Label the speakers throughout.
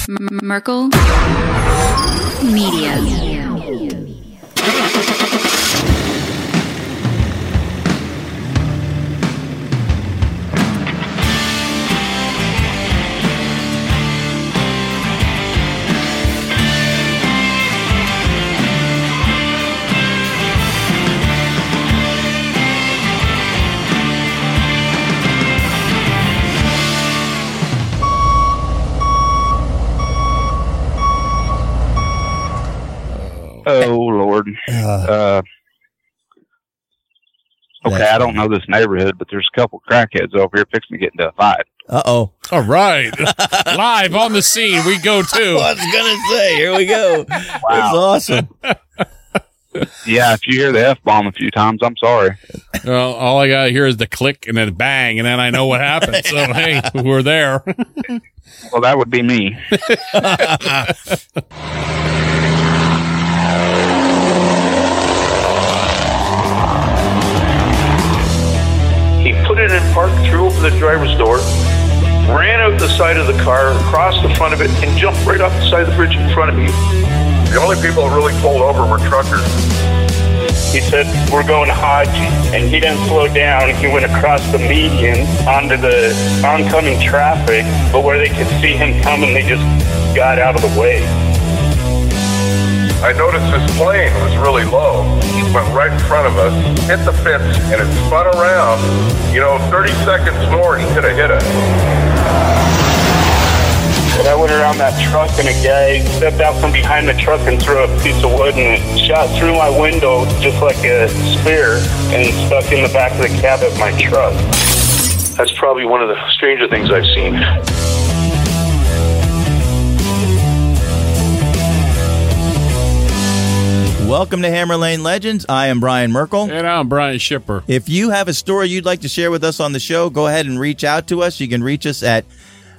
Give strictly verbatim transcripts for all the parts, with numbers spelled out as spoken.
Speaker 1: M- Merkel Media.
Speaker 2: Oh, Lord. Uh, okay, I don't know this neighborhood, but there's a couple crackheads over here fixing to get into a fight.
Speaker 3: Uh-oh.
Speaker 4: All right. Live on the scene, we go too.
Speaker 3: I was going to say, here we go. Wow. That's awesome.
Speaker 2: Yeah, if you hear the F-bomb a few times, I'm sorry.
Speaker 4: Well, all I got to hear is the click and then bang, and then I know what happened. So, hey, we're there.
Speaker 2: Well, that would be me.
Speaker 5: He put it in park, threw open the driver's door, ran out the side of the car, across the front of it, and jumped right off the side of the bridge in front of me.
Speaker 6: The only people that really pulled over were truckers.
Speaker 7: He said, we're going Hodge, and he didn't slow down. He went across the median onto the oncoming traffic, but where they could see him coming, they just got out of the way.
Speaker 6: I noticed this plane was really low. It went right in front of us, hit the fence, and it spun around. You know, thirty seconds more, he could have hit us.
Speaker 7: And I went around that truck, and a guy stepped out from behind the truck and threw a piece of wood, and it shot through my window just like a spear and stuck in the back of the cab of my truck.
Speaker 5: That's probably one of the stranger things I've seen.
Speaker 3: Welcome to Hammer Lane Legends. I am Brian Merkel.
Speaker 4: And I'm Brian Shipper.
Speaker 3: If you have a story you'd like to share with us on the show, go ahead and reach out to us. You can reach us at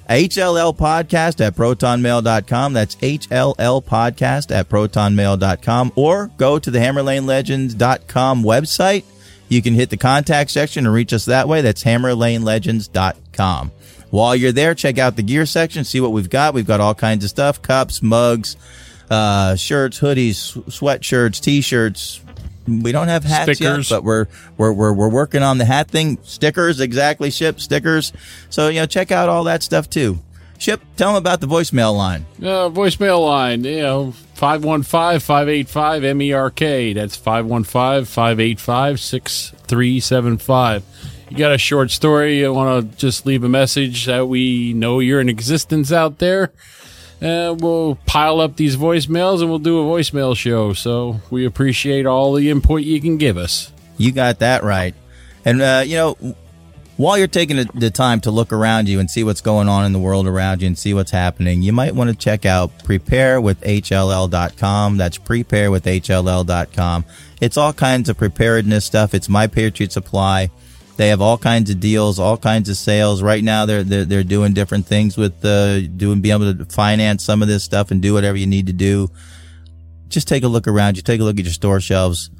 Speaker 3: H L L podcast at proton mail dot com. That's H L L podcast at proton mail dot com. Or go to the hammer lane legends dot com website. You can hit the contact section and reach us that way. That's hammer lane legends dot com. While you're there, check out the gear section, see what we've got. We've got all kinds of stuff, cups, mugs, uh, shirts, hoodies, sweatshirts, T-shirts. We don't have hats
Speaker 4: stickers.
Speaker 3: yet, but we're, we're, we're, we're working on the hat thing. Stickers, exactly, Ship, stickers. So, you know, check out all that stuff too. Ship, tell them about the voicemail line.
Speaker 4: Uh, voicemail line, you know, five one five, five eight five, M E R K. That's five one five, five eight five, six three seven five. You got a short story, you want to just leave a message that we know you're in existence out there. Uh, we'll pile up these voicemails and we'll do a voicemail show. So we appreciate all the input you can give us.
Speaker 3: You got that right. And, uh, you know, while you're taking the time to look around you and see what's going on in the world around you and see what's happening, you might want to check out prepare with H L L dot com. That's prepare with H L L dot com. It's all kinds of preparedness stuff. It's My Patriot Supply. They have all kinds of deals, all kinds of sales. Right now, they're they're, they're doing different things with uh, doing being able to finance some of this stuff and do whatever you need to do. Just take a look around you, take a look at your store shelves,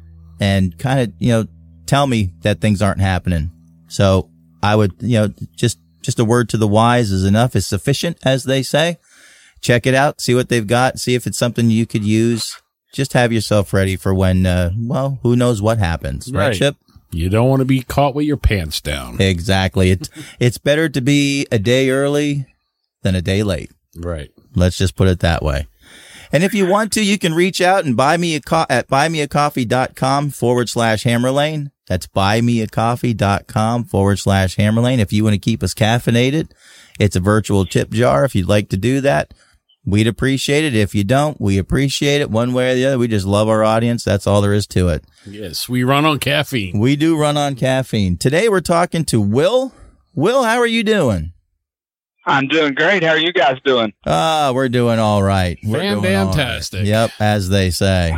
Speaker 3: and kind of you know tell me that things aren't happening. So I would you know just just a word to the wise is enough, is sufficient, as they say. Check it out, see what they've got, see if it's something you could use. Just have yourself ready for when uh, well, who knows what happens, right,
Speaker 4: Right.
Speaker 3: Chip?
Speaker 4: You don't want to be caught with your pants down.
Speaker 3: Exactly. It's it's better to be a day early than a day late.
Speaker 4: Right.
Speaker 3: Let's just put it that way. And if you want to, you can reach out and buy me a co- at buymeacoffee.com forward slash hammerlane. That's buymeacoffee.com forward slash hammerlane. If you want to keep us caffeinated, it's a virtual tip jar. If you'd like to do that, we'd appreciate it. If you don't, we appreciate it one way or the other. We just love our audience. That's all there is to it.
Speaker 4: Yes, we run on caffeine.
Speaker 3: We do run on caffeine. Today we're talking to Will. Will, how are you doing?
Speaker 2: I'm doing great. How are you guys doing?
Speaker 3: Ah, we're doing all right. We're doing all right.
Speaker 4: Fantastic.
Speaker 3: Yep, as they say.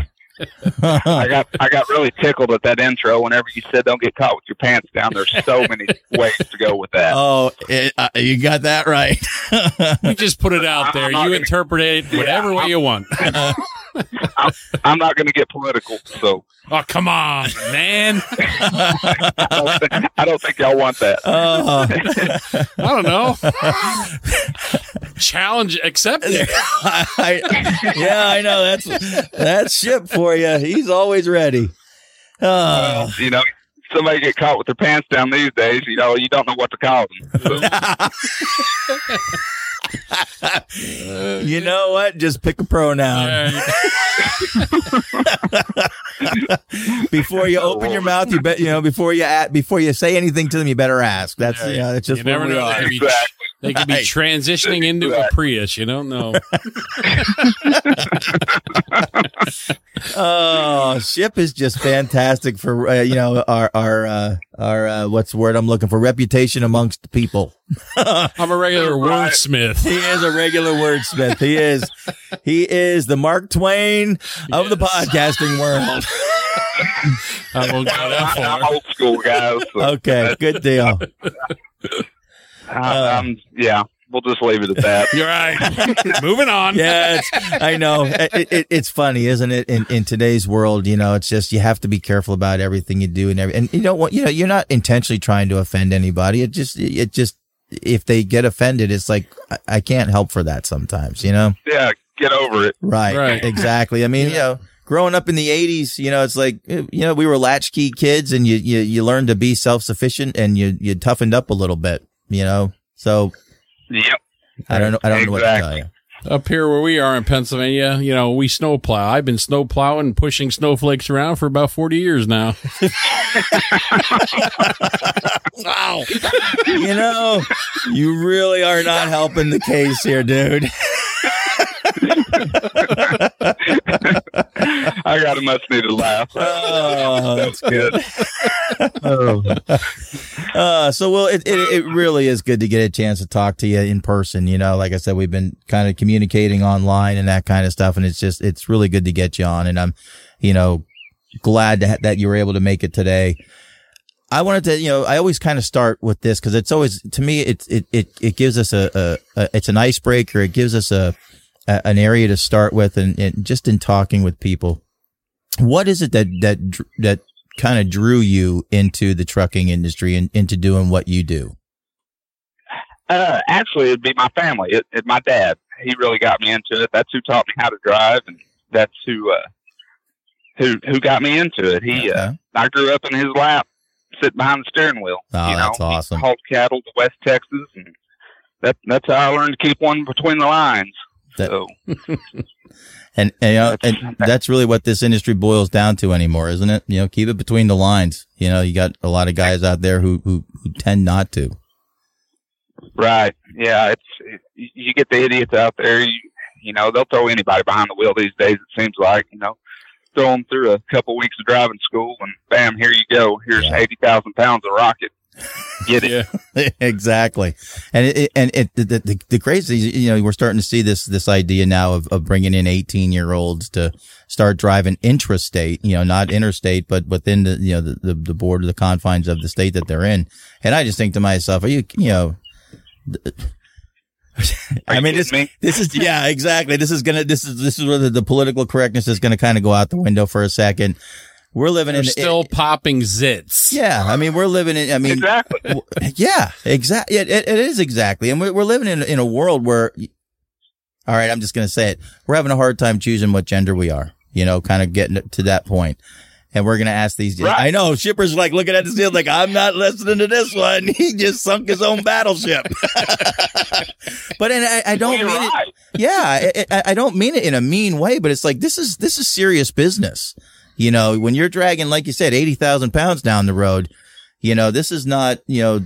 Speaker 2: I got I got really tickled at that intro whenever you said don't get caught with your pants down. There's so many ways to go with that.
Speaker 3: Oh, it, uh, you got that right.
Speaker 4: We just put it out there.
Speaker 2: I'm not
Speaker 4: You
Speaker 2: gonna-
Speaker 4: interpret it whatever
Speaker 2: Yeah,
Speaker 4: way
Speaker 2: I'm-
Speaker 4: you want.
Speaker 2: I'm, I'm not going to get political, so.
Speaker 4: Oh, come on, man.
Speaker 2: I, don't think, I don't think y'all want that.
Speaker 3: Uh,
Speaker 4: I don't know. Challenge accepted.
Speaker 3: I, yeah, I know. That's that's Ship for you. He's always ready. Uh,
Speaker 2: You know, somebody get caught with their pants down these days, you know, you don't know what to call them. So.
Speaker 3: You know what? Just pick a pronoun. Before you open your mouth, you bet you know before you at, before you say anything to them, you better ask. That's yeah, you know, that's just
Speaker 4: you never
Speaker 3: where we
Speaker 4: know.
Speaker 3: are.
Speaker 4: They could be,
Speaker 2: Exactly.
Speaker 4: they could be
Speaker 3: Right.
Speaker 4: transitioning into a Prius. You don't know.
Speaker 3: Oh, Ship is just fantastic for uh, you know our our uh, our uh, what's the word I'm looking for? Reputation amongst people.
Speaker 4: I'm a regular
Speaker 2: Right.
Speaker 4: wordsmith.
Speaker 3: He is a regular wordsmith. He is he is the Mark Twain of the podcasting world.
Speaker 4: I won't go that
Speaker 2: I'm
Speaker 4: far.
Speaker 2: old school, guys. So
Speaker 3: Okay, good deal.
Speaker 2: I, I'm, yeah, we'll just leave it at that.
Speaker 4: You're right. Moving on.
Speaker 3: Yeah, it's, I know. It, it, it's funny, isn't it? In in today's world, you know, it's just you have to be careful about everything you do and every, and you know what, you know, you're not intentionally trying to offend anybody. It just it just if they get offended, it's like I, I can't help for that sometimes, you know.
Speaker 2: Yeah, get over it.
Speaker 3: Right.
Speaker 4: Right.
Speaker 3: Exactly. I mean, you know, growing up in the eighties, you know, it's like, you know, we were latchkey kids and you, you, you learned to be self-sufficient and you, you toughened up a little bit, you know? So
Speaker 2: Yep.
Speaker 3: I don't know. I don't know what to tell you.
Speaker 4: Up here where we are in Pennsylvania, you know, we snowplow. I've been snowplowing and pushing snowflakes around for about forty years now.
Speaker 3: Wow. You know, you really are not helping the case here, dude.
Speaker 2: I got a much needed laugh.
Speaker 3: Oh, that's good. Oh. Uh, so, well, it, it it really is good to get a chance to talk to you in person. You know, like I said, we've been kind of communicating online and that kind of stuff, and it's just it's really good to get you on. And I'm, you know, glad to ha- that you were able to make it today. I wanted to, you know, I always kind of start with this because it's always to me, it's it it it gives us a, a, a it's an icebreaker. It gives us a, a an area to start with, and, and just in talking with people. What is it that, that, that kind of drew you into the trucking industry and into doing what you do?
Speaker 2: Uh, actually, it'd be my family. It, it, my dad, he really got me into it. That's who taught me how to drive, and that's who, uh, who, who got me into it. He,
Speaker 3: Okay.
Speaker 2: uh, I grew up in his lap, sitting behind the steering wheel.
Speaker 3: Oh,
Speaker 2: you know,
Speaker 3: that's awesome.
Speaker 2: He hauled cattle to West Texas, and that, that's how I learned to keep one between the lines.
Speaker 3: That-
Speaker 2: So,
Speaker 3: And, and, you know,
Speaker 2: That's-
Speaker 3: and that's really what this industry boils down to anymore, isn't it? You know, keep it between the lines. You know, you got a lot of guys out there who, who, who tend not to.
Speaker 2: right. Yeah. It's, it, you get the idiots out there, you, you know, they'll throw anybody behind the wheel these days. It seems like, you know, throw them through a couple weeks of driving school and bam, here you go. Here's
Speaker 3: Yeah.
Speaker 2: eighty thousand pounds of rocket. Get it.
Speaker 4: Yeah.
Speaker 3: Exactly. And it, it- and it, the, the, the crazy, you know, we're starting to see this, this idea now of, of bringing in eighteen year olds to start driving intrastate, you know, not interstate, but within the, you know, the, the, the border, the confines of the state that they're in. And I just think to myself, are you, you know, I
Speaker 2: you
Speaker 3: mean, this,
Speaker 2: kidding me?
Speaker 3: this is, yeah, exactly. This is going to, this is, this is where the, the political correctness is going to kind of go out the window for a second. We're living
Speaker 4: They're
Speaker 3: in
Speaker 4: still popping zits.
Speaker 3: yeah. I mean, we're living in, I mean,
Speaker 2: Exactly.
Speaker 3: w- yeah, exactly. It, it, it is exactly. And we're, we're living in, in a world where, all right, I'm just going to say it. We're having a hard time choosing what gender we are, you know, kind of getting to that point. And we're going to ask these.
Speaker 2: Right.
Speaker 3: I know Shipper's like looking at this deal like, I'm not listening to this one. He just sunk his own battleship. But and I, I don't
Speaker 2: Well, you're
Speaker 3: mean
Speaker 2: right.
Speaker 3: it. Yeah. I, I, I don't mean it in a mean way, but it's like, this is, this is serious business. You know, when you're dragging, like you said, eighty thousand pounds down the road, you know, this is not, you know,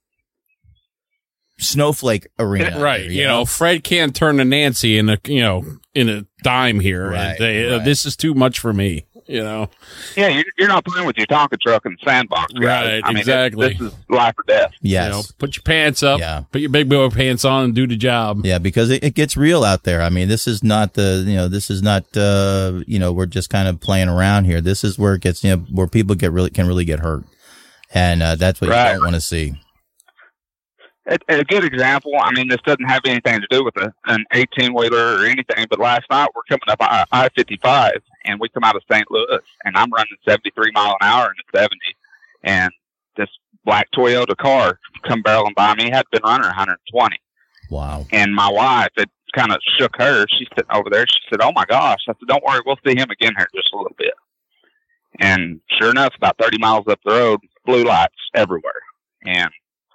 Speaker 3: snowflake arena.
Speaker 4: Right.
Speaker 3: here,
Speaker 4: You know, Fred can't turn to Nancy in a, you know, in a dime here.
Speaker 3: Right,
Speaker 4: And they, uh,
Speaker 3: right.
Speaker 4: this is too much for me, you know?
Speaker 2: Yeah, you're, you're not playing with your Tonka truck in the sandbox, guys.
Speaker 4: Right,
Speaker 2: I mean,
Speaker 4: exactly.
Speaker 2: This, this is life or death.
Speaker 3: Yes.
Speaker 4: You know, put your pants up,
Speaker 3: Yeah.
Speaker 4: put your big boy pants on and do the job.
Speaker 3: Yeah, because it, it gets real out there. I mean, this is not the, you know, this is not, uh, you know, we're just kind of playing around here. This is where it gets, you know, where people get really, can really get hurt. And, uh, that's what
Speaker 2: Right.
Speaker 3: you don't want to see.
Speaker 2: a, a good example. I mean, this doesn't have anything to do with a, an eighteen wheeler or anything. But last night we're coming up I fifty-five, and we come out of Saint Louis, and I'm running seventy-three mile an hour into seventy, and this black Toyota car come barreling by me. Had been running one hundred twenty.
Speaker 3: Wow.
Speaker 2: And my wife, it kind of shook her. She's sitting over there. She said, "Oh my gosh!" I said, "Don't worry, we'll see him again here in just a little bit." And sure enough, about thirty miles up the road, blue lights everywhere, and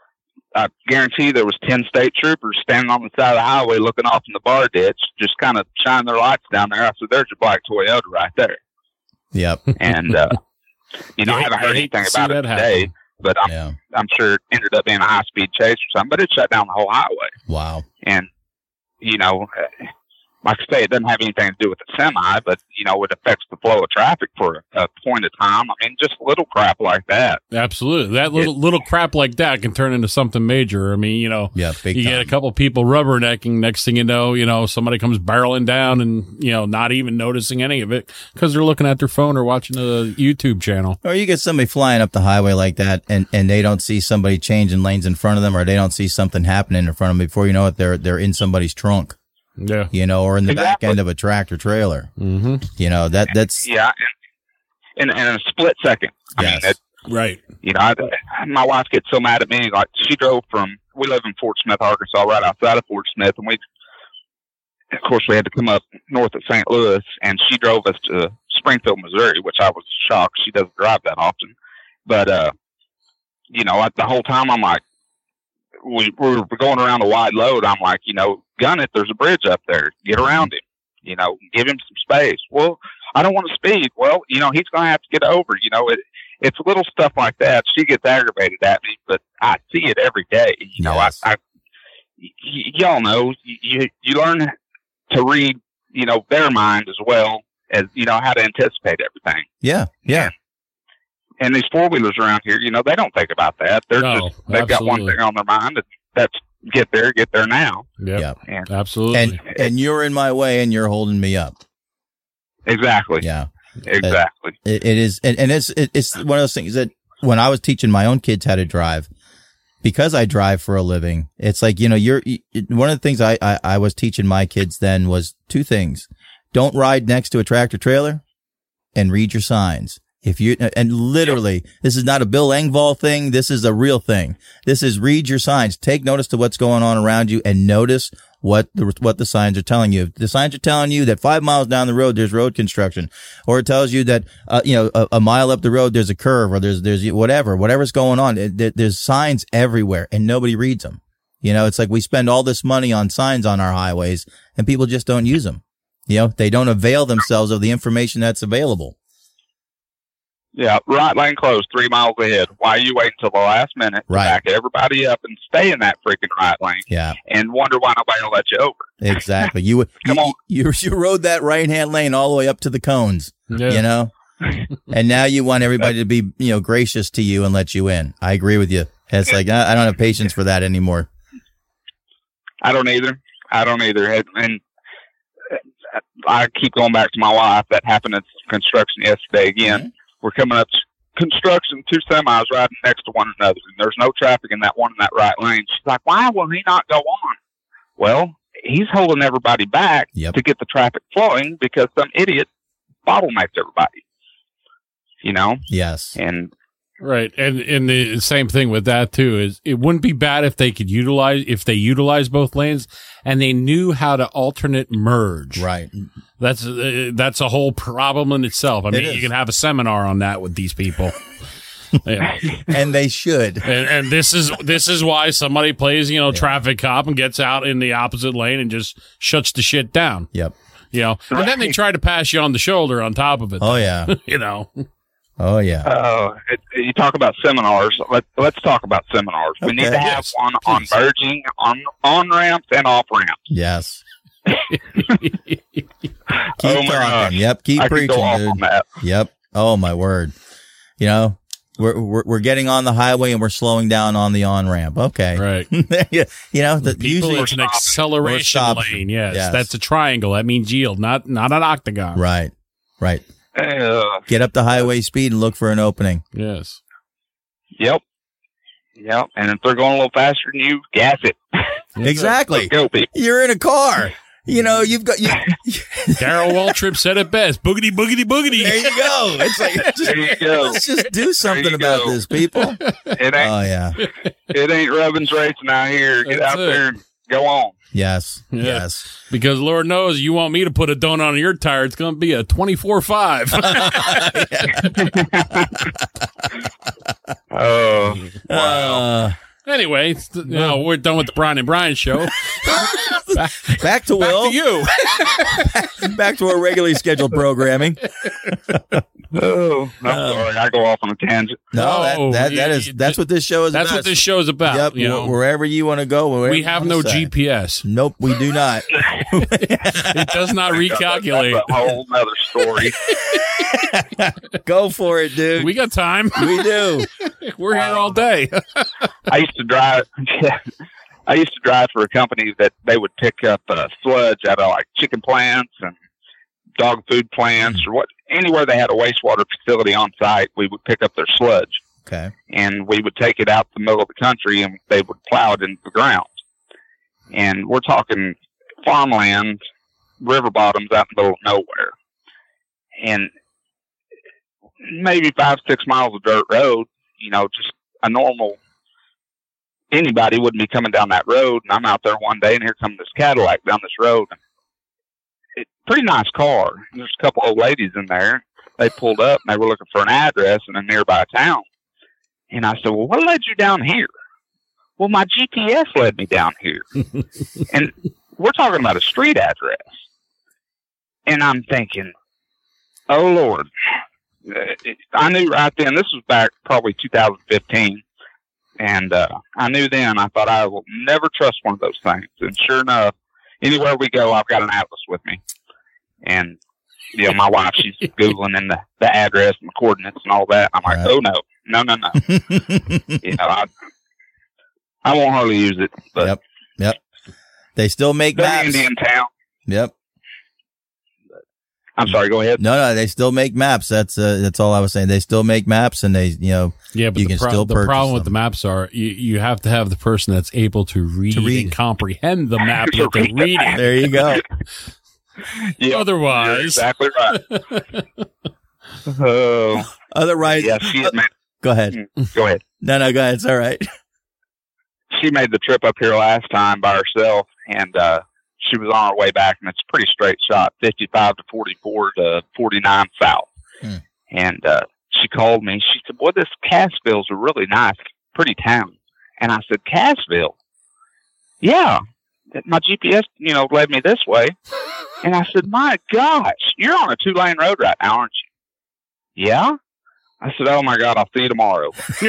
Speaker 2: I guarantee there was ten state troopers standing on the side of the highway looking off in the bar ditch, just kind of shining their lights down there. I said, "There's your black Toyota right there."
Speaker 3: Yep.
Speaker 2: And, uh, you know, I haven't heard anything about it today, happen. but I'm, yeah. I'm sure it ended up being a high-speed chase or something, but it shut down the whole highway.
Speaker 3: Wow.
Speaker 2: And, you know, like I say, it doesn't have anything to do with the semi, but, you know, it affects the flow of traffic for a, a point of time. I mean, just little crap like that.
Speaker 4: Absolutely. That little it, little crap like that can turn into something major. I mean, you know,
Speaker 3: yeah, big
Speaker 4: you
Speaker 3: time.
Speaker 4: get a couple people rubbernecking. Next thing you know, you know, somebody comes barreling down and, you know, not even noticing any of it because they're looking at their phone or watching a YouTube channel.
Speaker 3: Or you get somebody flying up the highway like that and, and they don't see somebody changing lanes in front of them, or they don't see something happening in front of them. Before you know it, they're, they're in somebody's trunk.
Speaker 4: Yeah.
Speaker 3: You know, or in the
Speaker 2: exactly.
Speaker 3: back end of a tractor trailer.
Speaker 4: Mm-hmm.
Speaker 3: You know, that, that's.
Speaker 2: Yeah. In, in a split second. I
Speaker 3: yes.
Speaker 2: mean, it,
Speaker 4: right.
Speaker 2: You know, I, my wife gets so mad at me. Like, she drove from, we live in Fort Smith, Arkansas, right outside of Fort Smith. And we, of course, we had to come up north of Saint Louis, and she drove us to Springfield, Missouri, which I was shocked. She doesn't drive that often. But, uh, you know, I, the whole time I'm like, we, we were going around a wide load. I'm like, you know, gun it. There's a bridge up there. Get around him. You know, give him some space. Well, I don't want to speed. Well, you know, he's going to have to get over. You know, it, it's little stuff like that. She gets aggravated at me, but I see it every day. You know,
Speaker 3: yes.
Speaker 2: I, I y- y'all know, you you learn to read, you know, their mind as well as, you know, how to anticipate everything.
Speaker 3: Yeah, yeah.
Speaker 2: And these four wheelers around here, you know, they don't think about that. They're
Speaker 4: no,
Speaker 2: just they've absolutely. got one thing on their mind, and that's get there, get there now.
Speaker 4: Yep.
Speaker 3: Yeah,
Speaker 2: and,
Speaker 4: absolutely.
Speaker 3: And and you're in my way, and you're holding me up.
Speaker 2: Exactly.
Speaker 3: Yeah,
Speaker 2: exactly.
Speaker 3: It, it is, and, and it's it, it's one of those things that when I was teaching my own kids how to drive, because I drive for a living, it's like, you know, you're one of the things I I, I was teaching my kids then was two things: don't ride next to a tractor trailer, and read your signs. If you, and literally, this is not a Bill Engvall thing. This is a real thing. This is read your signs. Take notice to what's going on around you and notice what the, what the signs are telling you. If the signs are telling you that five miles down the road, there's road construction, or it tells you that, uh, you know, a, a mile up the road, there's a curve, or there's, there's whatever, whatever's going on. It, there's signs everywhere and nobody reads them. You know, it's like we spend all this money on signs on our highways and people just don't use them. You know, they don't avail themselves of the information that's available.
Speaker 2: Yeah, right lane closed, three miles ahead. Why are you waiting until the last minute
Speaker 3: right.
Speaker 2: to back everybody up and stay in that freaking right lane?
Speaker 3: Yeah,
Speaker 2: and wonder why nobody will let you over.
Speaker 3: Exactly. You
Speaker 2: come
Speaker 3: you,
Speaker 2: on.
Speaker 3: You, you rode that right hand lane all the way up to the cones.
Speaker 4: Yeah.
Speaker 3: You know, and now you want everybody to be, you know, gracious to you and let you in. I agree with you. It's like I, I don't have patience for that anymore.
Speaker 2: I don't either. I don't either. And I keep going back to my wife. That happened at construction yesterday again. Mm-hmm. We're coming up to construction, two semis riding next to one another, and there's no traffic in that one in that right lane. She's like, why will he not go on? Well, he's holding everybody back
Speaker 3: yep.
Speaker 2: to get the traffic flowing because some idiot bottlenecks everybody. You know?
Speaker 3: Yes.
Speaker 2: And
Speaker 4: right. And and the same thing with that too is it wouldn't be bad if they could utilize if they utilize both lanes and they knew how to alternate merge.
Speaker 3: Right.
Speaker 4: That's uh, that's a whole problem in itself. I mean, you can have a seminar on that with these people. Yeah.
Speaker 3: And they should.
Speaker 4: And, and this is this is why somebody plays, you know, yeah. traffic cop and gets out in the opposite lane and just shuts the shit down.
Speaker 3: Yep.
Speaker 4: You know, right. And then they try to pass you on the shoulder on top of it.
Speaker 3: Oh yeah.
Speaker 4: You know.
Speaker 3: Oh yeah.
Speaker 2: Uh, it, you talk about seminars. Let, let's talk about seminars. Okay. We need to have
Speaker 4: yes,
Speaker 2: one
Speaker 4: please.
Speaker 2: on merging, on on ramps and off ramps.
Speaker 3: Yes. Keep
Speaker 2: oh
Speaker 3: talking.
Speaker 2: Gosh.
Speaker 3: Yep. Keep
Speaker 2: I
Speaker 3: preaching,
Speaker 2: could go off
Speaker 3: dude.
Speaker 2: on that.
Speaker 3: Yep. Oh my word. You know, we're we're we're getting on the highway and we're slowing down on the on ramp. Okay.
Speaker 4: Right.
Speaker 3: You know, the,
Speaker 4: people
Speaker 3: usually
Speaker 4: it's an acceleration lane. Yes,
Speaker 3: yes.
Speaker 4: That's a triangle. That means yield, not not an octagon.
Speaker 3: Right. Right.
Speaker 2: Uh,
Speaker 3: Get up to highway speed and look for an opening.
Speaker 4: Yes.
Speaker 2: Yep. Yep. And if they're going a little faster than you, gas it.
Speaker 3: Exactly.
Speaker 2: Let's go, people.
Speaker 3: You're in a car. You know, you've got you.
Speaker 4: Darrell Waltrip said it best. Boogity, boogity, boogity.
Speaker 3: There you go. It's like, just,
Speaker 2: There you go.
Speaker 3: let's just do something
Speaker 2: you
Speaker 3: about
Speaker 2: go.
Speaker 3: this, people.
Speaker 2: It ain't,
Speaker 3: Oh, yeah.
Speaker 2: it ain't Rubbins racing out here. Get
Speaker 4: That's
Speaker 2: out
Speaker 4: it.
Speaker 2: there and go on.
Speaker 3: Yes.
Speaker 4: Yeah.
Speaker 3: Yes.
Speaker 4: Because Lord knows you want me to put a donut on your tire, it's going to be a twenty-four five.
Speaker 2: Oh, wow.
Speaker 3: Uh,
Speaker 4: Anyway, th- you know, we're done with the Brian and Brian show. back,
Speaker 3: back to Will.
Speaker 4: back to you.
Speaker 3: Back to our regularly scheduled programming.
Speaker 2: Oh, I'm sorry. I go off on a tangent.
Speaker 3: No, that,
Speaker 4: No,
Speaker 3: that, that
Speaker 4: you-
Speaker 3: is that's what this show is
Speaker 4: That's
Speaker 3: about.
Speaker 4: what this show's about.
Speaker 3: Yep,
Speaker 4: you know,
Speaker 3: wh- wherever you want to go. wherever
Speaker 4: we
Speaker 3: you
Speaker 4: have
Speaker 3: wanna
Speaker 4: no
Speaker 3: say.
Speaker 4: G P S.
Speaker 3: Nope, we do not.
Speaker 4: It does not recalculate.
Speaker 2: That's a whole other story.
Speaker 3: Go for it, dude.
Speaker 4: We got time.
Speaker 3: We do.
Speaker 4: We're here all day.
Speaker 2: I used to drive. I used to drive for a company that they would pick up uh, sludge out of like chicken plants and dog food plants or what anywhere they had a wastewater facility on site. We would pick up their sludge
Speaker 3: Okay.
Speaker 2: and we would take it out the middle of the country and they would plow it into the ground. And we're talking farmland, river bottoms out in the middle of nowhere, and maybe five six miles of dirt road. You know, just a normal. Anybody wouldn't be coming down that road, and I'm out there one day, and here comes this Cadillac down this road. It, pretty nice car. And there's a couple old ladies in there. They pulled up, and they were looking for an address in a nearby town. And I said, well, what led you down here? Well, my G P S led me down here. And we're talking about a street address. And I'm thinking, oh, Lord. It, I knew right then, this was back probably two thousand fifteen. And uh, I knew then, I thought I will never trust one of those things. And sure enough, anywhere we go, I've got an atlas with me. And, you know, my wife, she's Googling in the, the address and the coordinates and all that. I'm like,
Speaker 3: Right.
Speaker 2: oh, no, no, no, no. you know, I, I won't hardly use it. But
Speaker 3: Yep. Yep. They still make
Speaker 2: they're
Speaker 3: maps.
Speaker 2: Indian town.
Speaker 3: Yep.
Speaker 2: I'm sorry, go ahead.
Speaker 3: No, no, they still make maps. That's uh, that's all I was saying. They still make maps, and they, you know,
Speaker 4: Yeah, but
Speaker 3: You
Speaker 4: the,
Speaker 3: can still
Speaker 4: the
Speaker 3: purchase
Speaker 4: problem with
Speaker 3: them.
Speaker 4: the maps are you, you have to have the person that's able to read,
Speaker 3: To read.
Speaker 4: and comprehend the map
Speaker 2: To
Speaker 4: that they're
Speaker 2: read the
Speaker 4: reading.
Speaker 3: there you go.
Speaker 2: Yeah, you're
Speaker 4: Otherwise,
Speaker 2: exactly right. Oh,
Speaker 3: Otherwise,
Speaker 2: yeah, she had made,
Speaker 3: go ahead.
Speaker 2: go ahead.
Speaker 3: No, no, go ahead. It's all right.
Speaker 2: She made the trip up here last time by herself, and uh, she was on her way back, and it's a pretty straight shot, fifty-five to forty-four to forty-nine south.
Speaker 3: Hmm.
Speaker 2: And uh, she called me. She said, boy, this Cassville's a really nice, pretty town. And I said, Cassville? Yeah. My G P S, you know, led me this way. And I said, my gosh, you're on a two-lane road right now, aren't you? Yeah. I said, oh, my God, I'll see you tomorrow.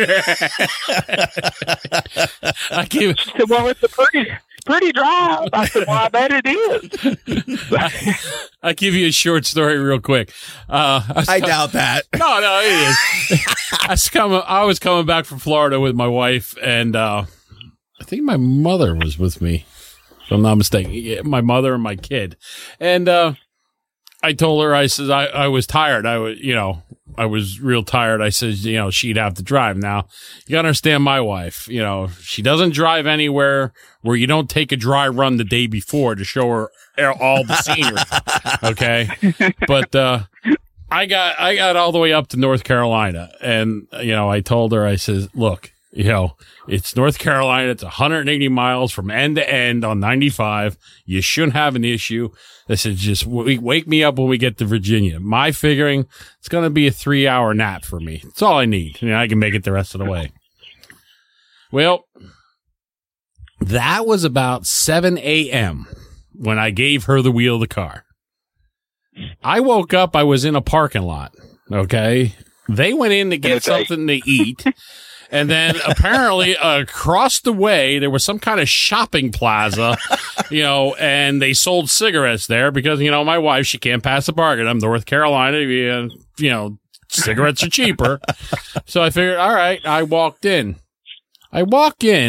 Speaker 4: I give
Speaker 2: She said, well, it's a pretty, pretty drive. I said, well, I bet it is.
Speaker 4: I give you a short story real quick. Uh, I, was
Speaker 3: I
Speaker 4: com-
Speaker 3: doubt that.
Speaker 4: No, no, it is. I was coming. I was coming back from Florida with my wife, and uh, I think my mother was with me, if I'm not mistaken. Yeah, my mother and my kid, and uh, I told her, I said, I, I was tired. I was, you know, I was real tired. I said, you know, she'd have to drive. Now, you gotta understand my wife. You know, she doesn't drive anywhere where you don't take a dry run the day before to show her all the scenery. Okay, but uh, I got I got all the way up to North Carolina, and you know, I told her, I said, look, you know, it's North Carolina. It's one hundred eighty miles from end to end on ninety-five. You shouldn't have an issue. I said, just w- wake me up when we get to Virginia. My figuring, it's going to be a three hour nap for me. That's all I need. You know, I can make it the rest of the way. Well, that was about seven a.m. when I gave her the wheel of the car. I woke up. I was in a parking lot. Okay. They went in to get something to eat. And then apparently across the way, there was some kind of shopping plaza, you know, and they sold cigarettes there because, you know, my wife, she can't pass a bargain. I'm North Carolina, you know, cigarettes are cheaper. So I figured, all right, I walked in. I walk in,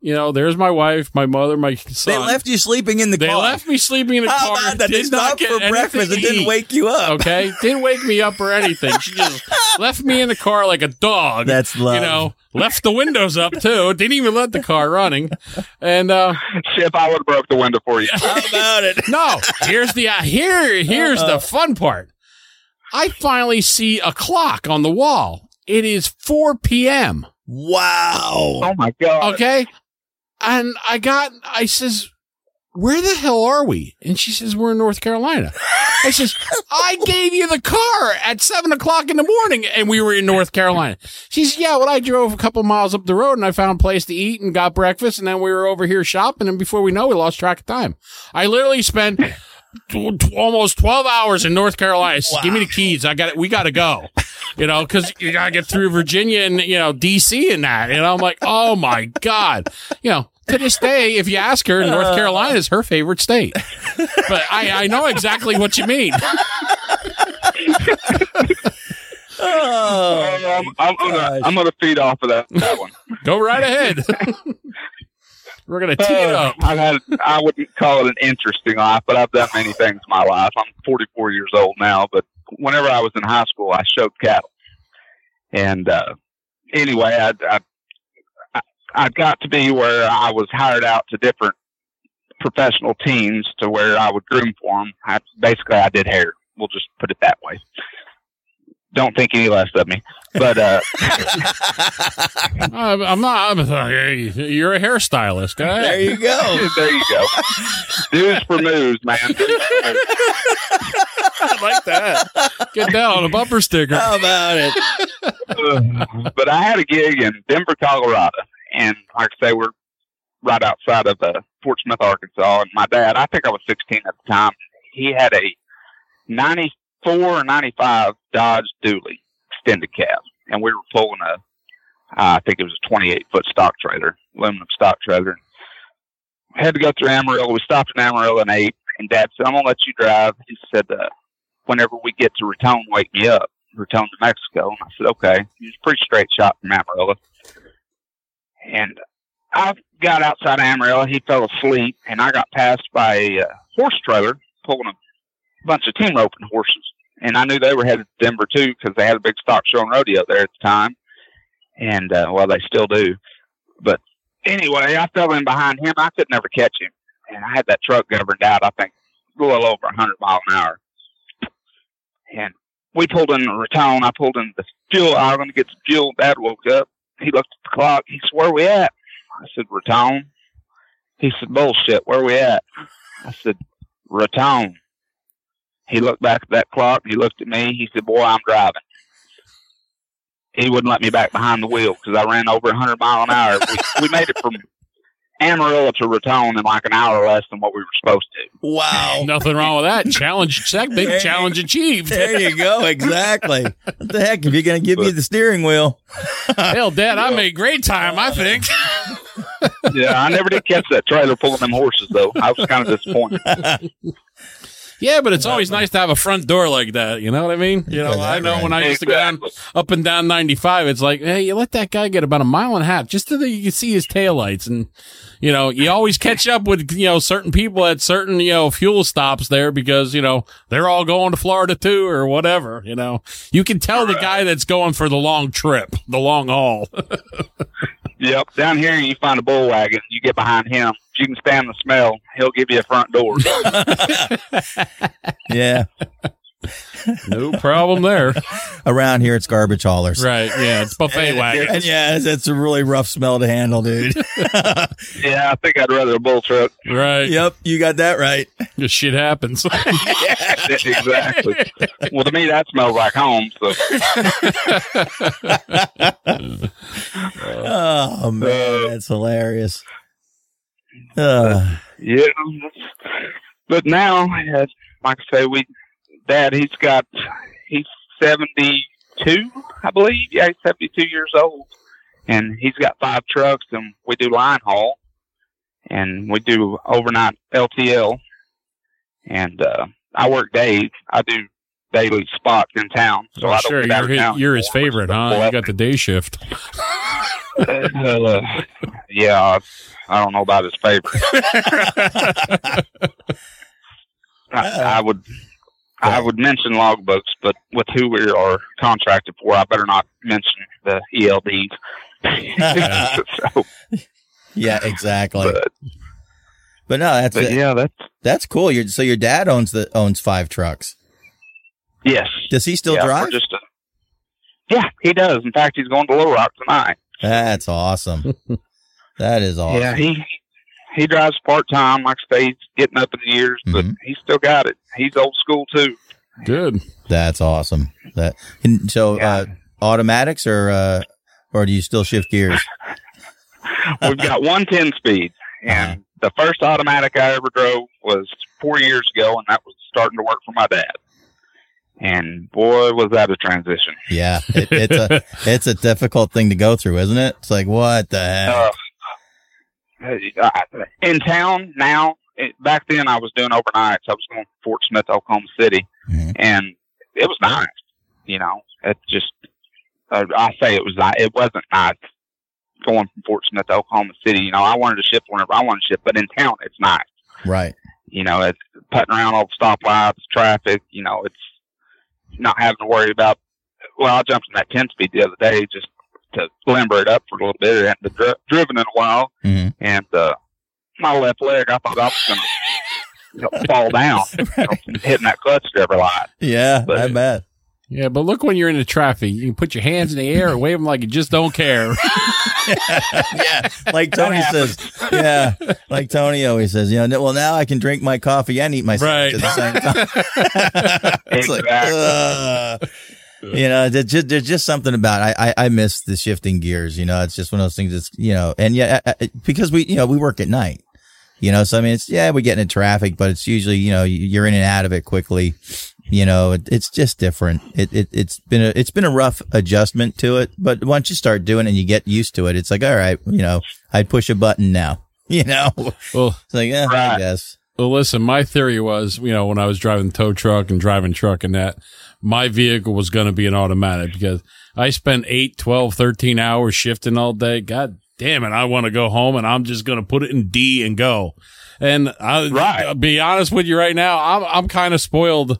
Speaker 4: You know, there's my wife, my mother, my son.
Speaker 3: They left you sleeping in the
Speaker 4: They
Speaker 3: car.
Speaker 4: left me sleeping in the
Speaker 3: How
Speaker 4: car.
Speaker 3: about that? They
Speaker 4: Did not
Speaker 3: stopped
Speaker 4: get
Speaker 3: for breakfast and
Speaker 4: anything to
Speaker 3: didn't
Speaker 4: eat.
Speaker 3: wake you up.
Speaker 4: Okay, didn't wake me up or anything. She just left me in the car like a dog.
Speaker 3: That's love.
Speaker 4: You know, left the windows up too. Didn't even let the car running. And uh,
Speaker 2: Shit, if I would have broke the window for you.
Speaker 3: How about it?
Speaker 4: no, here's the uh, here here's the fun part. I finally see a clock on the wall. It is four p.m.
Speaker 3: Wow.
Speaker 2: Oh my god.
Speaker 4: Okay. And I got, I says, where the hell are we? And she says, we're in North Carolina. I says, I gave you the car at seven o'clock in the morning and we were in North Carolina. She says, yeah, well, I drove a couple miles up the road and I found a place to eat and got breakfast. And then we were over here shopping. And before we know, we lost track of time. I literally spent t- t- almost twelve hours in North Carolina. Wow. Give me the keys. I got it. We got to go. You know, because you got to get through Virginia and, you know, D C and that. And I'm like, oh, my God. You know, to this day, if you ask her, North Carolina is her favorite state. But I, I know exactly what you mean.
Speaker 3: Oh,
Speaker 2: Um, I'm, gonna, I'm gonna feed off of that, that one.
Speaker 4: Go right ahead. We're going to tee it up.
Speaker 2: Uh, I've had, I wouldn't call it an interesting life, but I've done many things in my life. I'm forty-four years old now, but whenever I was in high school, I showed cattle. And uh, anyway, I, I, I, I got to be where I was hired out to different professional teams to where I would groom for them. I, basically, I did hair. We'll just put it that way. Don't think any less of me. But uh,
Speaker 4: I'm I'm not. I'm, you're a hairstylist, guy.
Speaker 3: there you go.
Speaker 2: there you go. Dues for moves, man. Dues for moves.
Speaker 4: I like that. Get down on a bumper sticker.
Speaker 3: How about it?
Speaker 2: Uh, but I had a gig in Denver, Colorado, and like I say, we're right outside of uh, Fort Smith, Arkansas. And my dad, I think I was sixteen at the time, he had a ninety-four or ninety-five Dodge Dually extended cab, and we were pulling a, uh, I think it was a twenty-eight foot stock trailer, aluminum stock trailer. I had to go through Amarillo. We stopped in Amarillo and ate, and Dad said, "I'm gonna let you drive." He said, uh, "Whenever we get to Raton, wake me up." Raton, New Mexico. And I said, "Okay." He was a pretty straight shot from Amarillo. And I got outside of Amarillo. He fell asleep, and I got passed by a uh, horse trailer pulling a bunch of team roping horses. And I knew they were headed to Denver, too, because they had a big stock show and rodeo there at the time. And, uh, well, they still do. But anyway, I fell in behind him. I could never catch him. And I had that truck governed out, I think, a little over one hundred miles an hour. And we pulled in Raton. I pulled in the fuel. I was going to get some fuel. Dad woke up. He looked at the clock. He said, "Where are we at?" I said, "Raton." He said, "Bullshit. Where are we at?" I said, "Raton." He looked back at that clock. He looked at me. He said, "Boy, I'm driving." He wouldn't let me back behind the wheel because I ran over one hundred miles an hour. We, we made it from Amarillo to Raton in like an hour less than what we were supposed to.
Speaker 3: Wow.
Speaker 4: Nothing wrong with that. Challenge accepted.
Speaker 3: There
Speaker 4: Challenge
Speaker 3: you-
Speaker 4: achieved.
Speaker 3: There you go. Exactly. What the heck? If you're going to give me the steering wheel.
Speaker 4: Hell, Dad, I made great time, I think.
Speaker 2: Yeah, I never did catch that trailer pulling them horses, though. I was kind of disappointed.
Speaker 4: Yeah, but it's always nice to have a front door like that. You know what I mean? You know,
Speaker 3: Yeah,
Speaker 4: I know
Speaker 3: right.
Speaker 4: when I used to go down up and down ninety-five, it's like, hey, you let that guy get about a mile and a half just so that you can see his taillights. And, you know, you always catch up with, you know, certain people at certain, you know, fuel stops there because, you know, they're all going to Florida too or whatever. You know, you can tell the guy that's going for the long trip, the long haul.
Speaker 2: Yep. Down here, you find a bull wagon. You get behind him. You can stand the smell. He'll give you a front door.
Speaker 3: Yeah.
Speaker 4: No problem there.
Speaker 3: Around here, it's garbage haulers.
Speaker 4: Right. Yeah. It's buffet wagon.
Speaker 3: And yeah, it's, it's a really rough smell to handle, dude.
Speaker 2: Yeah, I think I'd rather a bull truck.
Speaker 4: Right.
Speaker 3: Yep. You got that right.
Speaker 4: This shit happens.
Speaker 2: Exactly. Well, to me, that smells like home. So,
Speaker 3: Oh, man. That's hilarious. Uh,
Speaker 2: yeah. But now, uh, like I say, we, Dad, he's got, he's seventy-two, I believe. Yeah, he's seventy-two years old. And he's got five trucks, and we do line haul. And we do overnight L T L. And uh, I work days. I do daily spots in town. So
Speaker 4: Oh,
Speaker 2: I don't
Speaker 4: sure,
Speaker 2: get out
Speaker 4: you're
Speaker 2: of
Speaker 4: his,
Speaker 2: town
Speaker 4: you're his
Speaker 2: anymore,
Speaker 4: favorite,
Speaker 2: which is
Speaker 4: huh? You got the day shift.
Speaker 2: uh, yeah, I don't know about his favorite. I, I would, I would mention logbooks, but with who we are contracted for, I better not mention the E L Ds. so,
Speaker 3: yeah, exactly.
Speaker 2: But,
Speaker 3: but no, that's
Speaker 2: but yeah, that's
Speaker 3: that's cool. You're, so your dad owns the owns five trucks.
Speaker 2: Yes.
Speaker 3: Does he still
Speaker 2: yeah,
Speaker 3: drive?
Speaker 2: Just a, yeah, he does. In fact, he's going to Little Rock tonight.
Speaker 3: That's awesome. That is awesome.
Speaker 2: Yeah, he he drives part time. Like I say, he's getting up in the years, but
Speaker 3: Mhm.
Speaker 2: he's still got it. He's old school too.
Speaker 4: Good.
Speaker 3: That's awesome. That and so
Speaker 2: Yeah.
Speaker 3: uh, automatics or uh, or do you still shift gears?
Speaker 2: We've got one ten speed, and the first automatic I ever drove was four years ago, and that was starting to work for my dad. And boy, was that a transition.
Speaker 3: Yeah, it, it's a it's a difficult thing to go through, isn't it? It's like what the heck?
Speaker 2: Uh, in town now, it, back then I was doing overnights. I was going from Fort Smith, Oklahoma City,
Speaker 3: Mhm.
Speaker 2: and it was nice. You know, it just uh, I say it was ni- it wasn't nice going from Fort Smith to Oklahoma City. You know, I wanted to ship whenever I wanted to ship, but in town it's nice.
Speaker 3: Right.
Speaker 2: You know, it's putting around all the stoplights, traffic. You know, it's not having to worry about. Well, I jumped in that ten speed the other day just to limber it up for a little bit. It hadn't been dri- driven in a while,
Speaker 3: Mhm.
Speaker 2: and uh, my left leg, I thought I was going to you know, fall down, you know, from hitting that clutch every light.
Speaker 3: Yeah,
Speaker 2: But-
Speaker 3: I bet.
Speaker 4: Yeah, but look when you're in the traffic, you can put your hands in the air and wave them like you just don't care.
Speaker 3: Yeah, like Tony says. Yeah, like Tony always says. You know, well now I can drink my coffee and eat my sandwich
Speaker 4: Right.
Speaker 3: at the same time. It's like,
Speaker 2: Exactly.
Speaker 3: ugh. You know, there's just, there's just something about it. I, I I miss the shifting gears. You know, it's just one of those things. That's you know, and yeah, I- I- because we you know we work at night. You know, so I mean, it's yeah, we get into traffic, but it's usually you know you're in and out of it quickly. You know, it, it's just different. It, it it's been a it's been a rough adjustment to it, but once you start doing it and you get used to it, it's like all right, you know, I'd push a button now. You know,
Speaker 4: Well,
Speaker 3: it's like yeah, I
Speaker 2: Right.
Speaker 3: guess.
Speaker 4: well, listen, my theory was, you know, when I was driving tow truck and driving truck and that, my vehicle was going to be an automatic because I spent eight, twelve, thirteen hours shifting all day. God damn it. I want to go home and I'm just going to put it in D and go. And I,
Speaker 2: Right.
Speaker 4: I'll be honest with you right now, I'm, I'm kind of spoiled.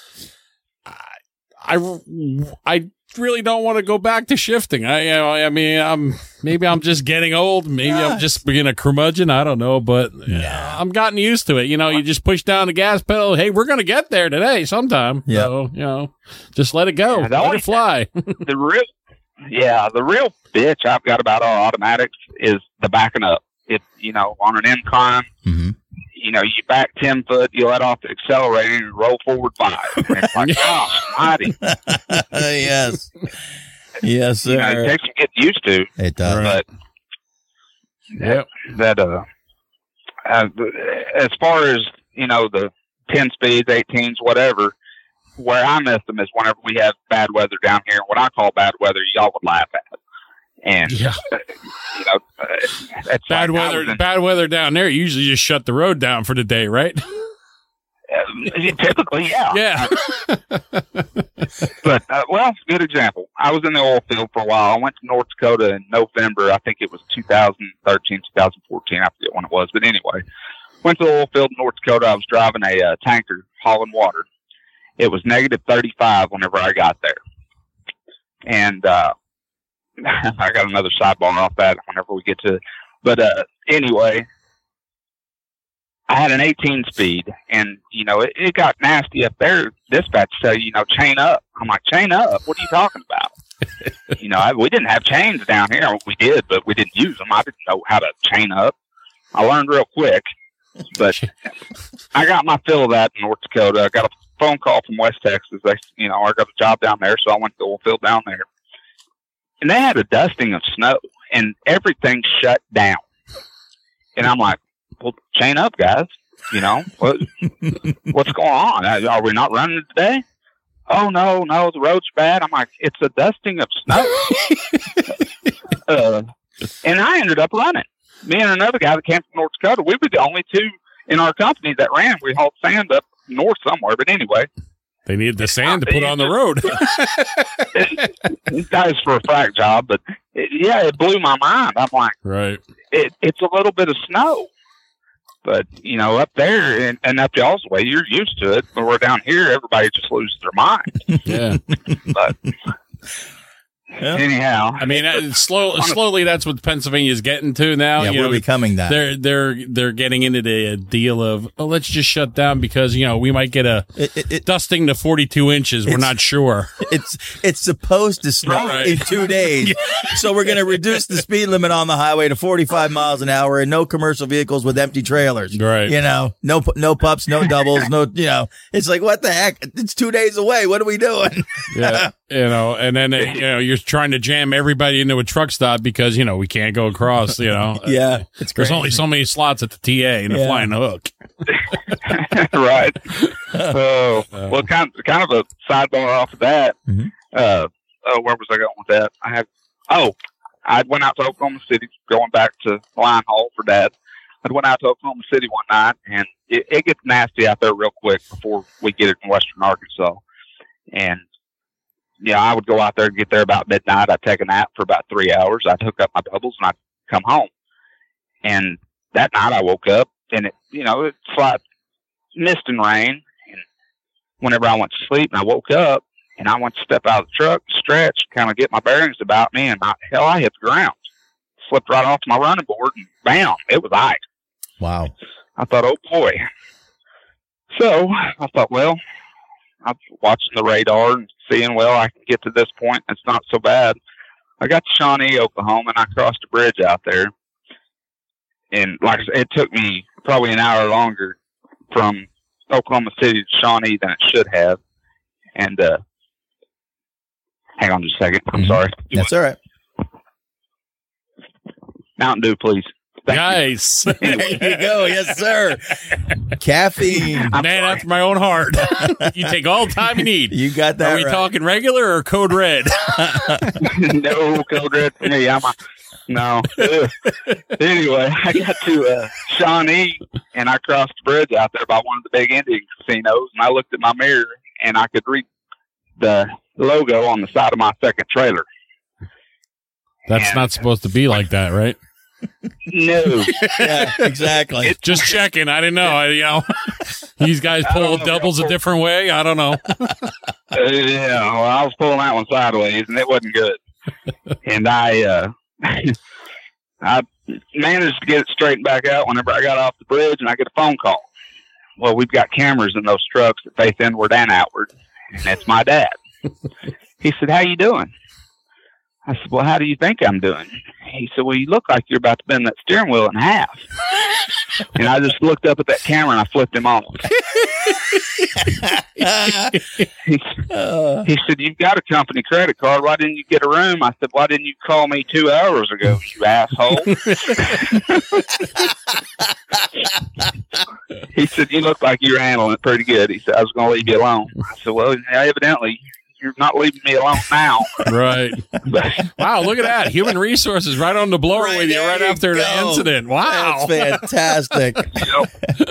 Speaker 4: I, I really don't want to go back to shifting. I, you know, I mean, I'm, maybe I'm just getting old. Maybe I'm just being a curmudgeon. I don't know, but yeah, I'm gotten used to it. You know, you just push down the gas pedal. Hey, we're going to get there today sometime.
Speaker 3: Yeah.
Speaker 4: So, you know, just let it go.
Speaker 2: Yeah, the
Speaker 4: let
Speaker 2: only-
Speaker 4: it fly.
Speaker 2: The real, yeah, the real bitch I've got about our automatics is the backing up. It, you know, on an incline,
Speaker 3: Mm-hmm.
Speaker 2: you know, you back ten foot, you let off the accelerator, and you roll forward five. And it's like, gosh, mighty.
Speaker 3: Yes, yes,
Speaker 2: You know, it
Speaker 3: sir.
Speaker 2: takes some getting used to,
Speaker 3: It does.
Speaker 2: but
Speaker 4: Yep.
Speaker 2: that uh, uh, as far as you know, the ten speeds, eighteens, whatever. Where I miss them is whenever we have bad weather down here. What I call bad weather, y'all would laugh at. And
Speaker 4: Yeah.
Speaker 2: you know, uh, it's
Speaker 4: Bad
Speaker 2: like I
Speaker 4: weather,
Speaker 2: was in-
Speaker 4: bad weather down there. You usually just shut the road down for the day, right?
Speaker 2: uh, typically, yeah.
Speaker 4: Yeah.
Speaker 2: But uh, well, good example. I was in the oil field for a while. I went to North Dakota in November. I think it was two thousand thirteen, two thousand fourteen. I forget when it was, but anyway, went to the oil field in North Dakota. I was driving a uh, tanker hauling water. It was negative thirty-five whenever I got there, and uh, I got another sidebar off that whenever we get to it. But uh, anyway, I had an eighteen speed, and you know it, it got nasty up there. Dispatch said, you know, chain up. I'm like, chain up? What are you talking about? you know, I, we didn't have chains down here. We did, but we didn't use them. I didn't know how to chain up. I learned real quick, but I got my fill of that in North Dakota. I got a phone call from West Texas. They, you know, I got a job down there, so I went to the oil field down there, and they had a dusting of snow, and everything shut down. And I'm like, well, chain up, guys. You know, what, what's going on? Are we not running today? Oh, no, no, the road's bad. I'm like, it's a dusting of snow. uh, and I ended up running. Me and another guy that came from North Dakota, we were the only two in our company that ran. We hauled sand up north somewhere. But anyway,
Speaker 4: They needed the sand to put on the road.
Speaker 2: That is for a frac job, but it, yeah, it blew my mind. I'm like,
Speaker 4: right.
Speaker 2: It, it's a little bit of snow, but you know, up there and, and up y'all's way, you're used to it. But we're down here, everybody just loses their mind.
Speaker 4: Yeah.
Speaker 2: But yeah. Anyhow,
Speaker 4: I mean, uh, slow, slowly, that's what Pennsylvania is getting to now.
Speaker 3: Yeah,
Speaker 4: you
Speaker 3: we're
Speaker 4: know,
Speaker 3: becoming that.
Speaker 4: They're they're they're getting into the deal of, oh, let's just shut down because you know we might get a
Speaker 3: It- it- it-
Speaker 4: dusting to forty-two inches. We're
Speaker 3: It's-
Speaker 4: not sure.
Speaker 3: It's it's supposed to snow
Speaker 4: Right.
Speaker 3: in two days, so we're going to reduce the speed limit on the highway to forty-five miles an hour, and no commercial vehicles with empty trailers.
Speaker 4: Right.
Speaker 3: You know, no pu- no pups, no doubles, no. You know, it's like what the heck? It's two days away. What are we doing?
Speaker 4: Yeah, you know, and then uh, you know you're trying to jam everybody into a truck stop because you know we can't go across. You know,
Speaker 3: Yeah, it's
Speaker 4: there's
Speaker 3: crazy.
Speaker 4: only so many slots at the T A, and they're
Speaker 3: Yeah.
Speaker 4: flying the hook.
Speaker 2: right. So, well, kind kind of a sidebar off of that.
Speaker 3: Mhm.
Speaker 2: Uh, oh, where was I going with that? I had oh, I went out to Oklahoma City, going back to Line Hall for Dad. I went out to Oklahoma City one night, and it, it gets nasty out there real quick before we get it in Western Arkansas. And yeah, I would go out there and get there about midnight. I'd take a nap for about three hours. I'd hook up my doubles and I'd come home. And that night I woke up and it, you know, it's like mist and rain. And whenever I went to sleep and I woke up and I went to step out of the truck, stretch, kind of get my bearings about me, and I, hell, I hit the ground, slipped right off my running board, and bam, it was ice.
Speaker 3: Wow.
Speaker 2: I thought, oh boy. So I thought, well, I was watching the radar and seeing, well, I can get to this point. It's not so bad. I got to Shawnee, Oklahoma, and I crossed a bridge out there. And like I said, it took me probably an hour longer from Oklahoma City to Shawnee than it should have. And uh, hang on just a second. I'm
Speaker 3: Mhm.
Speaker 2: sorry.
Speaker 3: That's all right.
Speaker 2: Mountain Dew, please. Thank you.
Speaker 4: Nice.
Speaker 3: There you go. Yes, sir. Caffeine.
Speaker 2: I'm
Speaker 4: Man
Speaker 2: sorry.
Speaker 4: after my own heart. You take all the time you need.
Speaker 3: You got that
Speaker 4: Are we
Speaker 3: right.
Speaker 4: talking regular or code red?
Speaker 2: No code red for me. I'm a, no. Ugh. Anyway, I got to uh, Shawnee, and I crossed the bridge out there by one of the big Indian casinos, and I looked at my mirror, and I could read the logo on the side of my second trailer.
Speaker 4: That's
Speaker 2: And-
Speaker 4: not supposed to be like that, right?
Speaker 2: No.
Speaker 3: Yeah, exactly.
Speaker 4: Just checking. I didn't know. I, you know, these guys pull doubles a different way. I don't know.
Speaker 2: Uh, yeah, well, I was pulling that one sideways, and it wasn't good. And I, uh, I managed to get it straightened back out whenever I got off the bridge, and I get a phone call. Well, we've got cameras in those trucks that face inward and outward, and it's my dad. He said, "How you doing?" I said, "Well, how do you think I'm doing?" He said, "Well, you look like you're about to bend that steering wheel in half." And I just looked up at that camera and I flipped him off. he,
Speaker 3: Uh,
Speaker 2: he said, "You've got a company credit card. Why didn't you get a room?" I said, "Why didn't you call me two hours ago, you asshole?" He said, "You look like you're handling it pretty good." He said, "I was going to leave you alone." I said, "Well, evidently, you're not leaving me alone now."
Speaker 4: Right.
Speaker 2: But,
Speaker 4: Wow, look at that. Human resources right on the blower
Speaker 3: Right
Speaker 4: with you
Speaker 3: there
Speaker 4: right
Speaker 3: you
Speaker 4: after the
Speaker 3: go.
Speaker 4: incident. Wow.
Speaker 3: That's fantastic.
Speaker 2: you know,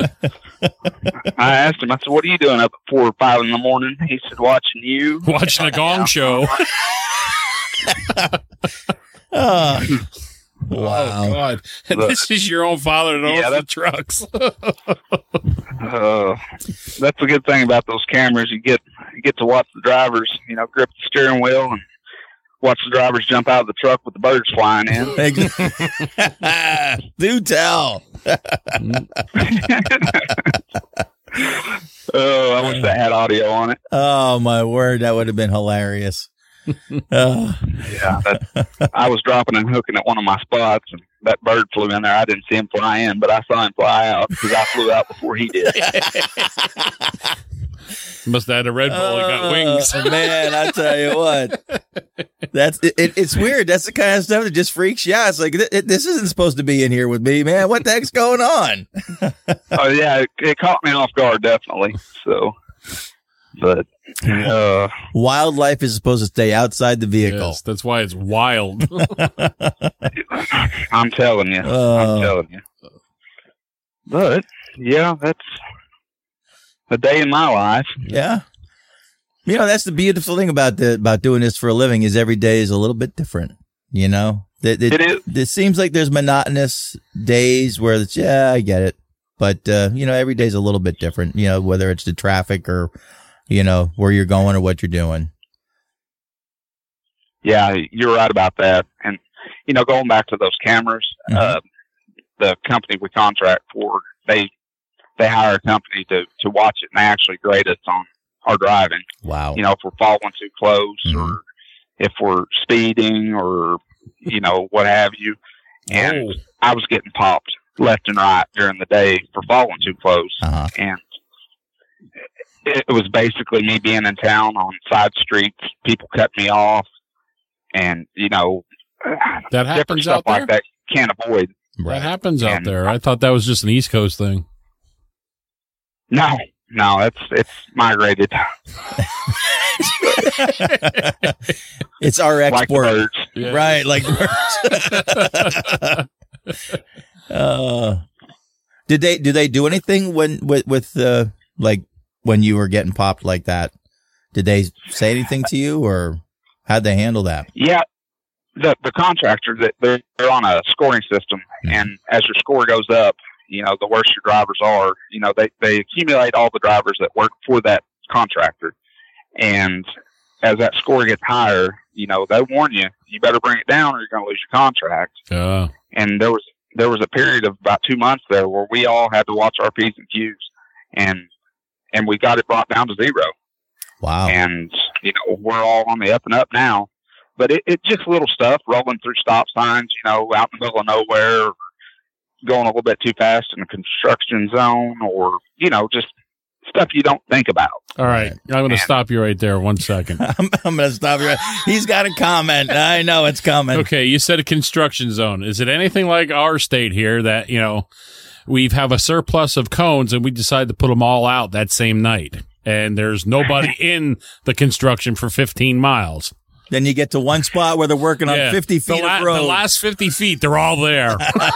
Speaker 2: I asked him, I said, "What are you doing up at four or five in the morning?" He said, "Watching you."
Speaker 4: Watching the Gong Show.
Speaker 3: Oh,
Speaker 4: Oh,
Speaker 3: wow.
Speaker 4: God. And this is your own father that owns
Speaker 2: Yeah,
Speaker 4: the
Speaker 2: that-
Speaker 4: trucks.
Speaker 2: Uh, that's a good thing about those cameras. You get you get to watch the drivers, you know, grip the steering wheel and watch the drivers jump out of the truck with the birds flying in.
Speaker 3: Do tell.
Speaker 2: Oh, I wish that had audio on it.
Speaker 3: Oh, my word. That would have been hilarious. Oh,
Speaker 2: Yeah, that, I was dropping and hooking at one of my spots, and that bird flew in there. I didn't see him fly in, but I saw him fly out because I flew out before he did.
Speaker 4: Must have had a Red Bull. He got wings.
Speaker 3: Oh, man, I tell you what. That's it, it, it's weird. That's the kind of stuff that just freaks you out. It's like, th- this isn't supposed to be in here with me, man. What the heck's going on?
Speaker 2: Oh yeah, it, it caught me off guard, definitely. So, but uh,
Speaker 3: Wildlife is supposed to stay outside the vehicle.
Speaker 4: Yes, that's why it's wild.
Speaker 2: I'm telling you,
Speaker 3: Oh.
Speaker 2: I'm telling you. But yeah, that's a day in my life.
Speaker 3: Yeah. You know, that's the beautiful thing about the about doing this for a living is every day is a little bit different. You know, it, it,
Speaker 2: It is.
Speaker 3: It seems like there's monotonous days where it's, yeah, I get it. But, uh, you know, every day's a little bit different, you know, whether it's the traffic or, you know, where you're going or what you're doing.
Speaker 2: Yeah, you're right about that. And, you know, going back to those cameras,
Speaker 3: Mhm.
Speaker 2: uh, the company we contract for, they, they hire a company to, to watch it and they actually grade us on our driving.
Speaker 3: Wow.
Speaker 2: You know, if we're following too close
Speaker 3: Mhm.
Speaker 2: or if we're speeding or, you know, what have you. And
Speaker 4: Oh.
Speaker 2: I was getting popped left and right during the day for following too close.
Speaker 3: Uh-huh.
Speaker 2: And it, it was basically me being in town on side streets, people cut me off, and, you know,
Speaker 4: That
Speaker 2: different
Speaker 4: happens
Speaker 2: stuff
Speaker 4: out there?
Speaker 2: like that can't avoid.
Speaker 4: That happens out
Speaker 2: And-
Speaker 4: there. I thought that was just an East Coast thing.
Speaker 2: No, no, it's, it's migrated
Speaker 3: It's our
Speaker 2: like the
Speaker 3: export.
Speaker 2: birds.
Speaker 4: Yeah.
Speaker 3: Right. Like, uh, did they, do they do anything when, with, with, uh, like when you were getting popped like that? Did they say anything to you or how'd they handle that?
Speaker 2: Yeah, the the contractor that they're, they're on a scoring system,
Speaker 3: Mhm.
Speaker 2: and as your score goes up, you know, the worse your drivers are. You know, they they accumulate all the drivers that work for that contractor, and as that score gets higher, you know, they warn you, you better bring it down or you're going to lose your contract.
Speaker 4: Uh,
Speaker 2: And there was there was a period of about two months there where we all had to watch our P's and Q's, and and we got it brought down to zero.
Speaker 3: Wow.
Speaker 2: And, you know, we're all on the up and up now. But it, it's just little stuff, rolling through stop signs, you know, out in the middle of nowhere, or going a little bit too fast in a construction zone, or, you know, just stuff you don't think about.
Speaker 4: all right. I'm going to
Speaker 2: Man.
Speaker 4: stop you right there one second.
Speaker 3: I'm, I'm going to stop you. Right. He's got a comment. I know it's coming.
Speaker 4: Okay, you said a construction zone. Is it anything like our state here that, you know, we have a surplus of cones and we decide to put them all out that same night? And there's nobody in the construction for fifteen miles.
Speaker 3: Then you get to one spot where they're working on
Speaker 4: Yeah.
Speaker 3: fifty feet
Speaker 4: the, la-
Speaker 3: of road.
Speaker 4: the last fifty feet, they're all there.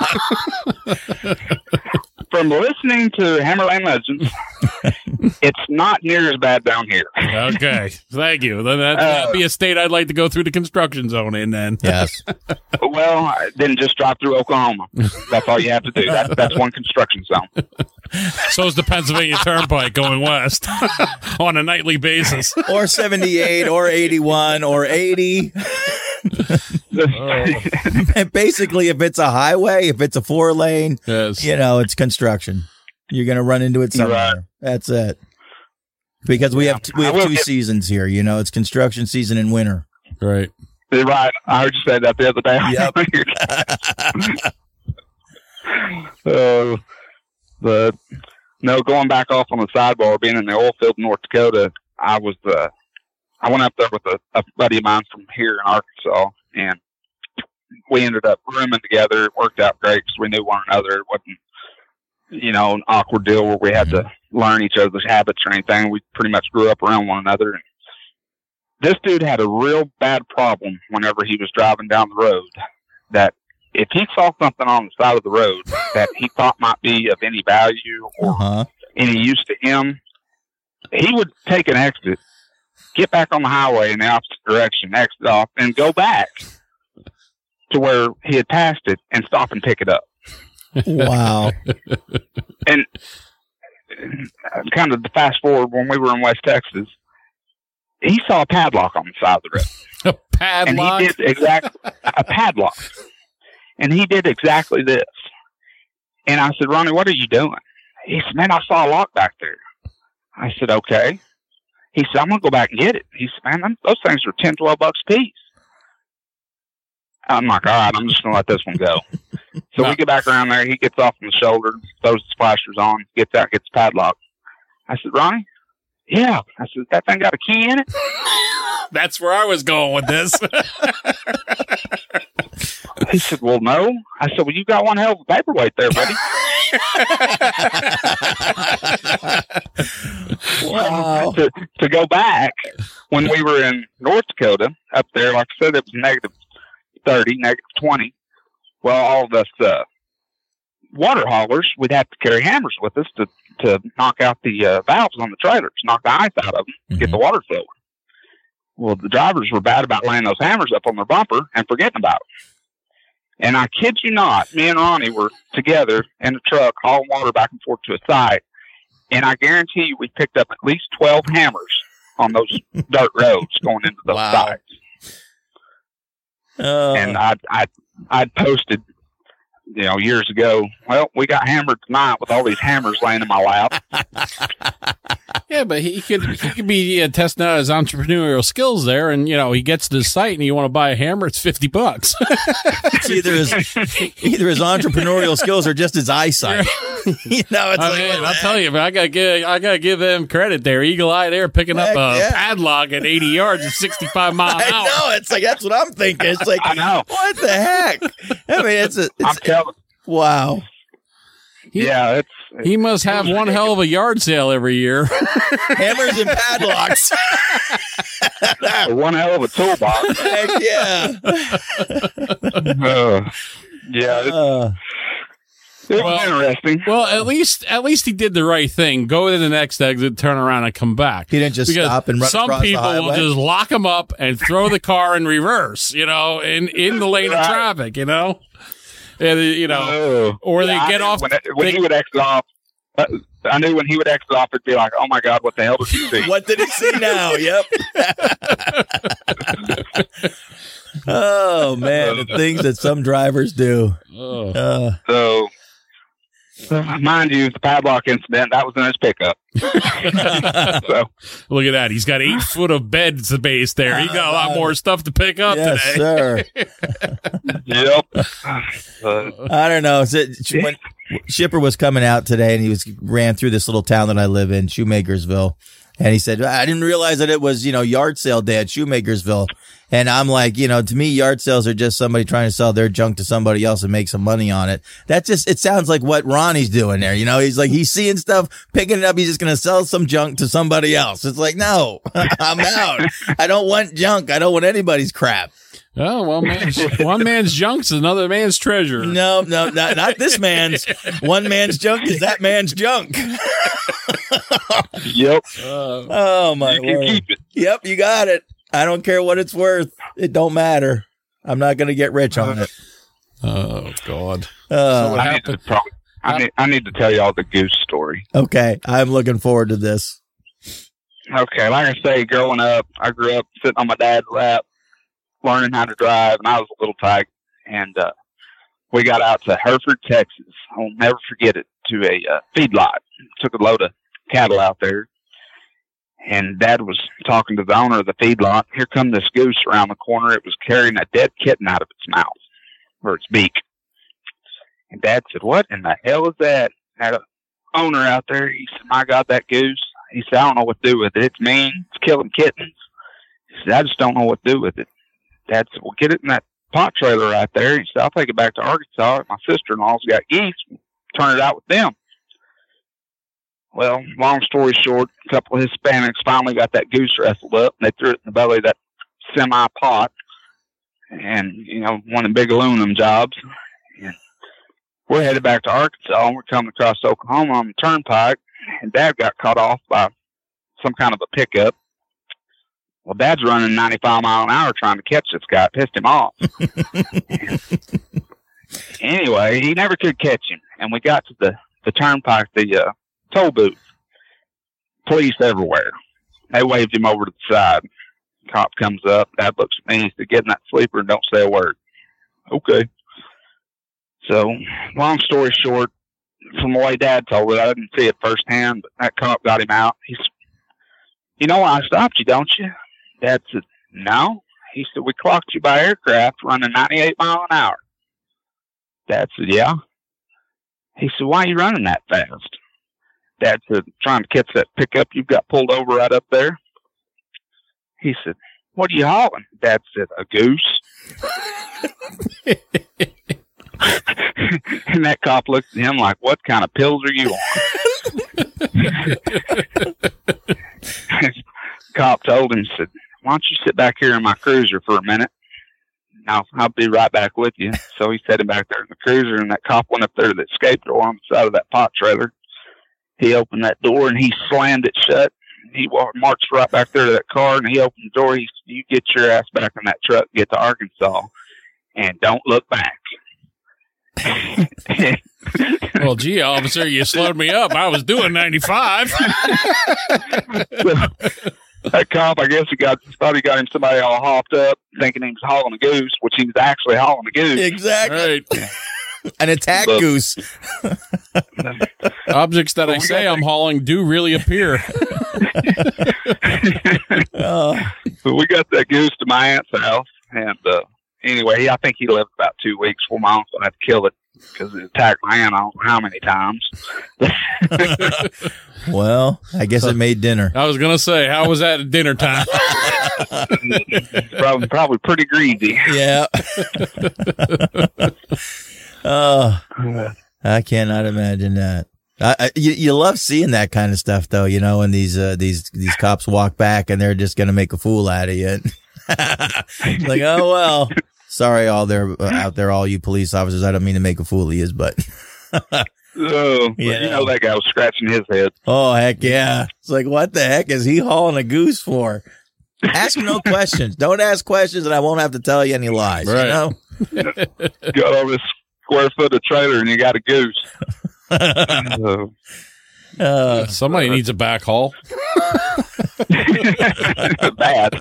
Speaker 2: From listening to Hammerlane Legends, it's not near as bad down here.
Speaker 4: Okay, thank you. Then that, that'd be a state I'd like to go through the construction zone in then.
Speaker 3: Yes.
Speaker 2: Well, then just drive through Oklahoma. That's all you have to do. That, that's one construction zone.
Speaker 4: So is the Pennsylvania Turnpike going west on a nightly basis.
Speaker 3: Or seventy-eight or eighty-one or eighty. Basically, if it's a highway, if it's a four lane,
Speaker 4: Yes.
Speaker 3: you know, it's construction. You're going to run into it somewhere.
Speaker 2: Right.
Speaker 3: That's it. Because we have t- we
Speaker 2: I
Speaker 3: have
Speaker 2: will
Speaker 3: two
Speaker 2: get-
Speaker 3: seasons here. You know, it's construction season and winter.
Speaker 4: Right.
Speaker 2: You're right. I heard you say that the other day. uh, but no, going back off on the sidebar, being in the oil field in North Dakota, I was uh, I went up there with a, a buddy of mine from here in Arkansas, and we ended up rooming together. It worked out great because we knew one another. It wasn't, you know, an awkward deal where we had to learn each other's habits or anything. We pretty much grew up around one another. And this dude had a real bad problem whenever he was driving down the road, that if he saw something on the side of the road that he thought might be of any value or
Speaker 3: Uh-huh.
Speaker 2: any use to him, he would take an exit, get back on the highway in the opposite direction, exit off, and go back to where he had passed it and stop and pick it up.
Speaker 3: Wow.
Speaker 2: And uh, kind of to fast forward, when we were in West Texas, he saw a padlock on the side of the road.
Speaker 4: A padlock.
Speaker 2: And he did exactly a padlock. And he did exactly this. And I said, Ronnie, what are you doing? He said, man, I saw a lock back there. I said, okay. He said, I'm going to go back and get it. He said, man, them- those things are ten, twelve bucks a piece. I'm like, all right, I'm just going to let this one go. So
Speaker 4: No.
Speaker 2: we get back around there. He gets off on the shoulder, throws the splashers on, gets out, gets the padlock. I said, Ronnie? Yeah. I said, that thing got a key in it?
Speaker 4: That's where I was going with this.
Speaker 2: He said, well, no. I said, well, you got one hell of a paperweight there, buddy.
Speaker 3: Wow.
Speaker 2: to, to go back, when we were in North Dakota, up there, like I said, it was negative thirty, negative twenty. Well, all of us uh, water haulers, we'd have to carry hammers with us to, to knock out the uh, valves on the trailers, knock the ice out of them, get the water flowing. Well, the drivers were bad about laying those hammers up on their bumper and forgetting about them. And I kid you not, me and Ronnie were together in the truck hauling water back and forth to a site, and I guarantee you we picked up at least twelve hammers on those dirt roads going into those
Speaker 3: Wow.
Speaker 2: sites.
Speaker 3: Uh,
Speaker 2: And I I I posted, you know, years ago, well, we got hammered tonight with all these hammers laying in my lap.
Speaker 4: Yeah, but he could he could be uh, testing out his entrepreneurial skills there, and you know he gets to the site and you want to buy a hammer, it's fifty bucks.
Speaker 3: it's either his either his entrepreneurial skills or just his eyesight. you know, it's
Speaker 4: I
Speaker 3: like,
Speaker 4: mean, I'll tell you, but I gotta give I gotta give them credit there. Eagle Eye there picking up
Speaker 3: Heck,
Speaker 4: a
Speaker 3: yeah.
Speaker 4: padlock at eighty yards at sixty-five mile
Speaker 3: I
Speaker 4: an hour.
Speaker 3: know. It's like that's what I'm thinking. It's like,
Speaker 2: I know.
Speaker 3: what the heck? I mean, it's a
Speaker 2: I'm
Speaker 3: it's,
Speaker 2: telling.
Speaker 3: wow.
Speaker 2: Yeah, it's
Speaker 4: He must have one hell of a yard sale every year.
Speaker 3: Hammers and padlocks.
Speaker 2: one hell of a toolbox.
Speaker 3: Heck yeah.
Speaker 2: Uh, yeah, it's,
Speaker 3: Uh,
Speaker 2: it's
Speaker 4: Well-
Speaker 2: interesting.
Speaker 4: Well, at least at least he did the right thing. Go to the next exit, turn around, and come back.
Speaker 3: he didn't just
Speaker 4: Because
Speaker 3: stop and run
Speaker 4: some
Speaker 3: across the
Speaker 4: people will
Speaker 3: highway.
Speaker 4: just lock him up and throw the car in reverse, you know, in, in the lane of
Speaker 2: Right.
Speaker 4: traffic, you know, and you know,
Speaker 2: Oh.
Speaker 4: or they
Speaker 2: Yeah, I
Speaker 4: get
Speaker 2: knew
Speaker 4: off.
Speaker 2: when, it- when
Speaker 4: they-
Speaker 2: he would exit off. Uh, I knew when he would exit off, it'd be like, "Oh my God, what the hell did he see?"
Speaker 3: What did he see now? Yep. oh man, the things that some drivers do.
Speaker 4: Oh.
Speaker 3: Uh,
Speaker 2: So, so, mind you, the padlock incident that was in his pickup. So,
Speaker 4: Look at that! He's got eight foot of bed space there. He got a lot more stuff to pick up
Speaker 3: yes,
Speaker 4: today.
Speaker 3: sir.
Speaker 2: yep. Uh,
Speaker 3: I don't know. So, when Shipper was coming out today, and he was ran through this little town that I live in, Shoemakersville, and he said, "I didn't realize that it was, you know, yard sale day at Shoemakersville." And I'm like, you know, to me, yard sales are just somebody trying to sell their junk to somebody else and make some money on it. That just, it sounds like what Ronnie's doing there. You know, he's like, he's seeing stuff, picking it up. He's just going to sell some junk to somebody else. It's like, no, I'm out. I don't want junk. I don't want anybody's crap.
Speaker 4: Oh, well, man's, one man's junk's another man's treasure.
Speaker 3: No, no, not, not this man's. One man's junk is that man's junk.
Speaker 2: yep.
Speaker 4: Uh,
Speaker 3: Oh my
Speaker 2: You can
Speaker 3: word.
Speaker 2: keep it.
Speaker 3: Yep, you got it. I don't care what it's worth. It don't matter. I'm not going to get rich on it.
Speaker 4: oh, God.
Speaker 3: Uh,
Speaker 4: What
Speaker 2: I need, to
Speaker 4: happened?
Speaker 2: probably, I, need, I need to tell y'all the goose story.
Speaker 3: okay, I'm looking forward to this.
Speaker 2: Okay, like I say, growing up, I grew up sitting on my dad's lap, learning how to drive, and I was a little tyke. And uh, we got out to Hereford, Texas. I'll never forget it, to a uh, feedlot. Took a load of cattle out there. And Dad was talking to the owner of the feedlot. Here come this goose around the corner. It was carrying a dead kitten out of its mouth, or its beak. And Dad said, "What in the hell is that?" Had a owner out there. He said, "My God, that goose." He said, "I don't know what to do with it. It's mean. It's killing kittens." He said, "I just don't know what to do with it." Dad said, "Well, get it in that pot trailer right there." He said, "I'll take it back to Arkansas. My sister-in-law's got geese. Turn it out with them." Well, long story short, a couple of Hispanics finally got that goose wrestled up, and they threw it in the belly of that semi-pot. And, you know, one of the big aluminum jobs. And we're headed back to Arkansas, and we're coming across Oklahoma on the turnpike, and Dad got caught off by some kind of a pickup. Well, Dad's running ninety-five mile an hour trying to catch this guy. It pissed him off. Anyway, he never could catch him. And we got to the, the turnpike, the uh, toll booth. Police everywhere. They waved him over to the side. Cop comes up. Dad looks at me. He said, "Get in that sleeper and don't say a word." Okay. So, long story short, from the way Dad told it, I didn't see it firsthand, but that cop got him out. He said, "You know why I stopped you, don't you?" Dad said, "No." He said, "We clocked you by aircraft running ninety-eight mile an hour." Dad said, "Yeah." He said, "Why are you running that fast?" Dad said, "Trying to catch that pickup you've got pulled over right up there." He said, "What are you hauling?" Dad said, "A goose." And that cop looked at him like, "What kind of pills are you on?" Cop told him, said, "Why don't you sit back here in my cruiser for a minute? Now, I'll be right back with you." So he set him back there in the cruiser, and that cop went up there to the escape door on the side of that pot trailer. He opened that door, and he slammed it shut. he walked, marched right back there to that car, and he opened the door. He said, "You get your ass back in that truck, get to Arkansas, and don't look back."
Speaker 4: Well, gee, officer, you slowed me up. I was doing ninety-five.
Speaker 2: That cop, I guess he got thought he got him somebody all hopped up, thinking he was hauling a goose, which he was actually hauling a goose.
Speaker 3: Exactly.
Speaker 4: Right.
Speaker 3: An attack
Speaker 2: Look.
Speaker 3: goose.
Speaker 4: Objects that I say I'm hauling do really appear.
Speaker 3: Oh.
Speaker 2: So we got that goose to my aunt's house, and uh, anyway, I think he lived about two weeks before my uncle had to kill it because it attacked my aunt I don't know how many times.
Speaker 3: Well, I guess it made dinner.
Speaker 4: I was going to say, how was that at dinner time?
Speaker 2: probably, probably pretty greasy.
Speaker 3: Yeah. Oh, I cannot imagine that. I, I, you, you love seeing that kind of stuff, though, you know, when these uh, these these cops walk back and they're just going to make a fool out of you. Like, oh, well, sorry, all there uh, out there, all you police officers. I don't mean to make a fool of you, but.
Speaker 2: Oh, but
Speaker 3: Yeah.
Speaker 2: you know that guy was scratching his head.
Speaker 3: Oh, heck yeah. It's like, what the heck is he hauling a goose for? Ask no questions. Don't ask questions, and I won't have to tell you any lies.
Speaker 4: Right.
Speaker 3: You know?
Speaker 2: Got all this square foot of trailer, and you got a goose. So,
Speaker 3: Uh,
Speaker 4: Somebody needs a backhaul.
Speaker 2: bad.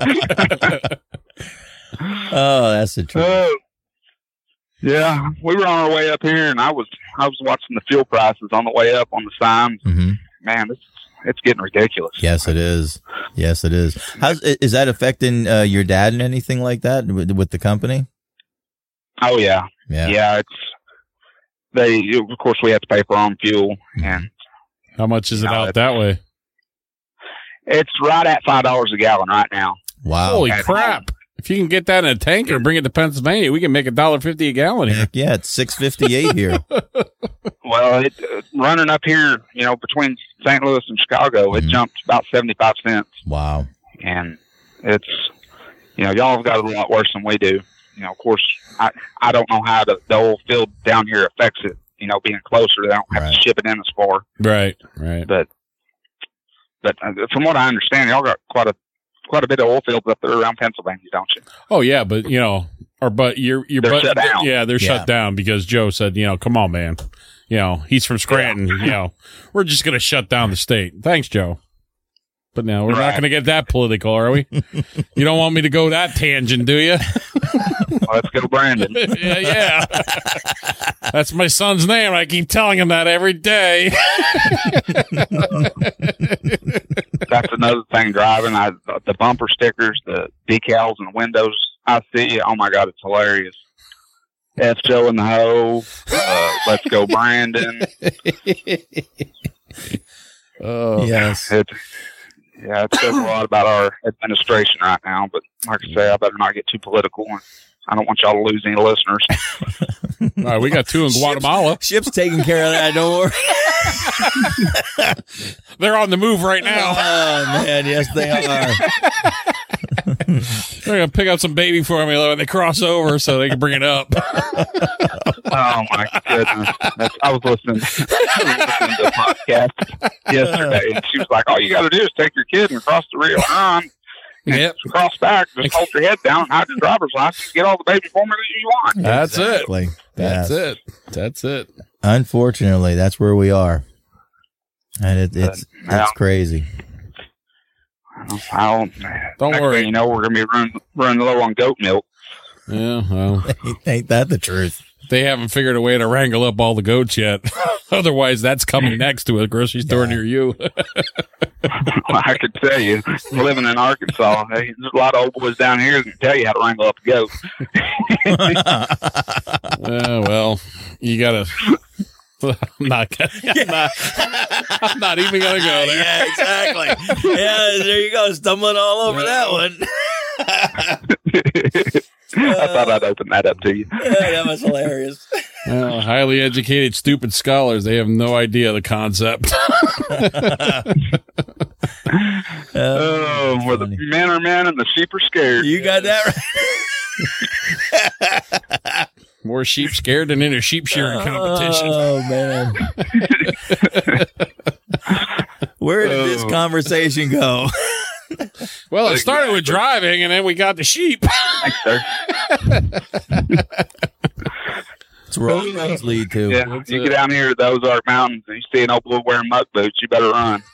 Speaker 3: oh, that's the truth.
Speaker 2: Oh, yeah, we were on our way up here, and I was I was watching the fuel prices on the way up on the signs.
Speaker 3: Mm-hmm.
Speaker 2: Man, it's it's getting ridiculous.
Speaker 3: Yes, it is. Yes, it is. How's is that affecting uh, your dad and anything like that with, with the company?
Speaker 2: Oh yeah,
Speaker 3: Yeah.
Speaker 2: yeah. It's they. Of course, we have to pay for our own fuel, and
Speaker 4: How much is it
Speaker 2: No,
Speaker 4: out
Speaker 2: it's-
Speaker 4: that way?
Speaker 2: it's right at five dollars a gallon right now.
Speaker 3: Wow.
Speaker 4: Holy
Speaker 2: at
Speaker 4: crap. If you can get that in a tanker and bring it to Pennsylvania, we can make a dollar fifty a gallon here.
Speaker 3: Heck yeah, it's six fifty eight here.
Speaker 2: Well, it uh, running up here, you know, between Saint Louis and Chicago, it
Speaker 3: Mhm.
Speaker 2: jumped about seventy five cents,
Speaker 3: Wow.
Speaker 2: and it's you know y'all have got it a lot worse than we do. You know, of course, I I don't know how the, the oil field down here affects it. You know, being closer, they don't have
Speaker 3: Right.
Speaker 2: to ship it in as far.
Speaker 4: Right, right.
Speaker 2: But but uh, from what I understand, y'all got quite a quite a bit of oil fields up there around Pennsylvania, don't you?
Speaker 4: Oh yeah, but you know, or but you're you're
Speaker 2: They're
Speaker 4: but,
Speaker 2: shut down.
Speaker 4: Yeah, they're
Speaker 3: Yeah.
Speaker 4: shut down because Joe said, you know, come on, man. You know, he's from Scranton. You know, we're just gonna shut down the state. Thanks, Joe. But now we're not
Speaker 2: Right.
Speaker 4: going to get that political, are we? You don't want me to go that tangent, do you?
Speaker 2: Let's go, Brandon.
Speaker 4: yeah, yeah. That's my son's name. I keep telling him that every day.
Speaker 2: That's another thing driving. I the bumper stickers, the decals, and the windows. I see. Oh my God, it's hilarious. F Joe in the hole. Uh, let's go, Brandon.
Speaker 4: Oh,
Speaker 3: Yes.
Speaker 2: It, yeah, it says a lot about our administration right now. But like I say, I better not get too political. I don't want y'all to lose any listeners.
Speaker 4: all right. We got two in Guatemala.
Speaker 3: Ship's taking care of that. Don't worry.
Speaker 4: They're on the move right now.
Speaker 3: Oh man, yes they are.
Speaker 4: They're going to pick up some baby for me when they cross over so they can bring it up.
Speaker 2: Oh my goodness! That's, I was listening. I was listening to a podcast yesterday, and she was like, "All you got to do is take your kid and cross the Rio Grande, and
Speaker 4: Yep.
Speaker 2: cross back. Just hold your head down, hide your driver's license, get all the baby formula you want."
Speaker 4: That's
Speaker 3: Exactly.
Speaker 4: it. That's
Speaker 3: Yes.
Speaker 4: it. That's it.
Speaker 3: Unfortunately, that's where we are, and it, it's
Speaker 2: Yeah.
Speaker 3: it's crazy.
Speaker 2: I don't.
Speaker 4: Don't
Speaker 2: next
Speaker 4: worry.
Speaker 2: thing you know, we're gonna be running running low on goat milk.
Speaker 4: Yeah, well,
Speaker 3: Ain't that the truth?
Speaker 4: they haven't figured a way to wrangle up all the goats yet. Otherwise, that's coming next to a grocery store
Speaker 3: Yeah.
Speaker 4: near you.
Speaker 2: I could tell you, living in Arkansas, hey, there's a lot of old boys down here that can tell you how to wrangle up a goat.
Speaker 4: Uh, well, you gotta. I'm not, gonna, I'm, not, I'm not even gonna go there.
Speaker 3: Yeah, exactly. Yeah, there you go, stumbling all over that one.
Speaker 2: I thought I'd open that up to you.
Speaker 3: Yeah, that was hilarious.
Speaker 4: Well, highly educated, stupid scholars, they have no idea the concept.
Speaker 2: Oh, where the men are men and the sheep are scared.
Speaker 3: You got that right.
Speaker 4: More sheep scared than in a sheep shearing competition.
Speaker 3: Oh man. Where Where did this conversation go?
Speaker 4: Well, it started with driving, and then we got the sheep.
Speaker 2: Thanks, sir.
Speaker 3: That's where all roads lead to.
Speaker 2: Yeah,
Speaker 4: That's
Speaker 2: you
Speaker 4: it.
Speaker 2: get down here to the Ozark Mountains and you see an old boy wearing muck boots, you better run.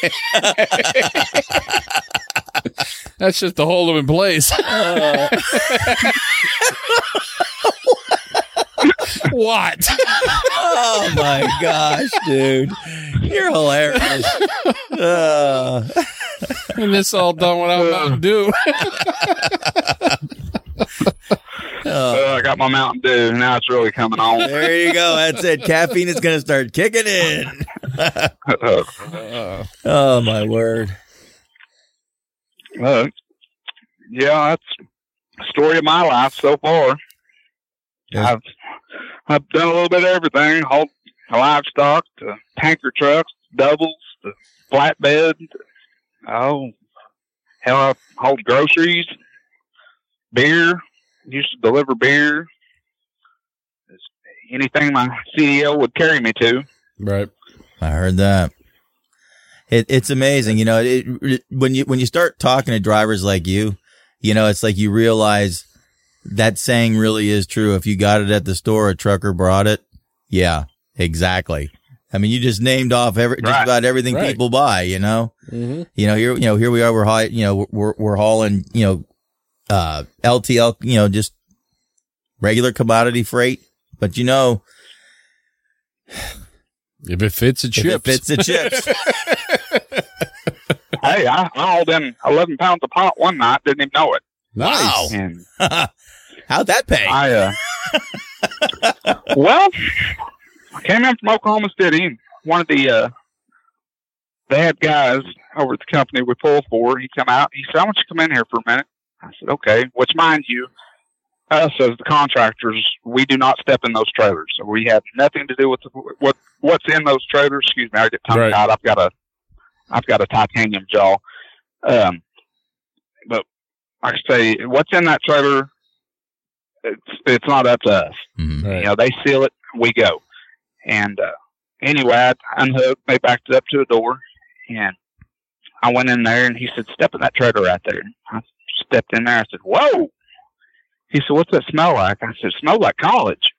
Speaker 4: That's just to hold them in place. What?
Speaker 3: Oh my gosh, dude. You're hilarious. Uh,
Speaker 4: And this all done without Mountain Dew.
Speaker 2: Oh, I got my Mountain Dew. Now it's really coming on.
Speaker 3: there you go. That's it. Caffeine is going to start kicking in. Oh, my word.
Speaker 2: Uh, yeah, that's the story of my life so far.
Speaker 3: Yeah.
Speaker 2: I've I've done a little bit of everything: hauled livestock, to tanker trucks, doubles, to flatbed. Oh, hell, I hauled groceries, beer. Used to deliver beer. Anything my C D L would carry me to.
Speaker 4: Right.
Speaker 3: I heard that. It, it's amazing, you know. It, it, when you when you start talking to drivers like you, you know, it's like you realize that saying really is true. If you got it at the store, a trucker brought it. Yeah, exactly. I mean, you just named off every just
Speaker 2: Right.
Speaker 3: about everything
Speaker 4: Right.
Speaker 3: people buy. You know,
Speaker 4: Mm-hmm.
Speaker 3: you know here you know here we are. We're high, you know we're we're hauling you know uh L T L, you know just regular commodity freight. But you know,
Speaker 4: If it fits, it
Speaker 3: if it
Speaker 4: ships.
Speaker 3: fits the chips.
Speaker 2: Hey, I, I hauled in eleven pounds of pot one night. Didn't even know it.
Speaker 4: Nice.
Speaker 2: And
Speaker 3: How'd that pay?
Speaker 2: I, uh, well, I came in from Oklahoma City, and one of the, uh, they had guys over at the company we pull for. He come out. He said, "I want you to come in here for a minute." I said, "Okay." Which, mind you, us as the contractors, we do not step in those trailers. So we have nothing to do with the, what what's in those trailers. Excuse me, I get tongue
Speaker 4: Right.
Speaker 2: tied. I've got a, I've got a titanium jaw. Um, but like I say, what's in that trailer, it's it's not up to us.
Speaker 3: Mhm.
Speaker 4: Right.
Speaker 2: You know, they seal it, we go. And uh, anyway, I unhooked, they backed it up to a door, and I went in there, and he said, "Step in that trailer right there." I stepped in there. I said, "Whoa!" He said, "What's that smell like?" I said, "It smells like college."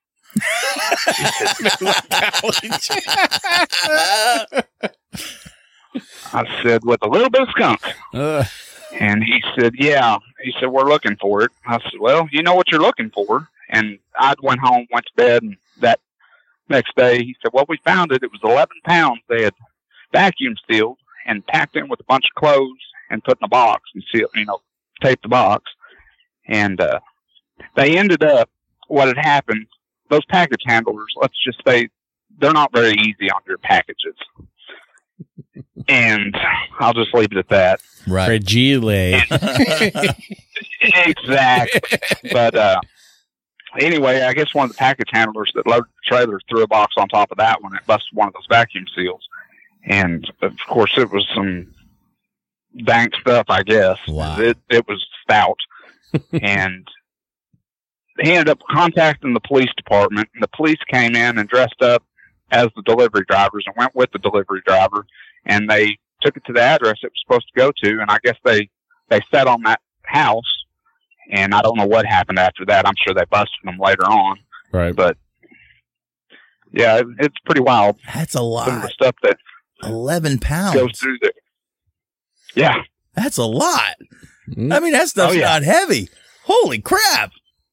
Speaker 2: I said, "With a little bit of skunk."
Speaker 4: Uh,
Speaker 2: And he said, "Yeah." He said, "We're looking for it." I said, "Well, you know what you're looking for." And I went home, went to bed, and that next day he said, "Well, we found it. It was eleven pounds. They had vacuum sealed and packed in with a bunch of clothes and put in a box and sealed, you know, taped the box." And uh, they ended up, what had happened, those package handlers, let's just say, they're not very easy on your packages. And I'll just leave it at that.
Speaker 3: Right.
Speaker 4: fragile.
Speaker 2: Exactly. But uh, anyway, I guess one of the package handlers that loaded the trailer threw a box on top of that one. It busted one of those vacuum seals. And, of course, it was some dank stuff, I guess.
Speaker 3: Wow.
Speaker 2: It, it was stout. And he ended up contacting the police department. And the police came in and dressed up as the delivery drivers and went with the delivery driver. And they took it to the address it was supposed to go to. And I guess they, they sat on that house. And I don't know what happened after that. I'm sure they busted them later on.
Speaker 4: Right.
Speaker 2: But, yeah, it, it's pretty wild.
Speaker 3: That's a
Speaker 2: Some of the
Speaker 3: lot.
Speaker 2: stuff that
Speaker 3: eleven
Speaker 2: goes
Speaker 3: pounds.
Speaker 2: through there. Yeah.
Speaker 3: That's a lot.
Speaker 4: Mm.
Speaker 3: I mean, that stuff's
Speaker 2: Oh, yeah.
Speaker 3: not heavy. Holy crap.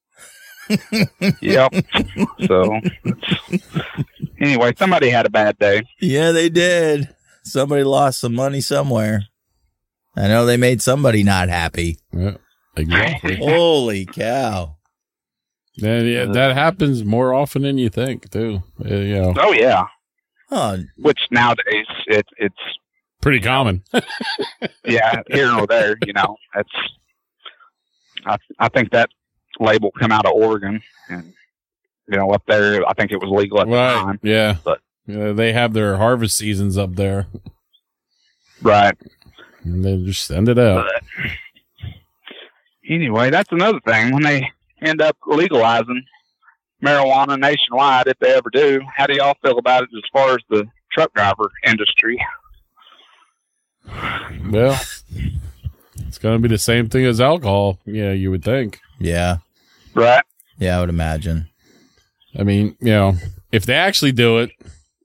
Speaker 2: Yep. So, it's, anyway, somebody had a bad day.
Speaker 3: Yeah, they did. Somebody lost some money somewhere. I know they made somebody not happy.
Speaker 4: Yeah, exactly.
Speaker 3: Holy cow.
Speaker 4: Yeah, yeah, that happens more often than you think, too. Uh, you know,
Speaker 2: Oh, yeah.
Speaker 3: Oh,
Speaker 2: Which nowadays, it, it's,
Speaker 4: pretty common.
Speaker 2: yeah, here or there, you know, it's, I, I think that label come out of Oregon, and, you know, up there, I think it was legal at the
Speaker 4: Right.
Speaker 2: time.
Speaker 4: Yeah.
Speaker 2: But-
Speaker 4: yeah. They have their harvest seasons up there.
Speaker 2: Right.
Speaker 4: And they just send it out.
Speaker 2: But anyway, that's another thing. When they end up legalizing marijuana nationwide, if they ever do, how do y'all feel about it as far as the truck driver industry?
Speaker 4: Well, it's going to be the same thing as alcohol. Yeah, you would think.
Speaker 3: Yeah.
Speaker 2: Right.
Speaker 3: Yeah, I would imagine.
Speaker 4: I mean, you know, if they actually do it,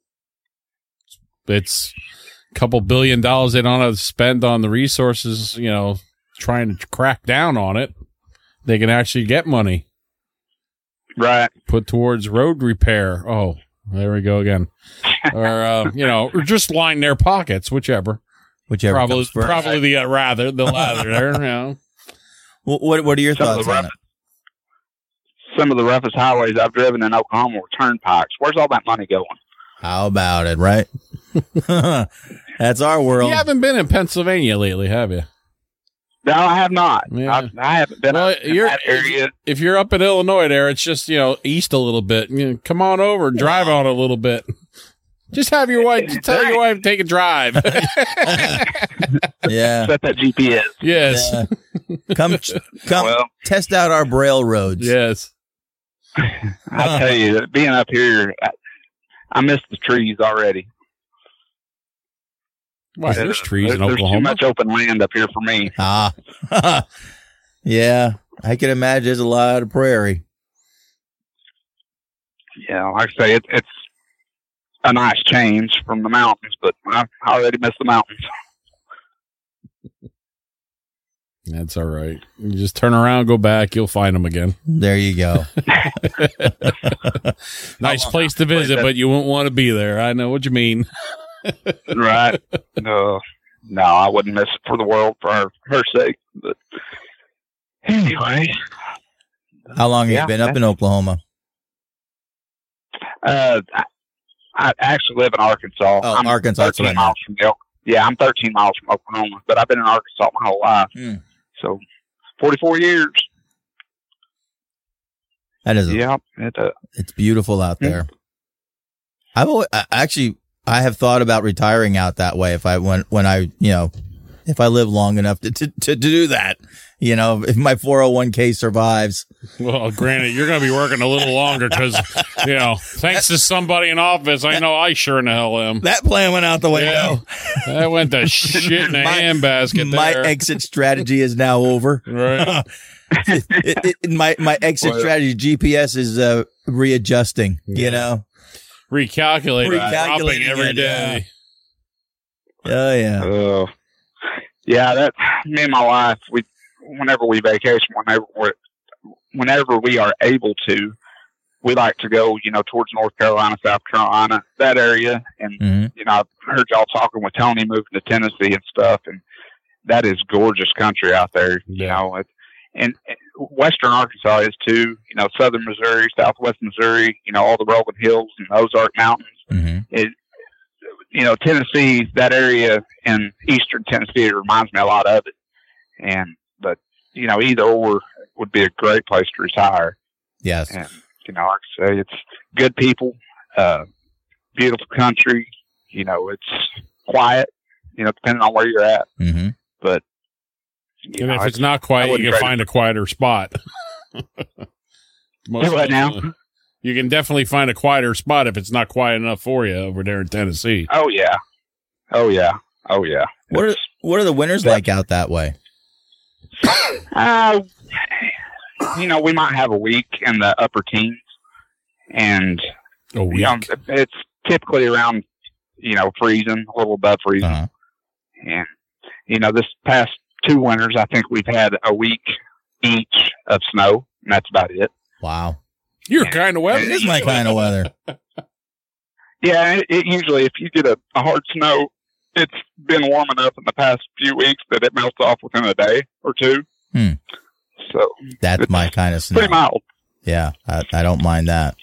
Speaker 4: it's a couple billion dollars they don't have to spend on the resources, you know, trying to crack down on it. They can actually get money.
Speaker 2: Right.
Speaker 4: Put towards road repair. Oh, there we go again. Or, uh, you know, or just line their pockets, whichever.
Speaker 3: Whichever.
Speaker 4: Probably,
Speaker 3: comes first.
Speaker 4: probably the uh, rather, the latter there, you know.
Speaker 3: What, what, what are your
Speaker 2: Some of
Speaker 3: thoughts
Speaker 2: the
Speaker 3: on
Speaker 2: roughest, some of the roughest highways I've driven in Oklahoma were turnpikes. Where's all that money going?
Speaker 3: it? How about it, right? That's our world.
Speaker 4: You haven't been in Pennsylvania lately, have you?
Speaker 2: No, I have not.
Speaker 4: Yeah.
Speaker 2: I, I haven't been
Speaker 4: Well,
Speaker 2: up in
Speaker 4: you're,
Speaker 2: that area.
Speaker 4: if you're up in Illinois there, it's just, you know, east a little bit. You know, come on over and drive on a little bit. Just have your wife, just tell your wife to take a drive.
Speaker 3: Yeah.
Speaker 2: Set that G P S.
Speaker 4: Yes.
Speaker 3: Yeah. Come, come
Speaker 2: Well,
Speaker 3: test out our braille roads.
Speaker 4: Yes.
Speaker 2: I tell you, being up here, I, I miss the trees already.
Speaker 4: Why, there's trees in
Speaker 2: There's
Speaker 4: Oklahoma.
Speaker 2: too much open land up here for me.
Speaker 3: Ah. Yeah. I can imagine there's a lot of prairie.
Speaker 2: Yeah, like I say, it, it's a nice change from the mountains, but I already miss the mountains.
Speaker 4: That's all right. You just turn around, go back, you'll find them again.
Speaker 3: There you go.
Speaker 4: Nice place to visit, but you won't want to be there. I know what you mean.
Speaker 2: Right? No, no, I wouldn't miss it for the world for her, her sake. But anyway,
Speaker 3: How long have
Speaker 2: Yeah,
Speaker 3: you been up in Oklahoma?
Speaker 2: uh, I, I actually live in Arkansas.
Speaker 3: Oh,
Speaker 2: I'm
Speaker 3: Arkansas, that's what I
Speaker 2: thirteen miles from the, Yeah, I'm thirteen miles from Oklahoma, but I've been in Arkansas my whole life.
Speaker 3: Hmm.
Speaker 2: So, forty-four years.
Speaker 3: That is, a,
Speaker 2: Yeah, it, uh,
Speaker 3: it's beautiful out there. I've always, I, actually, I have thought about retiring out that way if I, when, when I, you know, if I live long enough to, to, to do that, you know, if my four oh one k survives.
Speaker 4: Well, granted, you're going to be working a little longer because, you know, thanks to somebody in office, I know I sure in the hell am.
Speaker 3: That plan went out the window.
Speaker 4: Yeah. That went to shit in a
Speaker 3: My-
Speaker 4: handbasket
Speaker 3: My
Speaker 4: there.
Speaker 3: exit strategy is now over.
Speaker 4: Right.
Speaker 3: it, it, it, my, my exit
Speaker 2: Well,
Speaker 3: strategy, G P S is, uh, readjusting,
Speaker 4: Yeah.
Speaker 3: you know?
Speaker 4: Recalculating,
Speaker 3: Recalculating
Speaker 4: dropping every
Speaker 3: it,
Speaker 4: day.
Speaker 3: Oh, yeah.
Speaker 2: Uh, yeah, that me and my wife, we whenever we vacation, whenever we're, whenever we are able to, we like to go, you know, towards North Carolina, South Carolina, that area. And
Speaker 3: hmm
Speaker 2: you know, I've heard y'all talking with Tony moving to Tennessee and stuff, and that is gorgeous country out there. You
Speaker 4: Yeah.
Speaker 2: know, it, and, and Western Arkansas is too. You know, Southern Missouri, Southwest Missouri. You know, all the rolling hills and Ozark Mountains.
Speaker 3: hmm
Speaker 2: It, you know, Tennessee, that area in Eastern Tennessee, it reminds me a lot of it. And, but, you know, either or would be a great place to retire.
Speaker 3: Yes.
Speaker 2: And, you know, like I say, it's good people, uh, beautiful country. You know, it's quiet, you know, depending on where you're at.
Speaker 3: hmm
Speaker 2: But, you
Speaker 4: And
Speaker 2: know,
Speaker 4: if it's not quiet, you
Speaker 2: wouldn't
Speaker 4: can
Speaker 2: trade
Speaker 4: find a quieter spot. Most
Speaker 2: Do what now?
Speaker 4: You can definitely find a quieter spot if it's not quiet enough for you over there in Tennessee.
Speaker 2: oh, yeah. Oh, yeah. Oh, yeah.
Speaker 3: What are, what are the winters like out that way?
Speaker 2: Uh, you know, we might have a week in the upper teens, and
Speaker 4: Oh,
Speaker 2: you know, it's typically around, you know, freezing, a little above freezing.
Speaker 3: Uh-huh.
Speaker 2: And, you know, this past two winters, I think we've had a week each of snow, and that's about it.
Speaker 3: Wow.
Speaker 4: You're kind of
Speaker 3: It
Speaker 4: wet.
Speaker 3: is my kind of weather.
Speaker 2: Yeah, it, it usually, if you get a, a hard snow, it's been warm enough in the past few weeks that it melts off within a day or two.
Speaker 3: Hmm.
Speaker 2: So
Speaker 3: That's
Speaker 2: it's
Speaker 3: my kind of snow.
Speaker 2: pretty mild.
Speaker 3: Yeah, I, I don't mind that.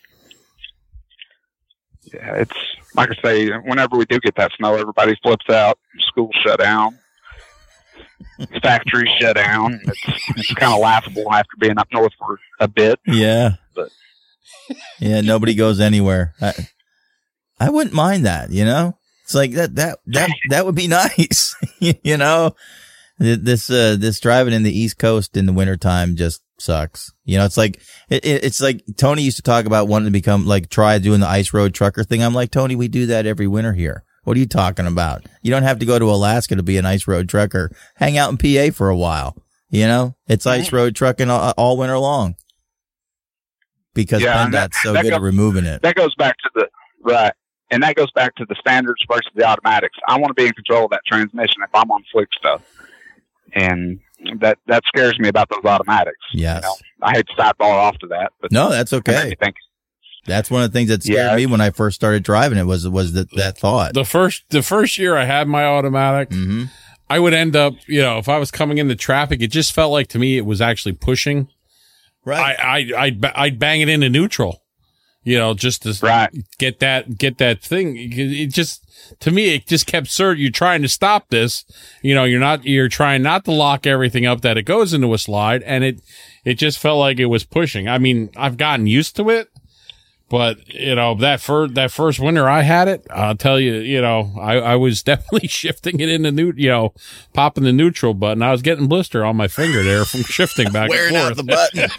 Speaker 2: Yeah, it's like I say, whenever we do get that snow, everybody flips out. Schools shut down. Factories shut down. It's, it's kind of laughable after being up north for a bit.
Speaker 3: Yeah.
Speaker 2: But-
Speaker 3: yeah, nobody goes anywhere. I, I wouldn't mind that, you know? It's like that, that, that, that would be nice. You know, this, uh, this driving in the East Coast in the wintertime just sucks. You know, it's like, it, it, it's like Tony used to talk about wanting to become like, try doing the ice road trucker thing. I'm like, Tony, we do that every winter here. What are you talking about? You don't have to go to Alaska to be an ice road trucker. Hang out in P A for a while. You know, it's ice road trucking all, all winter long because
Speaker 2: Yeah, and
Speaker 3: PennDOT's
Speaker 2: that-
Speaker 3: so
Speaker 2: that
Speaker 3: good
Speaker 2: go-
Speaker 3: at removing it.
Speaker 2: That goes back to the right, and that goes back to the standards versus the automatics. I want to be in control of that transmission if I'm on slick stuff, and that that scares me about those automatics.
Speaker 3: Yes.
Speaker 2: You know, I hate to sidebar off to that, but
Speaker 3: No, that's
Speaker 2: it makes
Speaker 3: okay.
Speaker 2: me think.
Speaker 3: That's one of the things that scared
Speaker 2: Yeah.
Speaker 3: me when I first started driving it was was that, that thought.
Speaker 4: The first the first year I had my automatic,
Speaker 3: hmm
Speaker 4: I would end up, you know, if I was coming into traffic, it just felt like to me it was actually pushing.
Speaker 3: Right.
Speaker 4: I, I, I'd, ba- I'd bang it into neutral, you know, just to
Speaker 2: Right.
Speaker 4: get that, get that thing. It just, to me, it just kept certain you're trying to stop this. You know, you're not, you're trying not to lock everything up that it goes into a slide. And it, it just felt like it was pushing. I mean, I've gotten used to it, but you know, that first, that first winter I had it, I'll tell you, you know, I, I was definitely shifting it into new, you know, popping the neutral button. I was getting blister on my finger there from shifting back
Speaker 3: Wearing
Speaker 4: and
Speaker 3: out
Speaker 4: forth.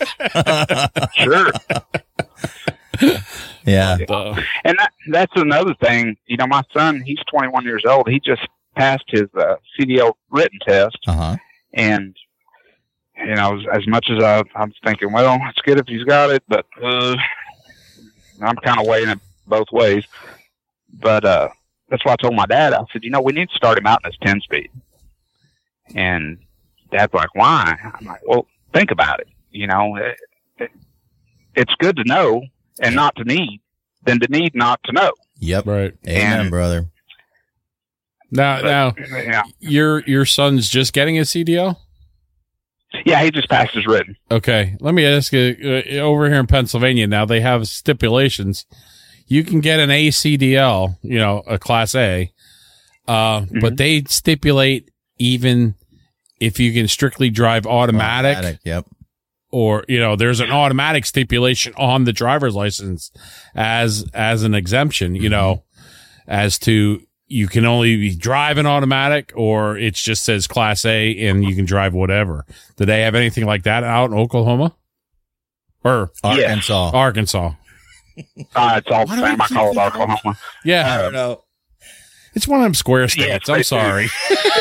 Speaker 3: the button.
Speaker 2: Sure.
Speaker 3: Yeah.
Speaker 4: Uh,
Speaker 2: And that, that's another thing. You know, my son, he's twenty-one years old. He just passed his uh, C D L written test.
Speaker 3: Uh huh.
Speaker 2: And, you know, as, as much as I, I'm thinking, well, it's good if he's got it, but uh, I'm kind of weighing it both ways. But uh, that's why I told my dad, I said, you know, we need to start him out in his ten speed. And Dad's like, why? I'm like, well, think about it. You know, it, it, it's good to know and not to need than to need not to know.
Speaker 3: Yep.
Speaker 4: right.
Speaker 3: Amen,
Speaker 2: And-
Speaker 3: brother.
Speaker 4: Now, now,
Speaker 2: Yeah.
Speaker 4: your your son's just getting a C D L?
Speaker 2: Yeah, he just passed his written.
Speaker 4: Okay, let me ask you. Uh, over here in Pennsylvania, now they have stipulations. You can get an A C D L, you know, a Class A, uh,
Speaker 2: Mm-hmm.
Speaker 4: but they stipulate even if you can strictly drive automatic,
Speaker 3: Yep.
Speaker 4: or you know, there's an automatic stipulation on the driver's license as as an exemption. You know, as to you can only be driving automatic, or it just says Class A and you can drive whatever. Do they have anything like that out in Oklahoma or
Speaker 3: Arkansas.
Speaker 4: Arkansas?
Speaker 2: Uh, it's all the
Speaker 4: Why do I
Speaker 2: same. I
Speaker 4: keep
Speaker 2: call it
Speaker 4: thinking-
Speaker 2: Oklahoma.
Speaker 4: Yeah,
Speaker 3: I don't know.
Speaker 4: it's one of them square
Speaker 2: Yeah,
Speaker 4: states.
Speaker 2: they
Speaker 4: I'm
Speaker 2: do.
Speaker 4: sorry.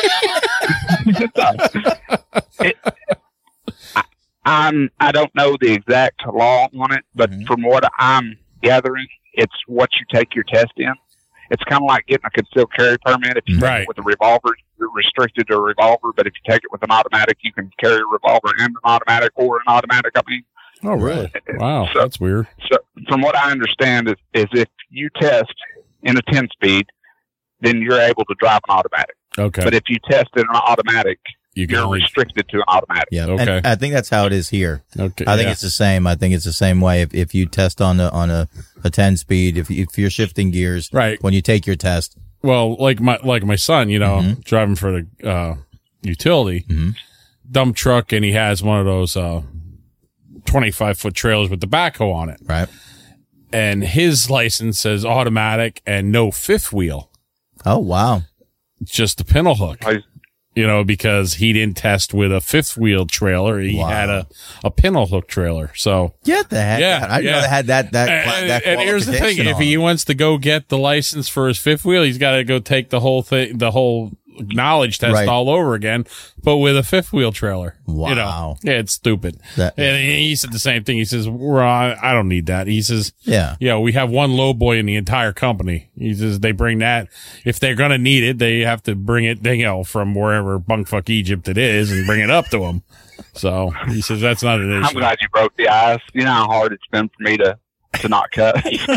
Speaker 2: it, I, I'm, I don't know the exact law on it, but
Speaker 3: Mhm.
Speaker 2: from what I'm gathering, it's what you take your test in. It's kind of like getting a concealed carry permit. If you take
Speaker 4: Right.
Speaker 2: it with a revolver, you're restricted to a revolver, but if you take it with an automatic, you can carry a revolver and an automatic or an automatic. I mean,
Speaker 4: Oh, really? Wow,
Speaker 2: So-
Speaker 4: that's weird.
Speaker 2: so from what I understand is, is if you test in a ten speed, then you're able to drive an automatic.
Speaker 4: Okay,
Speaker 2: But if you test in an automatic,
Speaker 4: you can
Speaker 2: you're
Speaker 4: only.
Speaker 2: restricted to an automatic.
Speaker 3: Yeah.
Speaker 4: Okay.
Speaker 3: And I think that's how it is here.
Speaker 4: Okay,
Speaker 3: I think
Speaker 4: yeah.
Speaker 3: it's the same. I think it's the same way. If if you test on a on a, a ten speed, if if you're shifting gears,
Speaker 4: Right.
Speaker 3: when you take your test,
Speaker 4: Well, like my like my son, you know,
Speaker 3: Mhm.
Speaker 4: driving for the uh, utility
Speaker 3: Mhm.
Speaker 4: dump truck, and he has one of those uh, twenty-five foot trailers with the backhoe on it,
Speaker 3: right?
Speaker 4: and his license says automatic and no fifth wheel,
Speaker 3: Oh wow.
Speaker 4: just a pintle hook.
Speaker 2: I-
Speaker 4: You know, because he didn't test with a fifth wheel trailer, he
Speaker 3: Wow.
Speaker 4: had a a pintle hook trailer. So.
Speaker 3: Get the heck
Speaker 4: Yeah,
Speaker 3: out. I didn't
Speaker 4: yeah.
Speaker 3: know they had that that,
Speaker 4: And,
Speaker 3: cla- that
Speaker 4: and here's the thing:
Speaker 3: qualification
Speaker 4: if
Speaker 3: on
Speaker 4: he
Speaker 3: them.
Speaker 4: wants to go get the license for his fifth wheel, he's got to go take the whole thing, the whole knowledge test
Speaker 3: Right.
Speaker 4: all over again, but with a fifth wheel trailer. You
Speaker 3: Wow.
Speaker 4: know, yeah, it's stupid.
Speaker 3: That-
Speaker 4: and he said the same thing. He says, "We're on, I don't need that." He says,
Speaker 3: yeah.
Speaker 4: "Yeah, we have one low boy in the entire company." He says they bring that if they're gonna need it, they have to bring it, you know, from wherever bunkfuck Egypt it is, and bring it up to him. So he says that's not an
Speaker 2: I'm
Speaker 4: issue.
Speaker 2: glad you broke the ice. You know how hard it's been for me to, to not cut.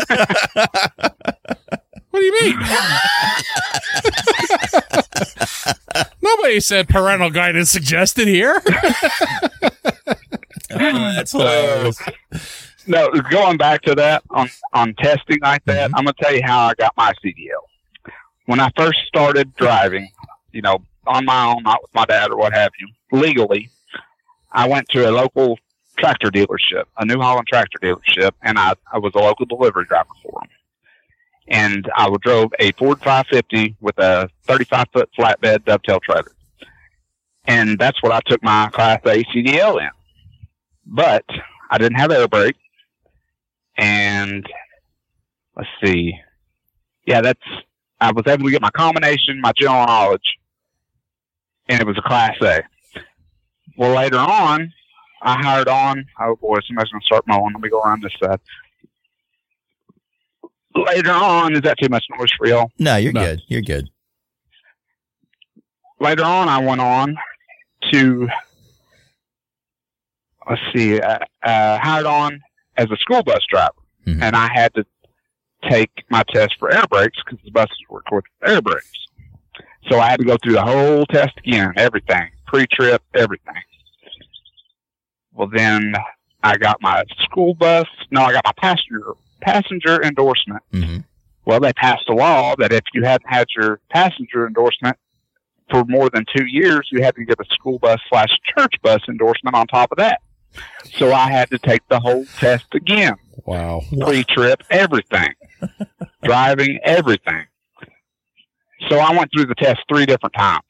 Speaker 4: What do you mean? Nobody said parental guidance suggested here.
Speaker 3: Oh, that's hilarious.
Speaker 2: No, going back to that on, on testing like that,
Speaker 3: Mhm.
Speaker 2: I'm going to tell you how I got my C D L. When I first started driving, you know, on my own, not with my dad or what have you, legally, I went to a local tractor dealership, a New Holland tractor dealership, and I, I was a local delivery driver for them. And I drove a Ford five fifty with a thirty-five foot flatbed dovetail trailer. And that's what I took my Class A C D L in. But I didn't have air brake. And let's see. Yeah, that's, I was able to get my combination, my general knowledge, and it was a Class A. Well, later on, I hired on. Oh boy, somebody's gonna start mowing. Let me go around this side. Later on, is that too much noise for y'all?
Speaker 3: No, you're
Speaker 4: No.
Speaker 3: good. You're good.
Speaker 2: Later on, I went on to, let's see, uh, uh, hired on as a school bus driver.
Speaker 3: Mhm.
Speaker 2: And I had to take my test for air brakes because the buses were equipped with air brakes. So I had to go through the whole test again, everything, pre-trip, everything. Well, then I got my school bus. No, I got my passenger passenger endorsement.
Speaker 3: Mm-hmm.
Speaker 2: Well, they passed a law that if you hadn't had your passenger endorsement for more than two years, you had to get a school bus slash church bus endorsement on top of that. So I had to take the whole test again.
Speaker 4: Wow.
Speaker 2: Pre-trip, everything. Driving, everything. So I went through the test three different times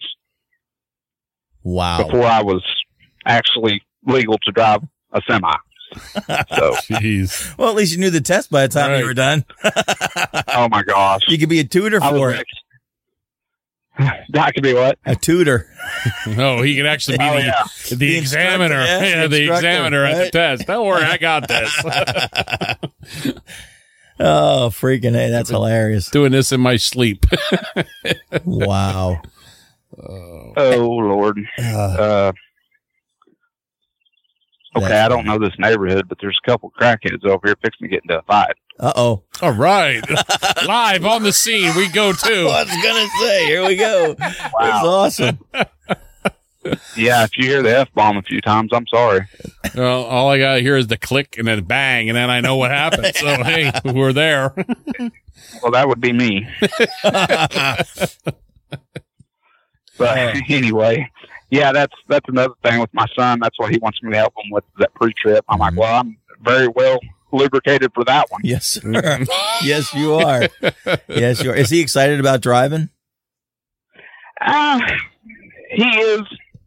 Speaker 3: Wow.
Speaker 2: before I was actually legal to drive a semi. So,
Speaker 4: Jeez.
Speaker 3: Well, at least you knew the test by the time
Speaker 4: Right.
Speaker 3: you were done.
Speaker 2: oh my gosh.
Speaker 3: You could be a tutor
Speaker 2: I
Speaker 3: for
Speaker 2: was
Speaker 3: it.
Speaker 2: That could be what?
Speaker 3: A tutor.
Speaker 4: No, he can actually be
Speaker 2: Oh,
Speaker 4: the,
Speaker 2: yeah.
Speaker 4: the,
Speaker 3: The
Speaker 4: examiner.
Speaker 3: instructor, yeah,
Speaker 4: Yeah,
Speaker 3: the
Speaker 4: the
Speaker 3: instructor,
Speaker 4: examiner at the
Speaker 3: right?
Speaker 4: test. Don't worry, I got this.
Speaker 3: Oh, freaking A. That's hilarious.
Speaker 4: Doing this in my sleep.
Speaker 3: Wow.
Speaker 2: Oh, Lord.
Speaker 3: Uh,
Speaker 2: Uh, okay,
Speaker 3: That's
Speaker 2: I don't know this neighborhood, but there's a couple crackheads over here fixing to get into a fight.
Speaker 3: uh-oh.
Speaker 4: All right. Live on the scene, we go too.
Speaker 3: I was going to say, here we go. That's awesome.
Speaker 2: Yeah, if you hear the F-bomb a few times, I'm sorry.
Speaker 4: Well, all I got here is the click and then bang, and then I know what happened. So, hey, we're there.
Speaker 2: Well, that would be me. But anyway, yeah, that's that's another thing with my son. That's what he wants me to help him with, that pre-trip. I'm like, well, I'm very well lubricated for that one.
Speaker 3: Yes, sir. Yes, you are. Yes, you are. Is he excited about driving?
Speaker 2: Uh, he is,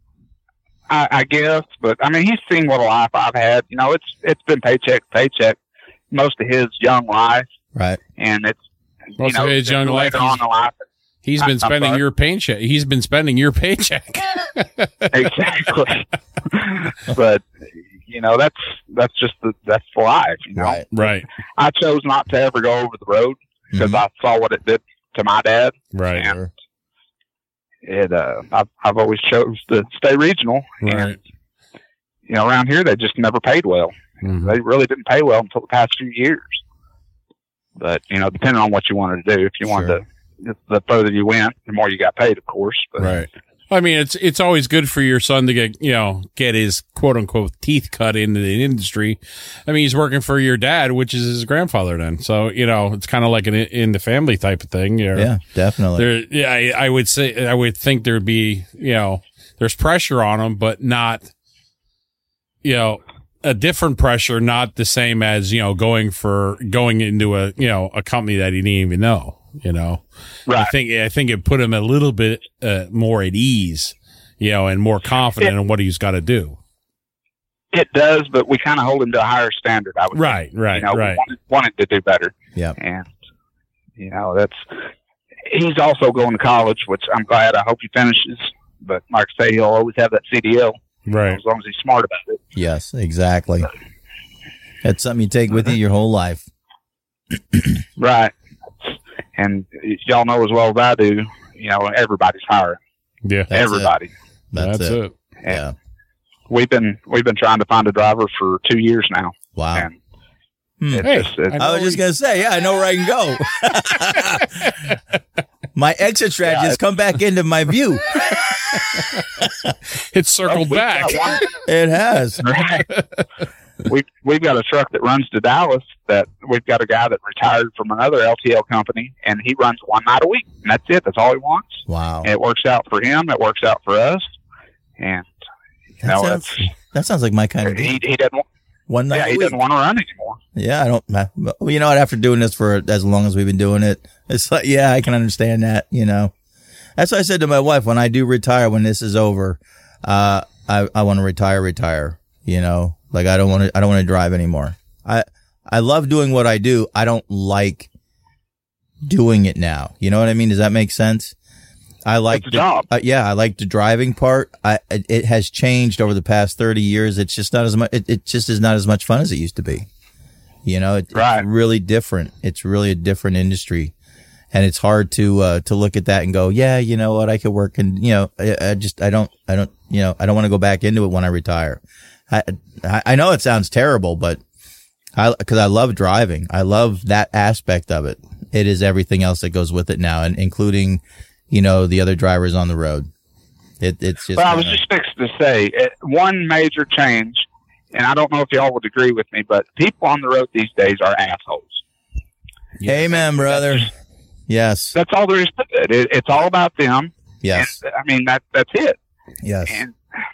Speaker 2: I, I guess, but I mean, he's seen what a life I've had. You know, it's it's been paycheck to paycheck most of his young life,
Speaker 3: Right.
Speaker 2: and it's
Speaker 4: Most
Speaker 2: you know,
Speaker 4: of his young life,
Speaker 2: later on in life.
Speaker 4: He's
Speaker 2: I-
Speaker 4: been
Speaker 2: I'm
Speaker 4: spending
Speaker 2: sorry.
Speaker 4: your paycheck. He's been spending your paycheck.
Speaker 2: Exactly. But you know, that's that's just the that's life. You know,
Speaker 3: Right.
Speaker 4: Right.
Speaker 2: I chose not to ever go over the road because
Speaker 3: Mhm.
Speaker 2: I saw what it did to my dad.
Speaker 4: Right.
Speaker 2: And it, uh, I've I've always chose to stay regional,
Speaker 4: Right.
Speaker 2: and you know, around here they just never paid well.
Speaker 4: Mhm.
Speaker 2: They really didn't pay well until the past few years. But you know, depending on what you wanted to do, if you wanted
Speaker 3: Sure.
Speaker 2: to, the further you went, the more you got paid, of course. But
Speaker 4: Right. I mean, it's it's always good for your son to get, you know, get his quote unquote teeth cut into the industry. I mean, he's working for your dad, which is his grandfather then. So, you know, it's kind of like an in the family type of thing. You know?
Speaker 3: Yeah, definitely.
Speaker 4: There, yeah, I, I would say, I would think there'd be, you know, there's pressure on him, but not, you know, a different pressure, not the same as, you know, going for, going into a, you know, a company that he didn't even know, you know. I
Speaker 2: right.
Speaker 4: think, I think it put him a little bit uh, more at ease, you know, and more confident
Speaker 2: It-
Speaker 4: in what he's got to do.
Speaker 2: It does, but we kind of hold him to a higher standard. I would
Speaker 4: Right,
Speaker 2: think.
Speaker 4: right,
Speaker 2: you know, we
Speaker 4: right.
Speaker 2: wanted, wanted to do better.
Speaker 3: Yeah.
Speaker 2: And you know, that's he's also going to college, which I'm glad. I hope he finishes. But like I say, he'll always have that C D L
Speaker 4: Right.
Speaker 2: as long as he's smart about it.
Speaker 3: Yes, exactly. That's something you take with you your whole life.
Speaker 2: Right. And y'all know as well as I do, you know, everybody's hiring.
Speaker 4: Yeah.
Speaker 3: That's
Speaker 2: Everybody.
Speaker 3: That's,
Speaker 4: That's
Speaker 3: it.
Speaker 4: it.
Speaker 3: Yeah.
Speaker 2: We've been we've been trying to find a driver for two years now.
Speaker 3: Wow.
Speaker 2: And
Speaker 3: Hmm.
Speaker 2: it's
Speaker 4: Hey,
Speaker 2: just, it's,
Speaker 4: I
Speaker 3: I was just going to say, yeah, I know where I can go. My exit strategy has come back into my view.
Speaker 4: It's circled
Speaker 2: we've
Speaker 4: back.
Speaker 2: got one-
Speaker 3: It has.
Speaker 2: Right. We've we've got a truck that runs to Dallas. That we've got a guy that retired from another L T L company, and he runs one night a week, and that's it. That's all he wants.
Speaker 3: Wow.
Speaker 2: And it works out for him. It works out for us. And you
Speaker 3: That
Speaker 2: know,
Speaker 3: sounds,
Speaker 2: it's,
Speaker 3: that sounds like my kind of
Speaker 2: he
Speaker 3: deal.
Speaker 2: he doesn't want,
Speaker 3: One night
Speaker 2: yeah
Speaker 3: a
Speaker 2: he
Speaker 3: week.
Speaker 2: doesn't want to run anymore.
Speaker 3: Yeah, I don't. Well, you know what? After doing this for as long as we've been doing it, it's like, yeah, I can understand that. You know, that's what I said to my wife when I do retire. When this is over, uh, I I want to retire, retire. You know, like I don't want to. I don't want to drive anymore. I I love doing what I do. I don't like doing it now. You know what I mean? Does that make sense? I like
Speaker 2: It's a
Speaker 3: the,
Speaker 2: job.
Speaker 3: Uh, yeah, I like the driving part. I it, it has changed over the past thirty years. It's just not as much. It, it just is not as much fun as it used to be. You know, it,
Speaker 2: Right.
Speaker 3: it's really different. It's really a different industry, and it's hard to uh, to look at that and go, yeah, you know what, I could work. And you know, I, I just I don't I don't you know I don't want to go back into it when I retire. I I, I know it sounds terrible, but I because I love driving. I love that aspect of it. It is everything else that goes with it now, and including, you know, the other drivers on the road. It, it's just.
Speaker 2: Well, I was
Speaker 3: kinda-
Speaker 2: just fixing to say uh, one major change, and I don't know if y'all would agree with me, but people on the road these days are assholes.
Speaker 3: Amen, brother. Yes.
Speaker 2: That's all there is to it. it it's all about them.
Speaker 3: Yes.
Speaker 2: And, I mean, that that's it.
Speaker 3: Yes.
Speaker 2: And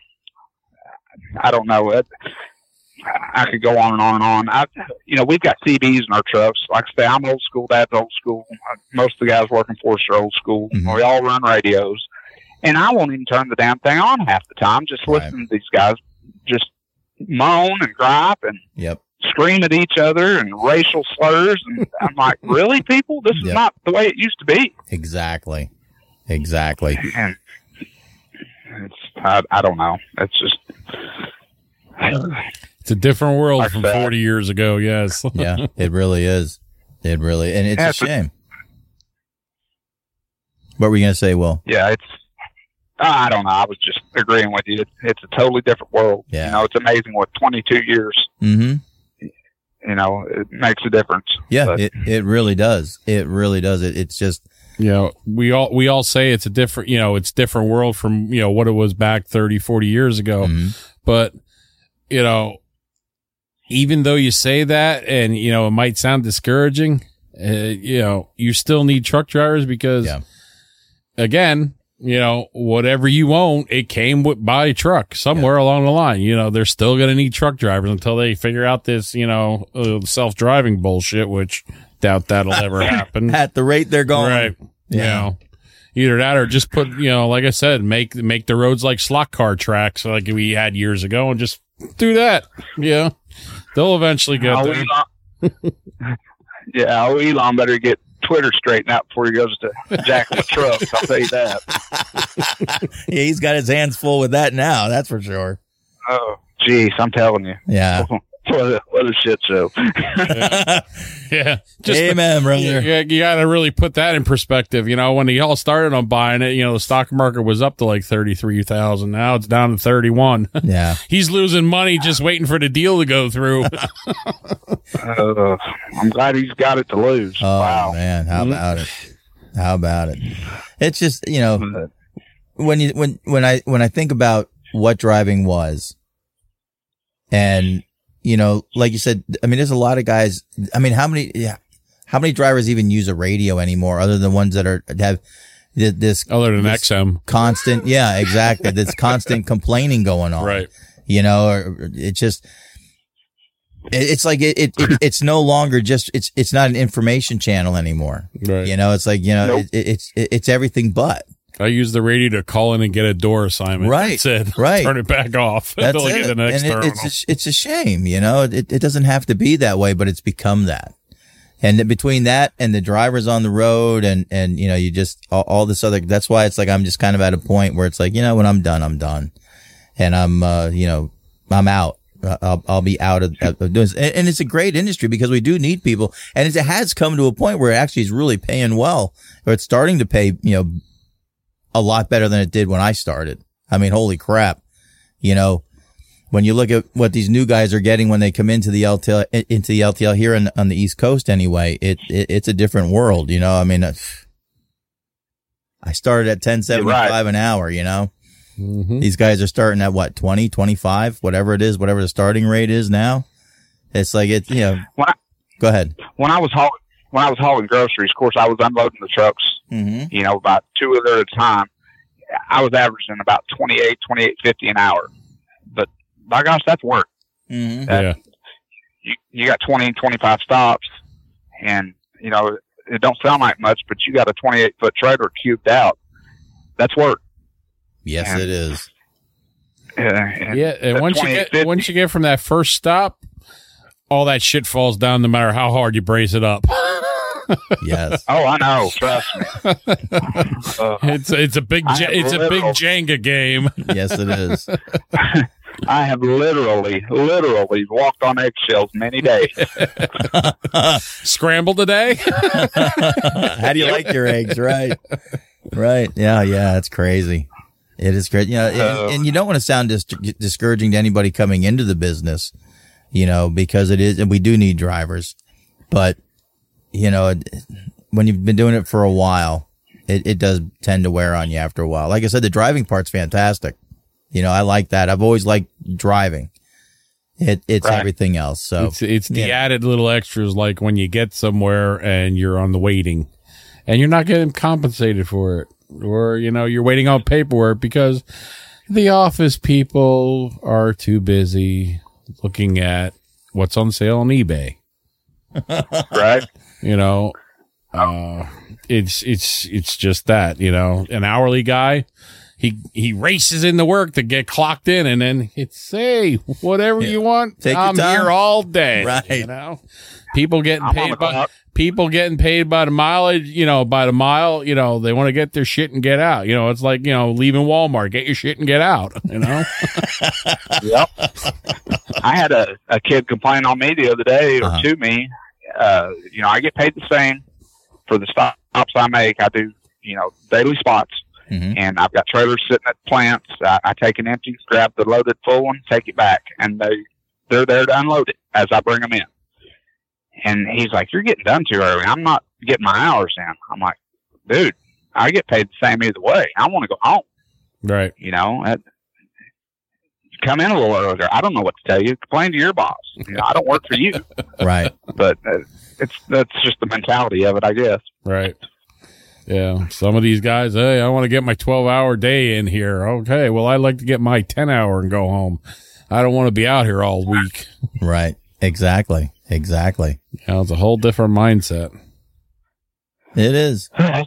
Speaker 2: I don't know it. I could go on and on and on. I, you know, we've got C Bs in our trucks. Like I say, I'm old school. Dad's old school. Most of the guys working for us are old school.
Speaker 3: Mhm.
Speaker 2: We all run radios, and I won't even turn the damn thing on half the time. Just
Speaker 3: Right.
Speaker 2: listen to these guys just moan and gripe and
Speaker 3: Yep.
Speaker 2: scream at each other and racial slurs. And I'm like, really, people? This is
Speaker 3: Yep.
Speaker 2: not the way it used to be.
Speaker 3: Exactly. Exactly.
Speaker 2: And it's, I, I don't know. It's just.
Speaker 4: It's a different world
Speaker 2: Like
Speaker 4: from
Speaker 2: that.
Speaker 4: forty years ago. Yes.
Speaker 3: Yeah, it really is. It really, and it's
Speaker 2: Yeah,
Speaker 3: a
Speaker 2: it's a-
Speaker 3: shame. What were you going to say, Will?
Speaker 2: Yeah, it's. I don't know. I was just agreeing with you. It's, it's a totally different world.
Speaker 3: Yeah.
Speaker 2: You know, it's amazing what twenty-two years.
Speaker 3: Mm-hmm.
Speaker 2: You know, it makes a difference.
Speaker 3: Yeah,
Speaker 2: But-
Speaker 3: it, it really does. It really does. It, it's just,
Speaker 4: You know, we all we all say it's a different, you know, it's different world from, you know, what it was back thirty, forty years ago.
Speaker 3: mhm.
Speaker 4: But, you know, even though you say that and, you know, it might sound discouraging, uh, you know, you still need truck drivers because,
Speaker 3: Yeah.
Speaker 4: again, you know, whatever you own, it came with, by a truck somewhere along the line. You know, they're still going to need truck drivers until they figure out this, you know, uh, self-driving bullshit, which doubt that'll ever happen.
Speaker 3: At the rate they're going.
Speaker 4: Right. You
Speaker 3: Yeah.
Speaker 4: know, either that or just put, you know, like I said, make, make the roads like slot car tracks like we had years ago and just do that. Yeah. They'll eventually get
Speaker 2: Oh,
Speaker 4: there.
Speaker 2: Elon, yeah, oh, Elon better get Twitter straightened out before he goes to jacking the trucks. I'll tell you that.
Speaker 3: Yeah, he's got his hands full with that now. That's for sure.
Speaker 2: Oh, geez, I'm telling you.
Speaker 3: Yeah.
Speaker 2: What a, what a shit show.
Speaker 4: Yeah. Just
Speaker 3: Amen, brother.
Speaker 4: You, you got to really put that in perspective. You know, when he all started on buying it, you know, the stock market was up to like thirty-three thousand. Now it's down to thirty-one.
Speaker 3: Yeah.
Speaker 4: He's losing money just waiting for the deal to go through.
Speaker 2: Uh, I'm glad he's got it to lose.
Speaker 3: Oh,
Speaker 2: wow.
Speaker 3: man. How
Speaker 4: Mhm.
Speaker 3: about it? How about it? It's just, you know, when you, when, when I, when I think about what driving was and, you know, like you said, I mean, there's a lot of guys. I mean, how many, yeah, how many drivers even use a radio anymore other than ones that are, have th- this
Speaker 4: Other than
Speaker 3: this
Speaker 4: X M.
Speaker 3: constant, yeah, exactly. This constant complaining going on.
Speaker 4: Right.
Speaker 3: You know, or it just, it, it's like it, it, it, it's no longer just, it's, it's not an information channel anymore.
Speaker 4: Right.
Speaker 3: You know, it's like, you know,
Speaker 2: Nope.
Speaker 3: it, it's, it, it's everything but.
Speaker 4: I use the radio to call in and get a door assignment.
Speaker 3: Right,
Speaker 4: That's it.
Speaker 3: right.
Speaker 4: Turn it back off.
Speaker 3: That's
Speaker 4: until I
Speaker 3: it.
Speaker 4: get the next
Speaker 3: and it,
Speaker 4: terminal.
Speaker 3: it's, a, sh- it's a shame, you know, it, it doesn't have to be that way, but it's become that. And then between that and the drivers on the road and, and, you know, you just, all, all this other, that's why it's like, I'm just kind of at a point where it's like, you know, when I'm done, I'm done. And I'm, uh, you know, I'm out. Uh, I'll, I'll be out of, of doing this. And, and it's a great industry because we do need people. And it has come to a point where it actually is really paying well, or it's starting to pay, you know, a lot better than it did when I started. I mean, holy crap. You know, when you look at what these new guys are getting when they come into the L T L, into the L T L here on, on the East Coast anyway, it, it it's a different world, you know. I mean, uh, I started at ten seventy-five
Speaker 2: right.
Speaker 3: an hour, you know.
Speaker 4: Mhm.
Speaker 3: These guys are starting at what, twenty, twenty-five, whatever it is, whatever the starting rate is now. It's like it, you know.
Speaker 2: When I,
Speaker 3: Go ahead.
Speaker 2: when I was hauling, when I was hauling groceries, of course, I was unloading the trucks.
Speaker 3: Mm-hmm.
Speaker 2: You know, about two of them at a time. I was averaging about twenty-eight, twenty-eight fifty an hour. But by gosh, that's work.
Speaker 3: Mm-hmm.
Speaker 2: That-
Speaker 4: Yeah.
Speaker 2: You you got twenty, twenty-five stops, and you know it don't sound like much, but you got a twenty-eight foot trailer cubed out. That's work.
Speaker 3: Yes,
Speaker 2: Yeah.
Speaker 3: it is.
Speaker 2: Uh, and
Speaker 4: Yeah, and
Speaker 2: that
Speaker 4: once you
Speaker 2: twenty-eight
Speaker 4: get
Speaker 2: fifty
Speaker 4: once you get from that first stop, all that shit falls down no matter how hard you brace it up.
Speaker 3: Yes.
Speaker 2: Oh, I know. Trust me. Uh,
Speaker 4: It's it's a big
Speaker 2: I
Speaker 4: Ja-
Speaker 2: have
Speaker 4: it's a big
Speaker 2: literal-
Speaker 4: Jenga game.
Speaker 3: Yes, it is.
Speaker 2: I have literally, literally walked on eggshells many days.
Speaker 4: Scramble today.
Speaker 3: How do you like your eggs? Right. Right. Yeah. Yeah. It's crazy. It is great. You know,
Speaker 2: Uh,
Speaker 3: and, and you don't want to sound dis- discouraging to anybody coming into the business, you know, because it is, and we do need drivers, but you know, it, when you've been doing it for a while, it, it does tend to wear on you after a while. Like I said, the driving part's fantastic. You know, I like that. I've always liked driving. It, it's
Speaker 2: Right.
Speaker 3: everything else. So
Speaker 4: It's it's the
Speaker 3: yeah.
Speaker 4: added little extras, like when you get somewhere and you're on the waiting, and you're not getting compensated for it, or you know you're waiting on paperwork because the office people are too busy looking at what's on sale on eBay.
Speaker 2: Right?
Speaker 4: You know, uh, it's it's it's just that, you know, an hourly guy. He he races into work to get clocked in, and then it's hey, whatever you want.
Speaker 3: Take your
Speaker 4: I'm
Speaker 3: time.
Speaker 4: here all day.
Speaker 3: Right.
Speaker 4: You know, people getting
Speaker 2: I'm on
Speaker 4: paid
Speaker 2: the
Speaker 4: by
Speaker 2: clock.
Speaker 4: people getting paid by the mileage. You know, by the mile. You know, they want to get their shit and get out. You know, it's like you know leaving Walmart. Get your shit and get out. You know.
Speaker 2: Yep. I had a, a kid complain on me the other day, or
Speaker 3: Uh-huh.
Speaker 2: to me. Uh, you know, I get paid the same for the stops I make. I do, you know, daily spots.
Speaker 3: Mhm.
Speaker 2: And I've got trailers sitting at plants. I, I take an empty, grab the loaded full one, take it back, and they they're there to unload it as I bring them in. And he's like, "You're getting done too early. I'm not getting my hours in." I'm like, "Dude, I get paid the same either way. I want to go home.
Speaker 4: Right.
Speaker 2: You know, I, come in a little earlier. I don't know what to tell you. Complain to your boss. You know, I don't work for you,
Speaker 3: Right.
Speaker 2: but uh, it's that's just the mentality of it, I guess."
Speaker 4: Right. Yeah. Some of these guys, hey, I want to get my twelve hour day in here. Okay. Well, I'd like to get my ten hour and go home. I don't want to be out here all week.
Speaker 3: Right. Exactly. Exactly.
Speaker 4: You know, it's a whole different mindset.
Speaker 3: It is.
Speaker 2: It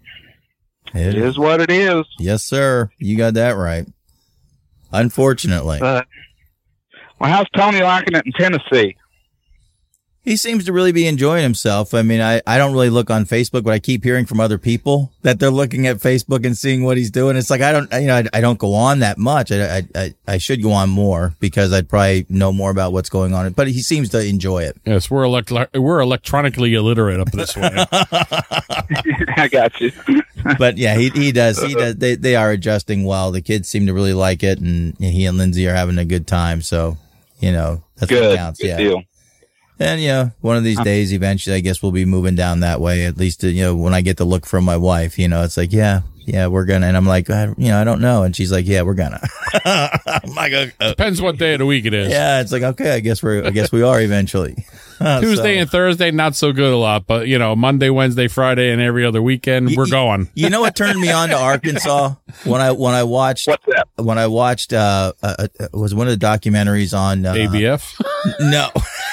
Speaker 3: It
Speaker 2: is what it is.
Speaker 3: Yes, sir. You got that right. Unfortunately.
Speaker 2: But well, how's Tony liking it in Tennessee?
Speaker 3: He seems to really be enjoying himself. I mean, I, I don't really look on Facebook, but I keep hearing from other people that they're looking at Facebook and seeing what he's doing. It's like, I don't, you know, I, I don't go on that much. I, I, I, I should go on more because I'd probably know more about what's going on. But he seems to enjoy it.
Speaker 4: Yes, we're elect- we're electronically illiterate up this way.
Speaker 2: I got you.
Speaker 3: But yeah, he, he does. He does. They, they are adjusting well. The kids seem to really like it, and he and Lindsay are having a good time. So, you know, that's what
Speaker 2: Good.
Speaker 3: counts.
Speaker 2: Good
Speaker 3: Yeah.
Speaker 2: deal.
Speaker 3: And, you know, one of these days, eventually, I guess we'll be moving down that way. At least, you know, when I get the look from my wife, you know, it's like, yeah, yeah, we're going to. And I'm like, I, you know, I don't know. And she's like, yeah, we're going to. I'm like, uh,
Speaker 4: Depends what day of the week it is.
Speaker 3: yeah, it's like, okay, I guess we're, I guess we are eventually. Uh,
Speaker 4: Tuesday
Speaker 3: so-
Speaker 4: and Thursday, not so good a lot, but you know, Monday, Wednesday, Friday, and every other weekend, we're
Speaker 3: y-
Speaker 4: going.
Speaker 3: You know what turned me on to Arkansas when I, when I watched,
Speaker 2: What's that?
Speaker 3: when I watched, uh, uh, uh was one of the documentaries on, uh,
Speaker 4: A B F.
Speaker 3: No.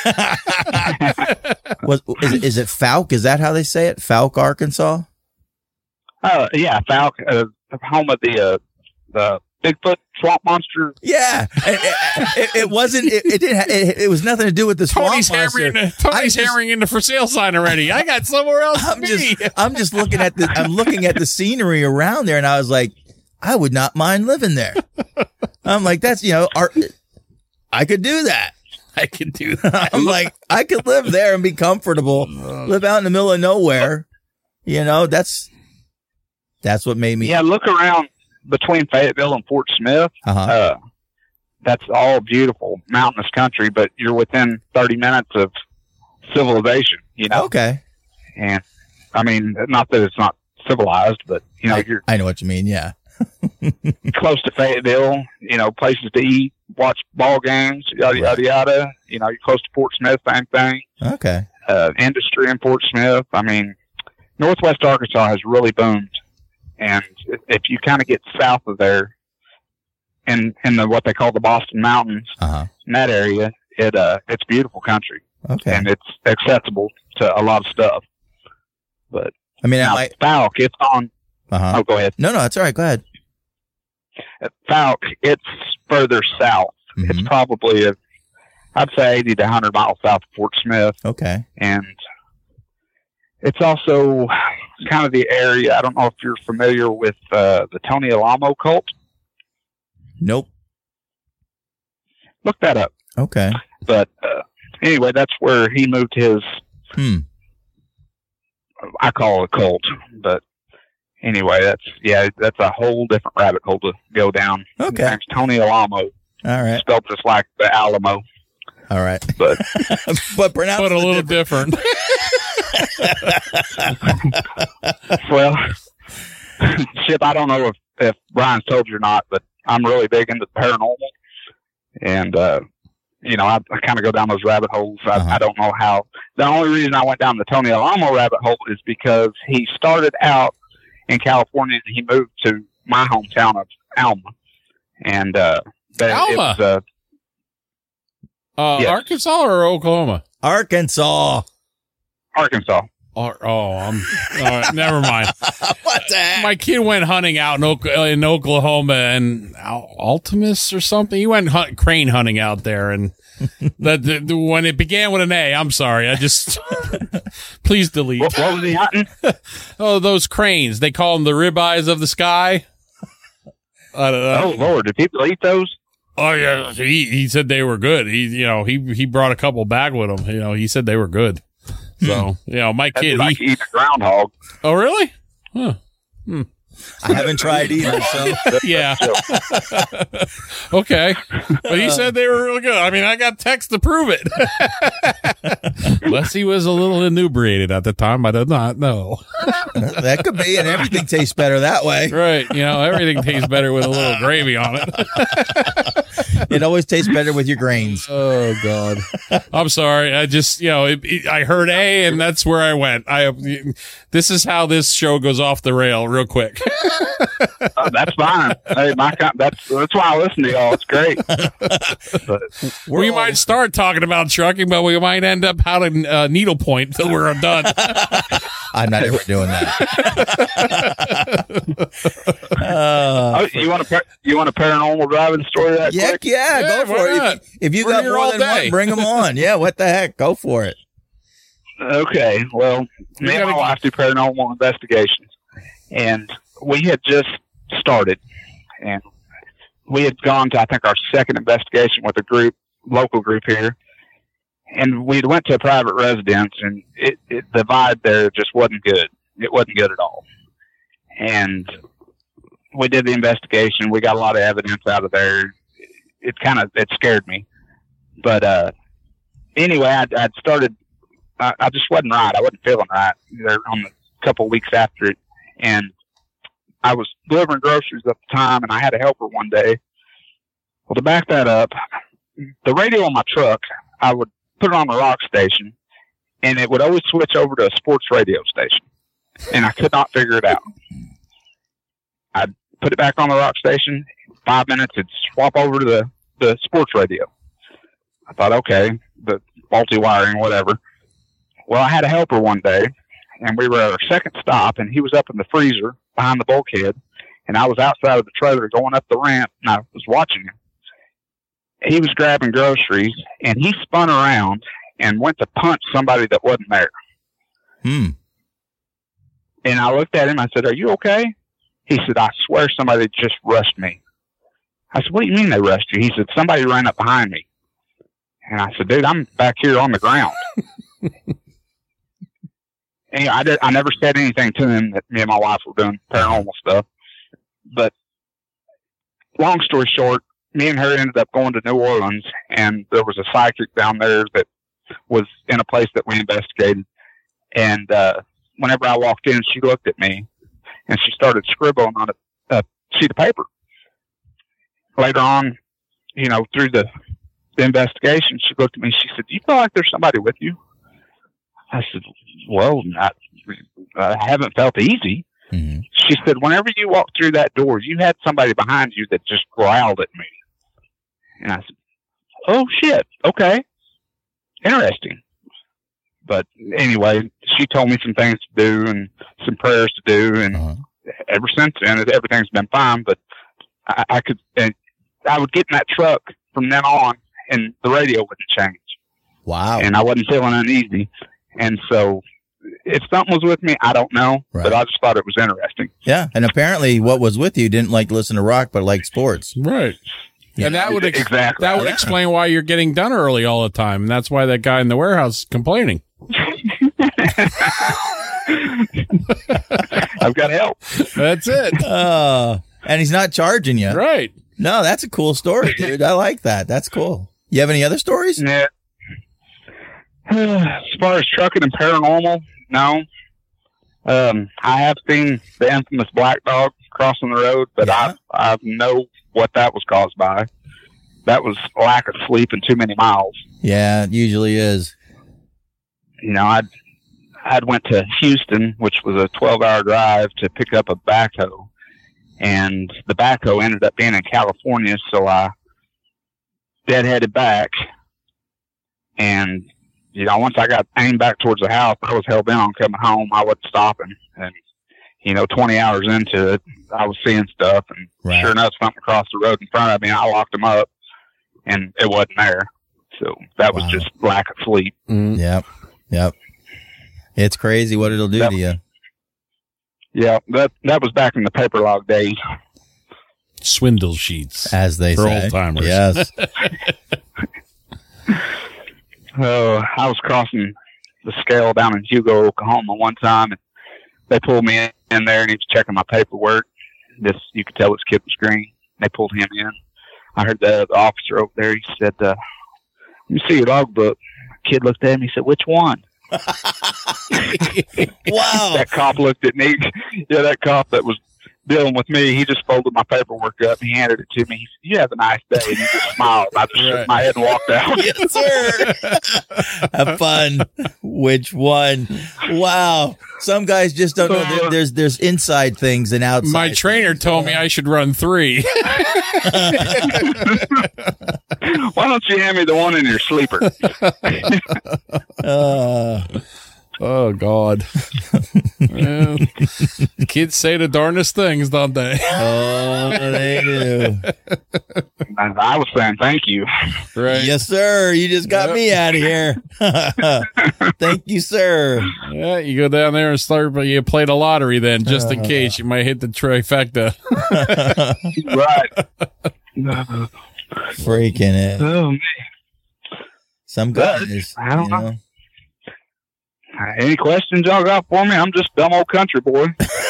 Speaker 3: Was is it, is it Falk? Is that how they say it? Falk, Arkansas?
Speaker 2: Oh, yeah, Falk, uh, home of the uh, the Bigfoot swamp monster.
Speaker 3: Yeah. It, it, it, it wasn't. It, it didn't. ha- It, it was nothing to do with the swamp
Speaker 4: Tony's
Speaker 3: monster.
Speaker 4: hammering, the,
Speaker 3: I
Speaker 4: Tony's
Speaker 3: just-
Speaker 4: hammering in the for sale sign already. I got somewhere else to
Speaker 3: I'm
Speaker 4: be.
Speaker 3: just. I'm just looking at the. I'm looking at the scenery around there, and I was like, I would not mind living there. I'm like, that's you know, our, I could do that.
Speaker 4: I can do that.
Speaker 3: I'm like, I could live there and be comfortable. Live out in the middle of nowhere. You know, that's that's what made me.
Speaker 2: Yeah, look around between Fayetteville and Fort Smith.
Speaker 3: Uh-huh.
Speaker 2: Uh, that's all beautiful mountainous country, but you're within thirty minutes of civilization, you know?
Speaker 3: Okay.
Speaker 2: And I mean, not that it's not civilized, but you know,
Speaker 3: I,
Speaker 2: you're
Speaker 3: I know what you mean. Yeah.
Speaker 2: close to Fayetteville, you know, places to eat, watch ball games, yada, yada, yada. You know, you're close to Fort Smith, same thing.
Speaker 3: Okay.
Speaker 2: Uh, industry in Fort Smith. I mean, Northwest Arkansas has really boomed. And if- if you kind of get south of there in, in the, what they call the Boston Mountains,
Speaker 3: Uh huh.
Speaker 2: in that area, it, uh, it's beautiful country
Speaker 3: Okay.
Speaker 2: and it's accessible to a lot of stuff. But
Speaker 3: I mean, I
Speaker 2: now,
Speaker 3: might.
Speaker 2: Falk, it's on,
Speaker 3: Uh huh.
Speaker 2: oh, go ahead.
Speaker 3: No, no, that's all right. Go ahead.
Speaker 2: At Falk, it's further south.
Speaker 3: Mhm.
Speaker 2: It's probably, a, I'd say eighty to one hundred miles south of Fort Smith.
Speaker 3: Okay.
Speaker 2: And it's also kind of the area. I don't know if you're familiar with uh, the Tony Alamo cult.
Speaker 3: Nope.
Speaker 2: Look that up.
Speaker 3: Okay.
Speaker 2: But uh, anyway, that's where he moved his.
Speaker 3: Hmm.
Speaker 2: I call it a cult, but anyway, that's yeah, that's a whole different rabbit hole to go down.
Speaker 3: Okay.
Speaker 2: His name's Tony Alamo.
Speaker 3: All right.
Speaker 2: Spelled just like the Alamo.
Speaker 3: All right.
Speaker 2: But
Speaker 3: but pronounced
Speaker 4: But a little different.
Speaker 2: Well, Chip, I don't know if, if Brian's told you or not, but I'm really big into the paranormal. And, uh, you know, I, I kind of go down those rabbit holes. I,
Speaker 3: Uh-huh.
Speaker 2: I don't know how. The only reason I went down the Tony Alamo rabbit hole is because he started out in California and he moved to my hometown of Alma. And, uh, that,
Speaker 4: Alma?
Speaker 2: It was, uh,
Speaker 4: Uh,
Speaker 2: Yes.
Speaker 4: Arkansas or Oklahoma?
Speaker 3: Arkansas.
Speaker 2: Arkansas.
Speaker 4: Oh, oh I'm all right, never mind.
Speaker 3: What the heck?
Speaker 4: My kid went hunting out in, Oka- in Oklahoma and Al- Altimus or something. He went hunt- crane hunting out there, and the, the, the, when it began with an A, I'm sorry. I just please delete.
Speaker 2: What, what was he hunting?
Speaker 4: Oh, those cranes. They call them the ribeyes of the sky. I don't know.
Speaker 2: Oh, Lord. Do people eat those?
Speaker 4: Oh yeah, he he said they were good. He you know he he brought a couple back with him. You know he said they were good. So you know my
Speaker 2: That'd be
Speaker 4: kid.
Speaker 2: like
Speaker 4: He,
Speaker 2: eating a groundhog.
Speaker 4: oh really? Huh.
Speaker 3: I haven't tried either, so
Speaker 4: Yeah. Okay. But he said they were really good. I mean, I got text to prove it. Unless he was a little inebriated at the time. I did not know.
Speaker 3: that could be, and everything tastes better that way.
Speaker 4: Right. You know, everything tastes better with a little gravy on it.
Speaker 3: It always tastes better with your grains.
Speaker 4: Oh, God. I'm sorry. I just, you know, it, it, I heard A and that's where I went. I This is how this show goes off the rail real quick.
Speaker 2: Uh, that's fine. Hey, my con- that's that's why I listen to y'all. It's great. But
Speaker 4: We might start talking about trucking, but we might end up out in uh, needlepoint till we're done.
Speaker 3: I'm not ever doing that. uh,
Speaker 2: oh, you want a par- you want a paranormal driving story? That
Speaker 3: yeah,
Speaker 2: quick?
Speaker 3: yeah,
Speaker 4: Yeah,
Speaker 3: go for
Speaker 4: why
Speaker 3: it.
Speaker 4: not?
Speaker 3: If, if you
Speaker 4: We're
Speaker 3: got
Speaker 4: here
Speaker 3: more
Speaker 4: all
Speaker 3: than
Speaker 4: day.
Speaker 3: one, bring them on. Yeah, what the heck? Go for it.
Speaker 2: Okay. Well, me and my
Speaker 4: gotta-
Speaker 2: wife do paranormal investigations, and we had just started, and we had gone to I think our second investigation with a group, local group here, and we went to a private residence, and it, it the vibe there just wasn't good. It wasn't good at all, and we did the investigation. We got a lot of evidence out of there. It kind of it scared me, but uh, anyway, I'd, I'd started. I, I just wasn't right. I wasn't feeling right there on the couple of weeks after it, and I was delivering groceries at the time, and I had a helper one day. Well, to back that up, the radio on my truck, I would put it on the rock station, and it would always switch over to a sports radio station, and I could not figure it out. I'd put it back on the rock station. Five minutes, it'd swap over to the, the sports radio. I thought, okay, the faulty wiring, whatever. Well, I had a helper one day, and we were at our second stop, and he was up in the freezer behind the bulkhead, and I was outside of the trailer going up the ramp, and I was watching him. He was grabbing groceries, and he spun around and went to punch somebody that wasn't there.
Speaker 3: Hmm.
Speaker 2: And I looked at him, I said, "Are you okay?" He said, "I swear somebody just rushed me." I said, "What do you mean they rushed you?" He said, "Somebody ran up behind me." And I said, "Dude, I'm back here on the ground." And I, did, I never said anything to him that me and my wife were doing paranormal stuff. But long story short, me and her ended up going to New Orleans, and there was a psychic down there that was in a place that we investigated. And uh, whenever I walked in, she looked at me, and she started scribbling on a, a sheet of paper. Later on, you know, through the, the investigation, she looked at me, she said, "Do you feel like there's somebody with you?" I said, "Well, I, I haven't felt easy."
Speaker 3: Mm-hmm.
Speaker 2: She said, "Whenever you walked through that door, you had somebody behind you that just growled at me." And I said, "Oh, shit. Okay. Interesting." But anyway, she told me some things to do and some prayers to do. And
Speaker 3: Uh-huh.
Speaker 2: ever since then, everything's been fine. But I, I could, and I would get in that truck from then on, and the radio wouldn't change.
Speaker 3: Wow.
Speaker 2: And I wasn't feeling uneasy. And so if something was with me, I don't know,
Speaker 3: Right.
Speaker 2: but I just thought it was interesting.
Speaker 3: Yeah, and apparently, what was with you didn't like listen to rock, but liked sports.
Speaker 4: Right.
Speaker 3: Yeah.
Speaker 4: And that would ex-
Speaker 2: Exactly.
Speaker 4: that would
Speaker 3: Yeah.
Speaker 4: explain why you're getting done early all the time, and that's why that guy in the warehouse is complaining.
Speaker 2: I've got help.
Speaker 4: That's it.
Speaker 3: Uh, and he's not charging you.
Speaker 4: Right.
Speaker 3: No, that's a cool story, dude. I like that. That's cool. You have any other stories?
Speaker 2: Yeah. As far as trucking and paranormal, no. Um, I have seen the infamous black dog crossing the road, but
Speaker 3: Yeah.
Speaker 2: I I know what that was caused by. That was lack of sleep and too many miles.
Speaker 3: Yeah, it usually is.
Speaker 2: You know, I'd I'd went to Houston, which was a twelve hour drive, to pick up a backhoe, and the backhoe ended up being in California, so I deadheaded back, and you know, once I got aimed back towards the house, I was hell bent on coming home. I wasn't stopping, and you know, twenty hours into it, I was seeing stuff, and
Speaker 3: Right.
Speaker 2: sure enough, something crossed the road in front of me. I locked them up, and it wasn't there. So that was
Speaker 3: Wow.
Speaker 2: just lack of sleep.
Speaker 4: Mm.
Speaker 3: Yep. Yep. It's crazy what it'll do
Speaker 2: That-
Speaker 3: to you.
Speaker 2: Yeah, that that was back in the paper log days.
Speaker 4: Swindle sheets.
Speaker 3: As they
Speaker 4: For
Speaker 3: say.
Speaker 4: old-timers.
Speaker 3: Yes.
Speaker 2: Uh, I was crossing the scale down in Hugo, Oklahoma one time, and they pulled me in, in there, and he was checking my paperwork. This, you could tell this kid was green. They pulled him in. I heard the, the officer over there. He said, uh, "Let me see your logbook." Kid looked at him. He said, "Which one?"
Speaker 3: Wow.
Speaker 2: That cop looked at me. Yeah, that cop that was dealing with me, he just folded my paperwork up and he handed it to me. He said, "You have a nice day." And he just smiled. I just
Speaker 4: Right.
Speaker 2: shook my head and walked out.
Speaker 3: Yes, sir. Have fun. Which one? Wow. Some guys just don't know. There- There's there's inside things and outside.
Speaker 4: My trainer told me I should run three.
Speaker 2: Why don't you hand me the one in your sleeper?
Speaker 3: Uh,
Speaker 4: Oh, God. Well, kids say the darndest things, don't they?
Speaker 3: oh, they do.
Speaker 2: And I was saying thank you.
Speaker 4: Right.
Speaker 3: Yes, sir. You just got
Speaker 4: Yep.
Speaker 3: me out of here. Thank you, sir.
Speaker 4: Yeah, you go down there and start, but you play the lottery then, just in case you might hit the trifecta.
Speaker 2: Right.
Speaker 3: Freaking it.
Speaker 2: Oh, man.
Speaker 3: Some guys.
Speaker 2: I don't
Speaker 3: you
Speaker 2: know. Any questions y'all got for me? I'm just dumb old country boy.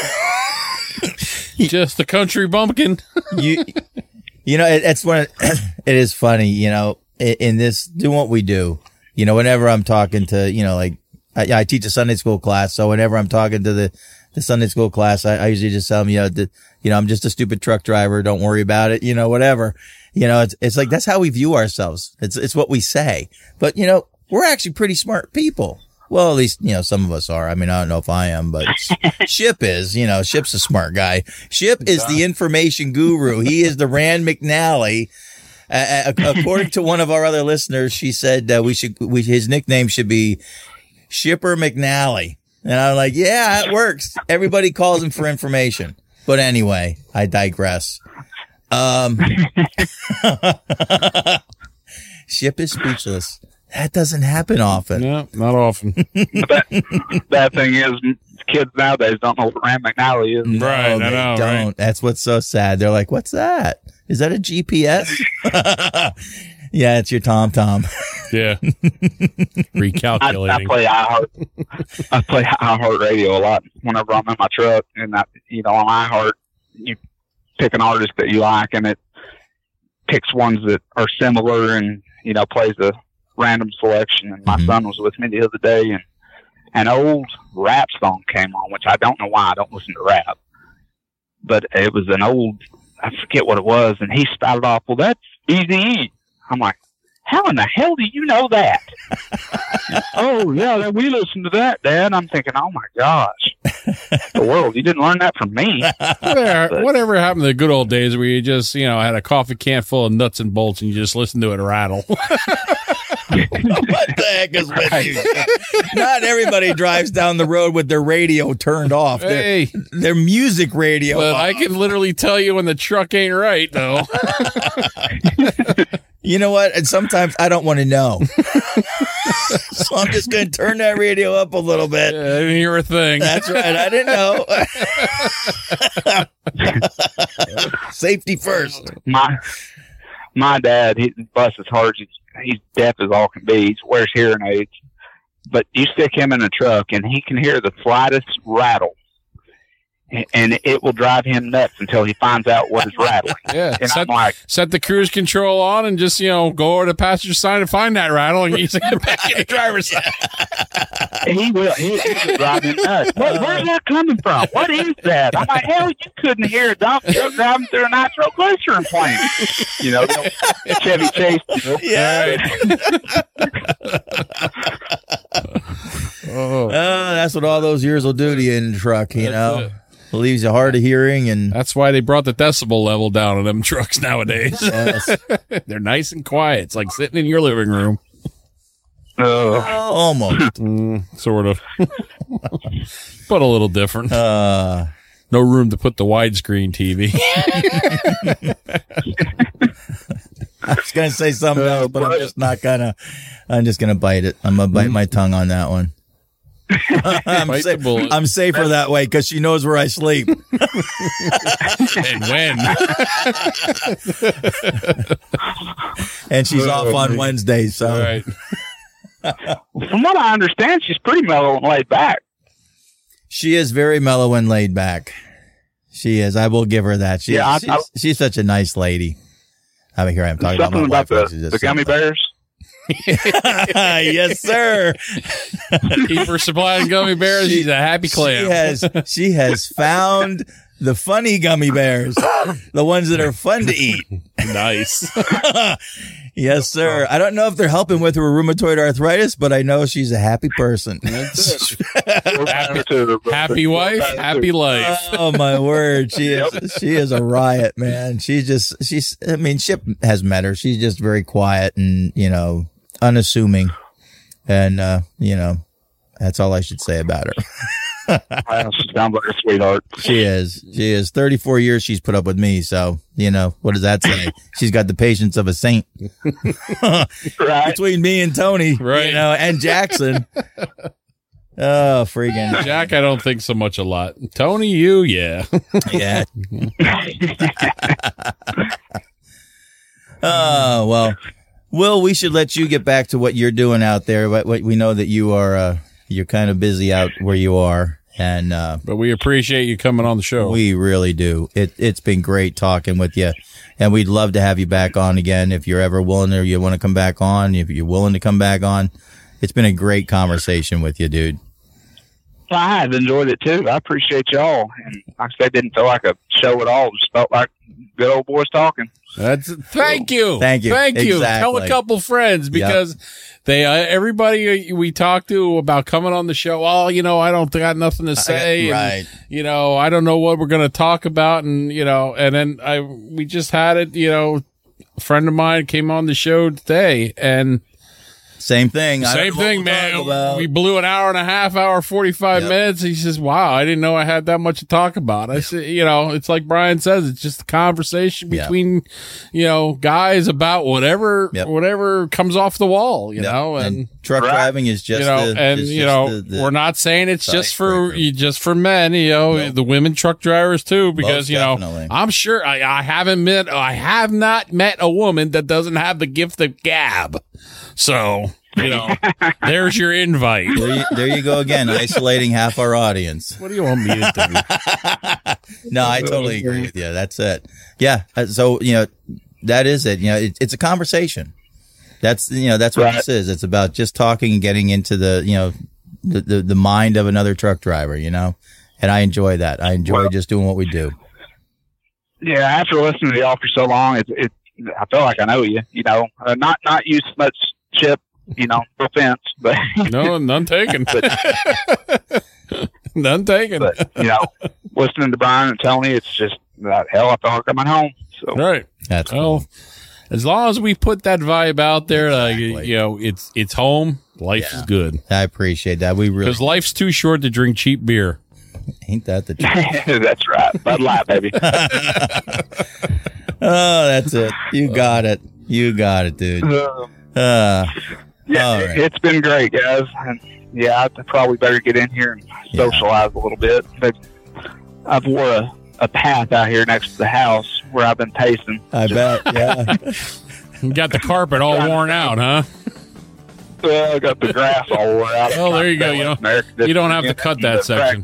Speaker 4: Just a country bumpkin.
Speaker 3: you you know it, it's one of, it is funny, you know, in, in this doing what we do, you know, whenever I'm talking to, you know, like I, I teach a Sunday school class, so whenever I'm talking to the the Sunday school class, I, I usually just tell them, you know, that, you know, I'm just a stupid truck driver, don't worry about it, you know, whatever. You know, it's it's like that's how we view ourselves. It's it's what we say. But, you know, we're actually pretty smart people. Well, at least, you know, some of us are. I mean, I don't know if I am, but Ship is, you know, Ship's a smart guy. Ship is the information guru. He is the Rand McNally. Uh, according to one of our other listeners, she said uh, we should, we, his nickname should be Shipper McNally. And I'm like, yeah, it works. Everybody calls him for information. But anyway, I digress. Um, Ship is speechless. That doesn't happen often.
Speaker 4: No, not often.
Speaker 2: Bad thing is, kids nowadays don't know what Rand McNally is.
Speaker 3: No,
Speaker 4: Right, I
Speaker 3: they
Speaker 4: know,
Speaker 3: don't.
Speaker 4: right?
Speaker 3: That's what's so sad. They're like, "What's that? Is that a G P S?" Yeah, it's your Tom Tom.
Speaker 4: Yeah.
Speaker 2: I, I
Speaker 4: Recalculating.
Speaker 2: play iHeart. I play iHeart Radio a lot whenever I'm in my truck, and I, you know, on iHeart, you pick an artist that you like, and it picks ones that are similar, and you know, plays a random selection. And my
Speaker 3: Mhm.
Speaker 2: son was with me the other day, and an old rap song came on, which I don't know why I don't listen to rap, but it was an old, I forget what it was, and he spouted off, "Well, that's Eazy-E." I'm like, "How in the hell do you know that?" "Oh, yeah, we listen to that, Dad." I'm thinking, oh, my gosh. The world, you didn't learn that from me.
Speaker 4: Whatever, whatever happened to the good old days where you just, you know, had a coffee can full of nuts and bolts and you just listened to it rattle?
Speaker 3: What the heck is with you? Not everybody drives down the road with their radio turned off. Their,
Speaker 4: Hey,
Speaker 3: their music radio.
Speaker 4: but
Speaker 3: off.
Speaker 4: I can literally tell you when the truck ain't right, though.
Speaker 3: You know what? And sometimes I don't want to know. So I'm just going to turn that radio up a little bit.
Speaker 4: Yeah, I didn't hear a thing.
Speaker 3: That's right. I didn't know. Safety first.
Speaker 2: My my dad, he busts as hard as he's, he's deaf as all can be. He wears hearing aids. But you stick him in a truck, and he can hear the slightest rattle, and it will drive him nuts until he finds out what is rattling.
Speaker 4: Yeah,
Speaker 2: and
Speaker 4: set,
Speaker 2: I'm like,
Speaker 4: set the cruise control on and just, you know, go over to the passenger side and find that rattle, and he's back in the driver's side.
Speaker 2: He will. He, he will drive him nuts. What, where's that coming from? What is that? I'm like, hell, you couldn't hear a dump truck driving through a nitroglycerin plant. You know, Chevy Chase.
Speaker 3: Yeah.
Speaker 4: Oh,
Speaker 3: Uh, that's what all those years will do to you in the truck, you know.
Speaker 4: it.
Speaker 3: It leaves you hard of hearing, and
Speaker 4: that's why they brought the decibel level down on them trucks nowadays.
Speaker 3: yes.
Speaker 4: They're nice and quiet. It's like sitting in your living room.
Speaker 2: Uh,
Speaker 3: Almost.
Speaker 4: Mm, sort of. But a little different.
Speaker 3: Uh,
Speaker 4: No room to put the widescreen T V.
Speaker 3: I was going to say something else, but I'm just not going to. I'm just going to bite it. I'm going to bite my tongue on that one. I'm,
Speaker 4: Bite
Speaker 3: sa-
Speaker 4: the bullet.
Speaker 3: I'm safer that way because she knows where I sleep.
Speaker 4: And when?
Speaker 3: And she's off on Wednesdays. So
Speaker 4: All right.
Speaker 2: from what I understand, she's pretty mellow and laid back.
Speaker 3: she is very mellow and laid back. She is. I will give her that. She,
Speaker 2: Yeah, I-
Speaker 3: she's,
Speaker 2: I-
Speaker 3: she's such a nice lady. I mean, here I am talking
Speaker 2: Something
Speaker 3: about my
Speaker 2: about
Speaker 3: wife.
Speaker 2: the,
Speaker 3: She's just
Speaker 2: the gummy
Speaker 3: something.
Speaker 2: bears.
Speaker 3: Yes, sir.
Speaker 4: Keep her supplying gummy bears. She's a happy clam.
Speaker 3: She has she has found the funny gummy bears, the ones that are fun to eat.
Speaker 4: Nice.
Speaker 3: Yes, sir. I don't know if they're helping with her rheumatoid arthritis, but I know she's a happy person.
Speaker 4: Happy, happy wife, happy life.
Speaker 3: Oh my word, she is she is a riot, man. She just she's I mean, Chip has met her. She's just very quiet and, you know, unassuming. And uh, you know, that's all I should say about her.
Speaker 2: Wow, she sounds like a sweetheart.
Speaker 3: She is. She is. thirty-four years she's put up with me. So, you know, what does that say? She's got the patience of a saint.
Speaker 2: Right.
Speaker 3: Between me and Tony,
Speaker 4: Right.
Speaker 3: you know, and Jackson. Oh, freaking.
Speaker 4: Jack, I don't think so much a lot. Tony, you, yeah.
Speaker 3: Yeah. Oh, well, Will, we should let you get back to what you're doing out there. But we know that you are, uh, you're kind of busy out where you are. And, uh,
Speaker 4: But we appreciate you coming on the show.
Speaker 3: we really do. It, it's been great talking with you. And we'd love to have you back on again if you're ever willing or you want to come back on. If you're willing to come back on, it's been a great conversation with you, dude.
Speaker 2: I have enjoyed it too. I appreciate y'all. And like I said, it didn't feel like a show at all. It just felt like good old boys talking.
Speaker 4: That's thank you,
Speaker 3: Thank you.
Speaker 4: thank you.
Speaker 3: Exactly.
Speaker 4: Tell a couple friends because they uh, everybody we talk to about coming on the show. Oh, you know, I don't got nothing to say.
Speaker 3: right.
Speaker 4: And, you know, I don't know what we're going to talk about, and you know, and then I we just had it. You know, a friend of mine came on the show today, and
Speaker 3: Same thing. I
Speaker 4: same
Speaker 3: don't know what
Speaker 4: thing,
Speaker 3: we'll talk
Speaker 4: man.
Speaker 3: about.
Speaker 4: We blew an hour and a half, hour forty-five
Speaker 3: Yep.
Speaker 4: minutes. He says, "Wow, I didn't know I had that much to talk about." I said, "You know, it's like Brian says, it's just a conversation
Speaker 3: Yep.
Speaker 4: between, you know, guys about whatever,
Speaker 3: Yep.
Speaker 4: whatever comes off the wall, you
Speaker 3: Yep.
Speaker 4: know." And,
Speaker 3: And truck
Speaker 2: Right.
Speaker 3: driving is just
Speaker 4: you know,
Speaker 3: the,
Speaker 4: and
Speaker 3: is
Speaker 4: you
Speaker 3: just
Speaker 4: know,
Speaker 3: the- the-
Speaker 4: we're not saying it's
Speaker 3: the
Speaker 4: just for
Speaker 3: icebreaker.
Speaker 4: you, just for men. You know,
Speaker 3: No.
Speaker 4: the women truck drivers too, because
Speaker 3: Most
Speaker 4: you know,
Speaker 3: definitely.
Speaker 4: I'm sure I, I haven't met, I have not met a woman that doesn't have the gift of gab. So, you know, there's your invite.
Speaker 3: there, you, there you go again, isolating half our audience.
Speaker 4: What do you want me to do?
Speaker 3: No, I totally agree with you. That's it. Yeah. uh, So, you know, that is it. You know, it, it's a conversation. That's, you know, that's what
Speaker 2: Right.
Speaker 3: this is. It's about just talking and getting into the, you know, the, the, the mind of another truck driver, you know, and I enjoy that. I enjoy
Speaker 2: Well-
Speaker 3: just doing what we do.
Speaker 2: Yeah, after listening to y'all for so long, it, it I feel like I know you. You know, uh, not not you so much, Chip. You know, no offense, but
Speaker 4: No, none taken. None taken.
Speaker 2: but you know, listening to Brian and Tony, it's just uh, hell. I feel like I'm at home. So
Speaker 4: Right.
Speaker 3: That's
Speaker 4: Well, as long as we put that vibe out there, uh, you,
Speaker 3: Exactly.
Speaker 4: you know, it's it's home. Life
Speaker 3: Yeah.
Speaker 4: is good
Speaker 3: I appreciate that. We really
Speaker 4: because life's too short to drink cheap beer.
Speaker 3: ain't that the truth.
Speaker 2: that's right. Bud Light, baby.
Speaker 3: Oh, that's it. You got it. You got it, dude.
Speaker 2: Uh,
Speaker 3: Uh,
Speaker 2: Yeah,
Speaker 3: All right.
Speaker 2: it's been great, guys. And yeah, I probably better get in here and socialize a little bit. But I've wore a, a path out here next to the house where I've been pacing.
Speaker 3: I bet. Yeah.
Speaker 4: You got the carpet all worn out, huh?
Speaker 2: Well, I got the grass all wore out.
Speaker 4: Oh, there you go. You don't, you don't have to cut that section.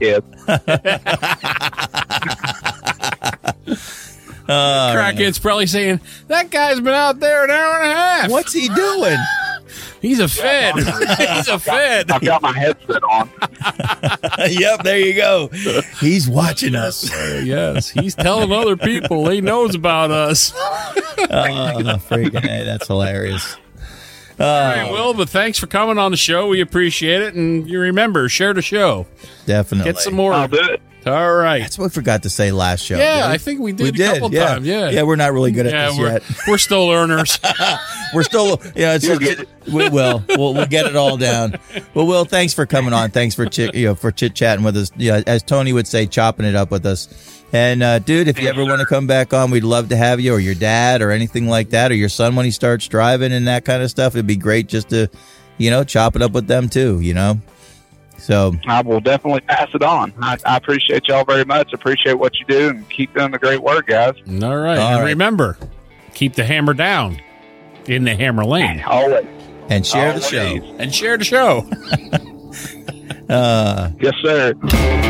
Speaker 3: Uh,
Speaker 4: Crackhead's probably saying, that guy's been out there an hour and a half.
Speaker 3: What's he doing?
Speaker 4: He's a Fed. He's a Fed.
Speaker 2: I've got my headset on.
Speaker 3: Yep, there you go. He's watching us.
Speaker 4: Yes, he's telling other people he knows about us.
Speaker 3: Oh, freaking hey, that's hilarious.
Speaker 4: All right, Will, but thanks for coming on the show. We appreciate it. And you remember, share the show.
Speaker 3: Definitely.
Speaker 4: Get some more.
Speaker 2: I'll do it.
Speaker 4: All right.
Speaker 3: That's what we forgot to say last show.
Speaker 4: Yeah,
Speaker 3: didn't
Speaker 4: I think we did
Speaker 3: we
Speaker 4: a
Speaker 3: did,
Speaker 4: couple
Speaker 3: yeah.
Speaker 4: times. Yeah.
Speaker 3: Yeah, we're not really good at
Speaker 4: Yeah,
Speaker 3: this
Speaker 4: we're,
Speaker 3: yet.
Speaker 4: we're still learners.
Speaker 3: We're still, yeah, it's
Speaker 2: You'll
Speaker 3: just,
Speaker 2: get
Speaker 3: we will. We'll, we'll get it all down. Well, Will, thanks for coming on. Thanks for chit, you know, for chit chatting with us. You know, as Tony would say, chopping it up with us. And uh, dude, if you ever want to come back on, we'd love to have you, or your dad, or anything like that, or your son when he starts driving and that kind of stuff. It'd be great just to, you know, chop it up with them too. You know. So
Speaker 2: I will definitely pass it on. I, I appreciate y'all very much. Appreciate what you do, and keep doing the great work, guys.
Speaker 4: All right.
Speaker 3: All
Speaker 4: and
Speaker 3: right.
Speaker 4: remember, keep the hammer down in the hammer lane.
Speaker 2: Always.
Speaker 3: and share the
Speaker 2: Always.
Speaker 3: show.
Speaker 4: And share the show.
Speaker 3: Uh,
Speaker 2: Yes, sir.